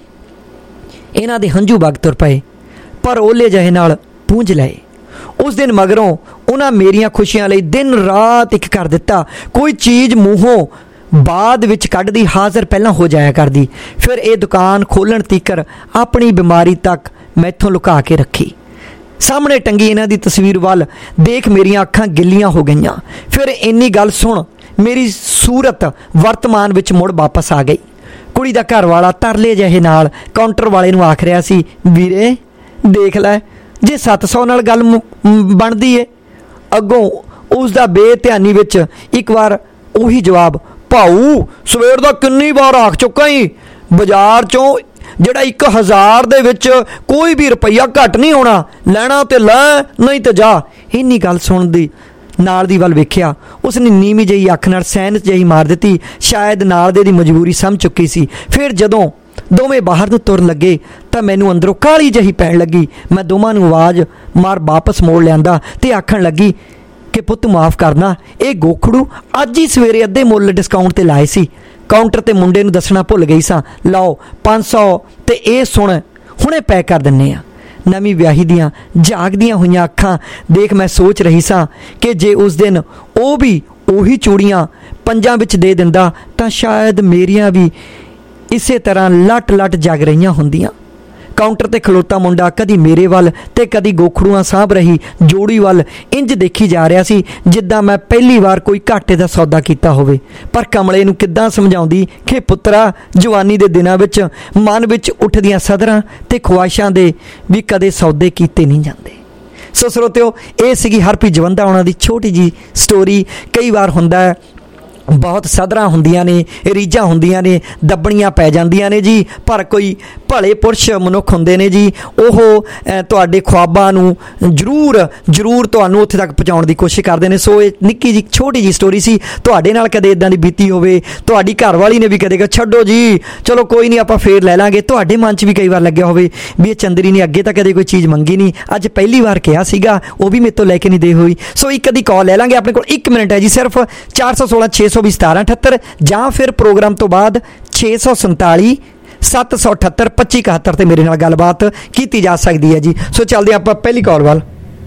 ਇਹਨਾਂ ਦੇ ਹੰਝੂ ਵਗ ਤੁਰ ਪਏ, ਪਰ ਓਲੇ ਜਿਹੇ ਨਾਲ ਪੂੰਝ ਲਏ। ਉਸ ਦਿਨ ਮਗਰੋਂ ਉਹਨਾਂ ਮੇਰੀਆਂ ਖੁਸ਼ੀਆਂ ਲਈ ਦਿਨ ਰਾਤ ਇੱਕ ਕਰ ਦਿੱਤਾ। ਕੋਈ ਚੀਜ਼ ਮੂੰਹੋਂ ਬਾਅਦ ਵਿੱਚ ਕੱਢਦੀ ਹਾਜ਼ਰ ਪਹਿਲਾਂ ਹੋ ਜਾਇਆ ਕਰਦੀ। ਫਿਰ ਇਹ ਦੁਕਾਨ ਖੋਲ੍ਹਣ ਤੀਕਰ ਆਪਣੀ ਬਿਮਾਰੀ ਤੱਕ ਮੈਥੋਂ ਲੁਕਾ ਕੇ ਰੱਖੀ। ਸਾਹਮਣੇ ਟੰਗੀ ਇਹਨਾਂ ਦੀ ਤਸਵੀਰ ਵੱਲ ਦੇਖ ਮੇਰੀਆਂ ਅੱਖਾਂ ਗਿੱਲੀਆਂ ਹੋ ਗਈਆਂ। ਫਿਰ ਇੰਨੀ ਗੱਲ ਸੁਣ ਮੇਰੀ ਸੂਰਤ ਵਰਤਮਾਨ ਵਿੱਚ ਮੁੜ ਵਾਪਸ ਆ ਗਈ। ਕੁੜੀ ਦਾ ਘਰ ਵਾਲਾ ਤਰਲੇ ਜਿਹੇ ਨਾਲ ਕਾਊਂਟਰ ਵਾਲੇ ਨੂੰ ਆਖ ਰਿਹਾ ਸੀ, ਵੀਰੇ ਦੇਖ ਲੈ, ਜੇ ਸੱਤ ਸੌ ਨਾਲ ਗੱਲ ਬਣਦੀ ਏ। ਅੱਗੋਂ ਉਸ ਦਾ ਬੇਧਿਆਨੀ ਵਿੱਚ ਇੱਕ ਵਾਰ ਉਹੀ ਜਵਾਬ, ਭਾਊ ਸਵੇਰ ਦਾ ਕਿੰਨੀ ਵਾਰ ਆਖ ਚੁੱਕਾ ਹੀ, ਬਾਜ਼ਾਰ 'ਚੋਂ ਜਿਹੜਾ ਇੱਕ ਹਜ਼ਾਰ ਦੇ ਵਿੱਚ ਕੋਈ ਵੀ ਰੁਪਈਆ ਘੱਟ ਨਹੀਂ ਹੋਣਾ, ਲੈਣਾ ਤੇ ਲੈ ਨਹੀਂ ਤੇ ਜਾ। ਇੰਨੀ ਗੱਲ ਸੁਣਦੀ ਨਾਲ ਦੀ ਵੱਲ ਵੇਖਿਆ। ਉਸਨੇ ਨੀਵੀਂ ਜਿਹੀ ਅੱਖ ਨਾਲ ਸੈਨਤ ਜਿਹੀ ਮਾਰ ਦਿੱਤੀ। ਸ਼ਾਇਦ ਨਾਲ ਦੇ ਦੀ ਮਜਬੂਰੀ ਸਮਝ ਚੁੱਕੀ ਸੀ। ਫਿਰ ਜਦੋਂ ਦੋਵੇਂ ਬਾਹਰ ਨੂੰ ਤੁਰਨ ਲੱਗੇ ਤਾਂ ਮੈਨੂੰ ਅੰਦਰੋਂ ਕਾਹਲੀ ਜਿਹੀ ਪੈਣ ਲੱਗੀ। ਮੈਂ ਦੋਵਾਂ ਨੂੰ ਆਵਾਜ਼ ਮਾਰ ਵਾਪਸ ਮੋੜ ਲਿਆਂਦਾ ਤੇ ਆਖਣ ਲੱਗੀ ਕਿ ਪੁੱਤ ਮਾਫ਼ ਕਰਨਾ, ਇਹ ਗੋਖੜੂ ਅੱਜ ਹੀ ਸਵੇਰੇ ਅੱਧੇ ਮੁੱਲ ਡਿਸਕਾਊਂਟ 'ਤੇ ਲਾਏ ਸੀ। ਕਾਊਂਟਰ 'ਤੇ ਮੁੰਡੇ ਨੂੰ ਦੱਸਣਾ ਭੁੱਲ ਗਈ ਸਾਂ। ਲਓ ਪੰਜ ਸੌ ਤੇ ਇਹ ਸੁਣ ਹੁਣੇ ਪੈਕ ਕਰ ਦਿੰਦੇ ਹਾਂ। ਨਵੀਂ ਵਿਆਹੀ ਦੀਆਂ ਜਾਗਦੀਆਂ ਹੋਈਆਂ ਅੱਖਾਂ ਦੇਖ ਮੈਂ ਸੋਚ ਰਹੀ ਸਾਂ ਕਿ ਜੇ ਉਸ ਦਿਨ ਉਹ ਵੀ ਉਹੀ ਚੂੜੀਆਂ ਪੰਜਾਂ ਵਿੱਚ ਦੇ ਦਿੰਦਾ ਤਾਂ ਸ਼ਾਇਦ ਮੇਰੀਆਂ ਵੀ ਇਸੇ ਤਰ੍ਹਾਂ ਲੱਟ ਲੱਟ ਜਗ ਰਹੀਆਂ ਹੁੰਦੀਆਂ। ਕਾਊਂਟਰ 'ਤੇ ਖਲੋਤਾ ਮੁੰਡਾ ਕਦੀ ਮੇਰੇ ਵੱਲ ਤੇ ਕਦੀ ਗੋਖੜੂਆਂ ਸਾਂਭ ਰਹੀ ਜੋੜੀ ਵੱਲ ਇੰਜ ਦੇਖੀ ਜਾ ਰਿਹਾ ਸੀ ਜਿੱਦਾਂ ਮੈਂ ਪਹਿਲੀ ਵਾਰ ਕੋਈ ਘਾਟੇ ਦਾ ਸੌਦਾ ਕੀਤਾ ਹੋਵੇ। ਪਰ ਕਮਲੇ ਨੂੰ ਕਿੱਦਾਂ ਸਮਝਾਉਂਦੀ ਕਿ ਪੁੱਤਰਾ, ਜਵਾਨੀ ਦੇ ਦਿਨਾਂ ਵਿੱਚ ਮਨ ਵਿੱਚ ਉੱਠਦੀਆਂ ਸਦਰਾਂ ਤੇ ਖੁਆਇਸ਼ਾਂ ਦੇ ਵੀ ਕਦੇ ਸੌਦੇ ਕੀਤੇ ਨਹੀਂ ਜਾਂਦੇ। ਸੋ ਸਰੋਤਿਓ, ਇਹ ਸੀਗੀ ਹਰਪ੍ਰੀਤ ਜਵੰਦਾ ਉਹਨਾਂ ਦੀ ਛੋਟੀ ਜੀ ਸਟੋਰੀ। ਕਈ ਵਾਰ ਹੁੰਦਾ ਹੈ ਬਹੁਤ ਸਦਰਾਂ ਹੁੰਦੀਆਂ ਨੇ, ਰੀਝਾਂ ਹੁੰਦੀਆਂ ਨੇ, ਦੱਬਣੀਆਂ ਪੈ ਜਾਂਦੀਆਂ ਨੇ ਜੀ, ਪਰ ਕੋਈ ਭਲੇ ਪੁਰਸ਼ ਮਨੁੱਖ ਹੁੰਦੇ ਨੇ ਜੀ, ਉਹ ਤੁਹਾਡੇ ਖੁਆਬਾਂ ਨੂੰ ਜ਼ਰੂਰ ਜ਼ਰੂਰ ਤੁਹਾਨੂੰ ਉੱਥੇ ਤੱਕ ਪਹੁੰਚਾਉਣ ਦੀ ਕੋਸ਼ਿਸ਼ ਕਰਦੇ ਨੇ। ਸੋ ਇਹ ਨਿੱਕੀ ਜੀ ਛੋਟੀ ਜੀ ਸਟੋਰੀ ਸੀ। ਤੁਹਾਡੇ ਨਾਲ ਕਦੇ ਇੱਦਾਂ ਦੀ ਬੀਤੀ ਹੋਵੇ, ਤੁਹਾਡੀ ਘਰ ਵਾਲੀ ਨੇ ਵੀ ਕਦੇ ਛੱਡੋ ਜੀ ਚਲੋ ਕੋਈ ਨਹੀਂ ਆਪਾਂ ਫੇਰ ਲੈ ਲਾਂਗੇ, ਤੁਹਾਡੇ ਮਨ 'ਚ ਵੀ ਕਈ ਵਾਰ ਲੱਗਿਆ ਹੋਵੇ ਵੀ ਇਹ ਚੰਦਰੀ ਨੇ ਅੱਗੇ ਤਾਂ ਕਦੇ ਕੋਈ ਚੀਜ਼ ਮੰਗੀ ਨਹੀਂ, ਅੱਜ ਪਹਿਲੀ ਵਾਰ ਕਿਹਾ ਸੀਗਾ, ਉਹ ਵੀ ਮੇਰੇ ਤੋਂ ਲੈ ਕੇ ਨਹੀਂ ਦੇ ਹੋਈ। ਸੋ ਇੱਕ ਅੱਧੀ ਕਾਲ ਲੈ ਲਾਂਗੇ। ਆਪਣੇ ਕੋਲ ਇੱਕ ਮਿੰਟ ਹੈ ਜੀ ਸਿਰਫ। ਚਾਰ ਸੌ ਸੋਲਾਂ ਛੇ ਸੌ ਵੀ ਸਤਾਰਾਂ ਅਠੱਤਰ ਜਾਂ ਫਿਰ ਪ੍ਰੋਗਰਾਮ ਤੋਂ ਬਾਅਦ ਛੇ ਸੌ ਸੰਤਾਲੀ ਸੱਤ ਸੌ ਅਠੱਤਰ ਪੱਚੀ ਇਕਹੱਤਰ ਤੇ ਮੇਰੇ ਨਾਲ ਗੱਲਬਾਤ ਕੀਤੀ ਜਾ ਸਕਦੀ ਹੈ ਜੀ। ਸੋ ਚੱਲਦੇ ਆਪਾਂ ਪਹਿਲੀ ਕਾਲ ਵੱਲ।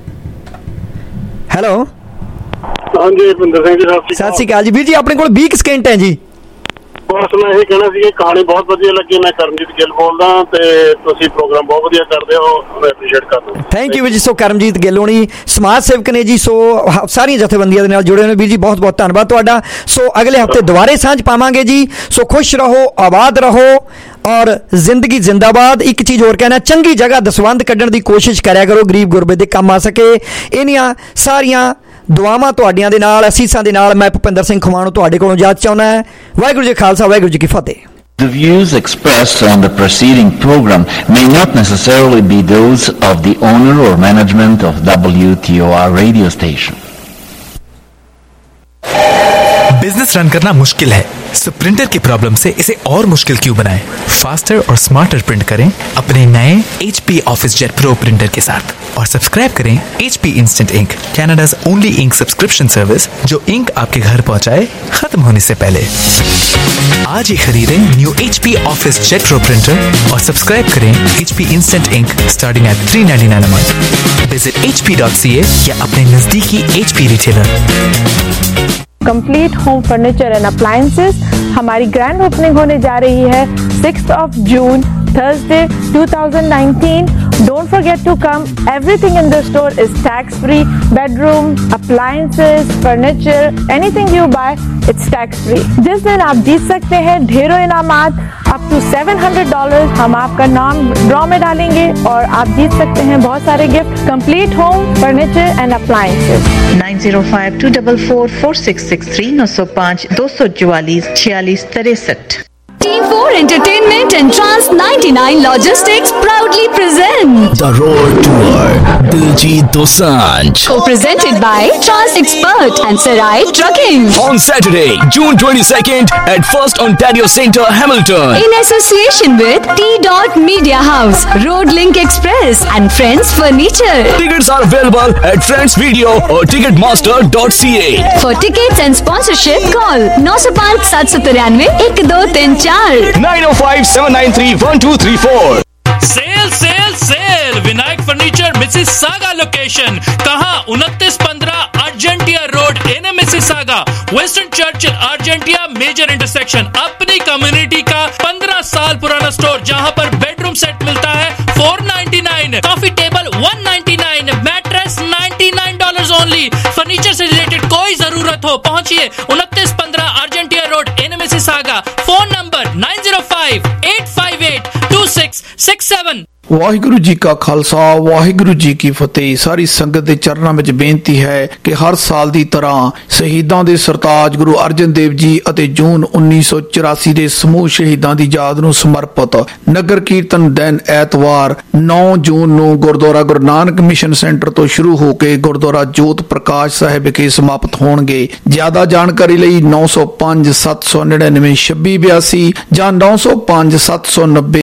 ਹੈਲੋ, ਹਾਂਜੀ ਭਿੰਦਰ ਸਿੰਘ ਜੀ, ਸਤਿ ਸ਼੍ਰੀ ਅਕਾਲ ਜੀ। ਵੀਰ ਜੀ ਆਪਣੇ ਕੋਲ ਵੀਹ ਸਕਿੰਟ ਹੈ ਜੀ। ਬਸ ਮੈਂ ਇਹ ਕਹਿਣਾ ਸੀ ਕਿ ਕਹਾਣੀ ਬਹੁਤ ਵਧੀਆ ਲੱਗੀ। ਮੈਂ ਕਰਮਜੀਤ ਗਿੱਲ ਬੋਲਦਾ ਤੇ ਤੁਸੀਂ ਪ੍ਰੋਗਰਾਮ ਬਹੁਤ ਵਧੀਆ ਕਰਦੇ ਹੋ, ਮੈਂ ਐਪਰੀਸ਼ੀਏਟ ਕਰਦਾ। ਥੈਂਕ ਯੂ ਵੀਰ ਜੀ। ਸੋ ਕਰਮਜੀਤ ਗਿੱਲ ਹੋਣੀ ਸਮਾਜ ਸੇਵਕ ਨੇ ਜੀ, ਸੋ ਸਾਰੀਆਂ ਜਥੇਬੰਦੀਆਂ ਦੇ ਨਾਲ ਜੁੜੇ ਹੋਏ ਵੀਰ ਜੀ, ਬਹੁਤ ਬਹੁਤ ਧੰਨਵਾਦ ਤੁਹਾਡਾ। ਸੋ ਅਗਲੇ ਹਫਤੇ ਦੁਬਾਰੇ ਸਾਂਝ ਪਾਵਾਂਗੇ ਜੀ। ਸੋ ਖੁਸ਼ ਰਹੋ, ਆਬਾਦ ਰਹੋ ਔਰ ਜ਼ਿੰਦਗੀ ਜ਼ਿੰਦਾਬਾਦ। ਇੱਕ ਚੀਜ਼ ਹੋਰ ਕਹਿਣਾ, ਚੰਗੀ ਜਗ੍ਹਾ ਦਸਵੰਧ ਕੱਢਣ ਦੀ ਕੋਸ਼ਿਸ਼ ਕਰਿਆ ਕਰੋ, ਗਰੀਬ ਗੁਰਬੇ ਦੇ ਕੰਮ ਆ ਸਕੇ। ਇਹਨੀਆਂ ਸਾਰੀਆਂ ਦੁਆਵਾਂ ਤੁਹਾਡੀਆਂ ਦੇ ਨਾਲ, ਅਸੀਸਾਂ ਦੇ ਨਾਲ ਮੈਂ ਭੁਪਿੰਦਰ ਸਿੰਘ ਖਮਾਣੋ ਤੁਹਾਡੇ ਕੋਲੋਂ ਇਜਾਜ਼ਤ ਚਾਹੁੰਦਾ ਹੈ। ਵਾਹਿਗੁਰੂ ਜੀ ਖਾਲਸਾ, ਵਾਹਿਗੁਰੂ ਜੀ ਕੀ ਫਤਿਹ। The views expressed on the preceding program may not necessarily be those of the owner or management of W T O R radio station. Business run करना मुश्किल है, सो प्रिंटर की प्रॉब्लम से इसे और मुश्किल क्यों बनाएं? फास्टर और स्मार्टर प्रिंट करें अपने नए H P Office Jet Pro printer के साथ और सब्सक्राइब करें H P Instant Ink, Canada's only ink subscription service जो इंक आपके घर पहुंचाए खत्म होने से पहले। आज ही खरीदें new H P Office Jet Pro printer और सब्सक्राइब करें H P Instant Ink starting at three ninety-nine a month. Visit H P dot C A या अपने नजदीकी H P retailer. Complete home furniture and appliances हमारी grand opening होने जा रही है sixth of June Thursday, two thousand nineteen. Don't forget to come. Everything in the store is tax-free. Bedroom, appliances, furniture, anything you buy, it's tax-free. जिस दिन आप जीत सकते हैं ढेरों इनामात, up to seven hundred dollars, हम आपका नाम ड्रॉ में डालेंगे और आप जीत सकते हैं बहुत सारे gift, complete home, furniture and appliances. nine zero five two four four four six six three nine zero five two four four छियालीस तिरसठ. Team four Entertainment and Trans ninety-nine Logistics proudly present The Road Tour Diljit Dosanjh, co-presented by Trans Expert and Sarai Trucking on Saturday, June twenty-second at First Ontario Centre, Hamilton, in association with T Dot Media House, Road Link Express and Friends Furniture. Tickets are available at Friends Video or ticketmaster dot c a. For tickets and sponsorship, call nine zero five seven seven three one two three four nine zero five seven nine three one two three four. Sale sale sale Vinayak furniture Mississauga location कहाँ उनतीस पंद्रह Argentia Road in Mississauga Winston Churchill Argentia major intersection अपनी community का पंद्रह साल पुराना store जहाँ पर बेडरूम सेट मिलता है four ninety nine, coffee table one ninety nine, mattress ninety nine dollars only. Furniture से रिलेटेड कोई जरूरत हो पहुंचिए उनतीस पंद्रह Argentia Road in Mississauga. Phone number nine zero five eight five eight two six six seven. Waheguru ji ਕਾ ਖਾਲਸਾ ਵਾਹਿਗੁਰੂ ਜੀ ਕੀ ਫਤਿਹ। ਸਾਰੀ ਸੰਗਤ ਦੇ ਚਰਨਾਂ ਵਿੱਚ ਬੇਨਤੀ ਹੈ ਕਿ ਹਰ ਸਾਲ ਦੀ ਤਰ੍ਹਾਂ ਸ਼ਹੀਦਾਂ ਦੇ ਸਰਤਾਜ ਗੁਰੂ ਅਰਜਨ ਦੇਵ ਜੀ ਅਤੇ ਜੂਨ ਉੱਨੀ ਸੌ ਚੁਰਾਸੀ ਦੇ ਸਮੂਹ ਸ਼ਹੀਦਾਂ ਦੀ ਯਾਦ ਨੂੰ ਸਮਰਪਿਤ ਨਗਰ ਕੀਰਤਨ ਦਿਨ ਐਤਵਾਰ ਨੌਂ ਜੂਨ ਨੂੰ ਗੁਰਦੁਆਰਾ ਗੁਰੂ ਨਾਨਕ ਮਿਸ਼ਨ ਸੈਂਟਰ ਤੋਂ ਸ਼ੁਰੂ ਹੋ ਕੇ ਗੁਰਦੁਆਰਾ ਜੋਤ ਪ੍ਰਕਾਸ਼ ਸਾਹਿਬ ਵਿਖੇ ਸਮਾਪਤ ਹੋਣਗੇ। ਜ਼ਿਆਦਾ ਜਾਣਕਾਰੀ ਲਈ ਨੌਂ ਸੌ ਪੰਜ ਸੱਤ ਸੌ ਨੜਿਨਵੇਂ ਛੱਬੀ ਬਿਆਸੀ ਜਾਂ ਨੌਂ ਸੌ ਪੰਜ ਸੱਤ ਸੌ ਨੱਬੇ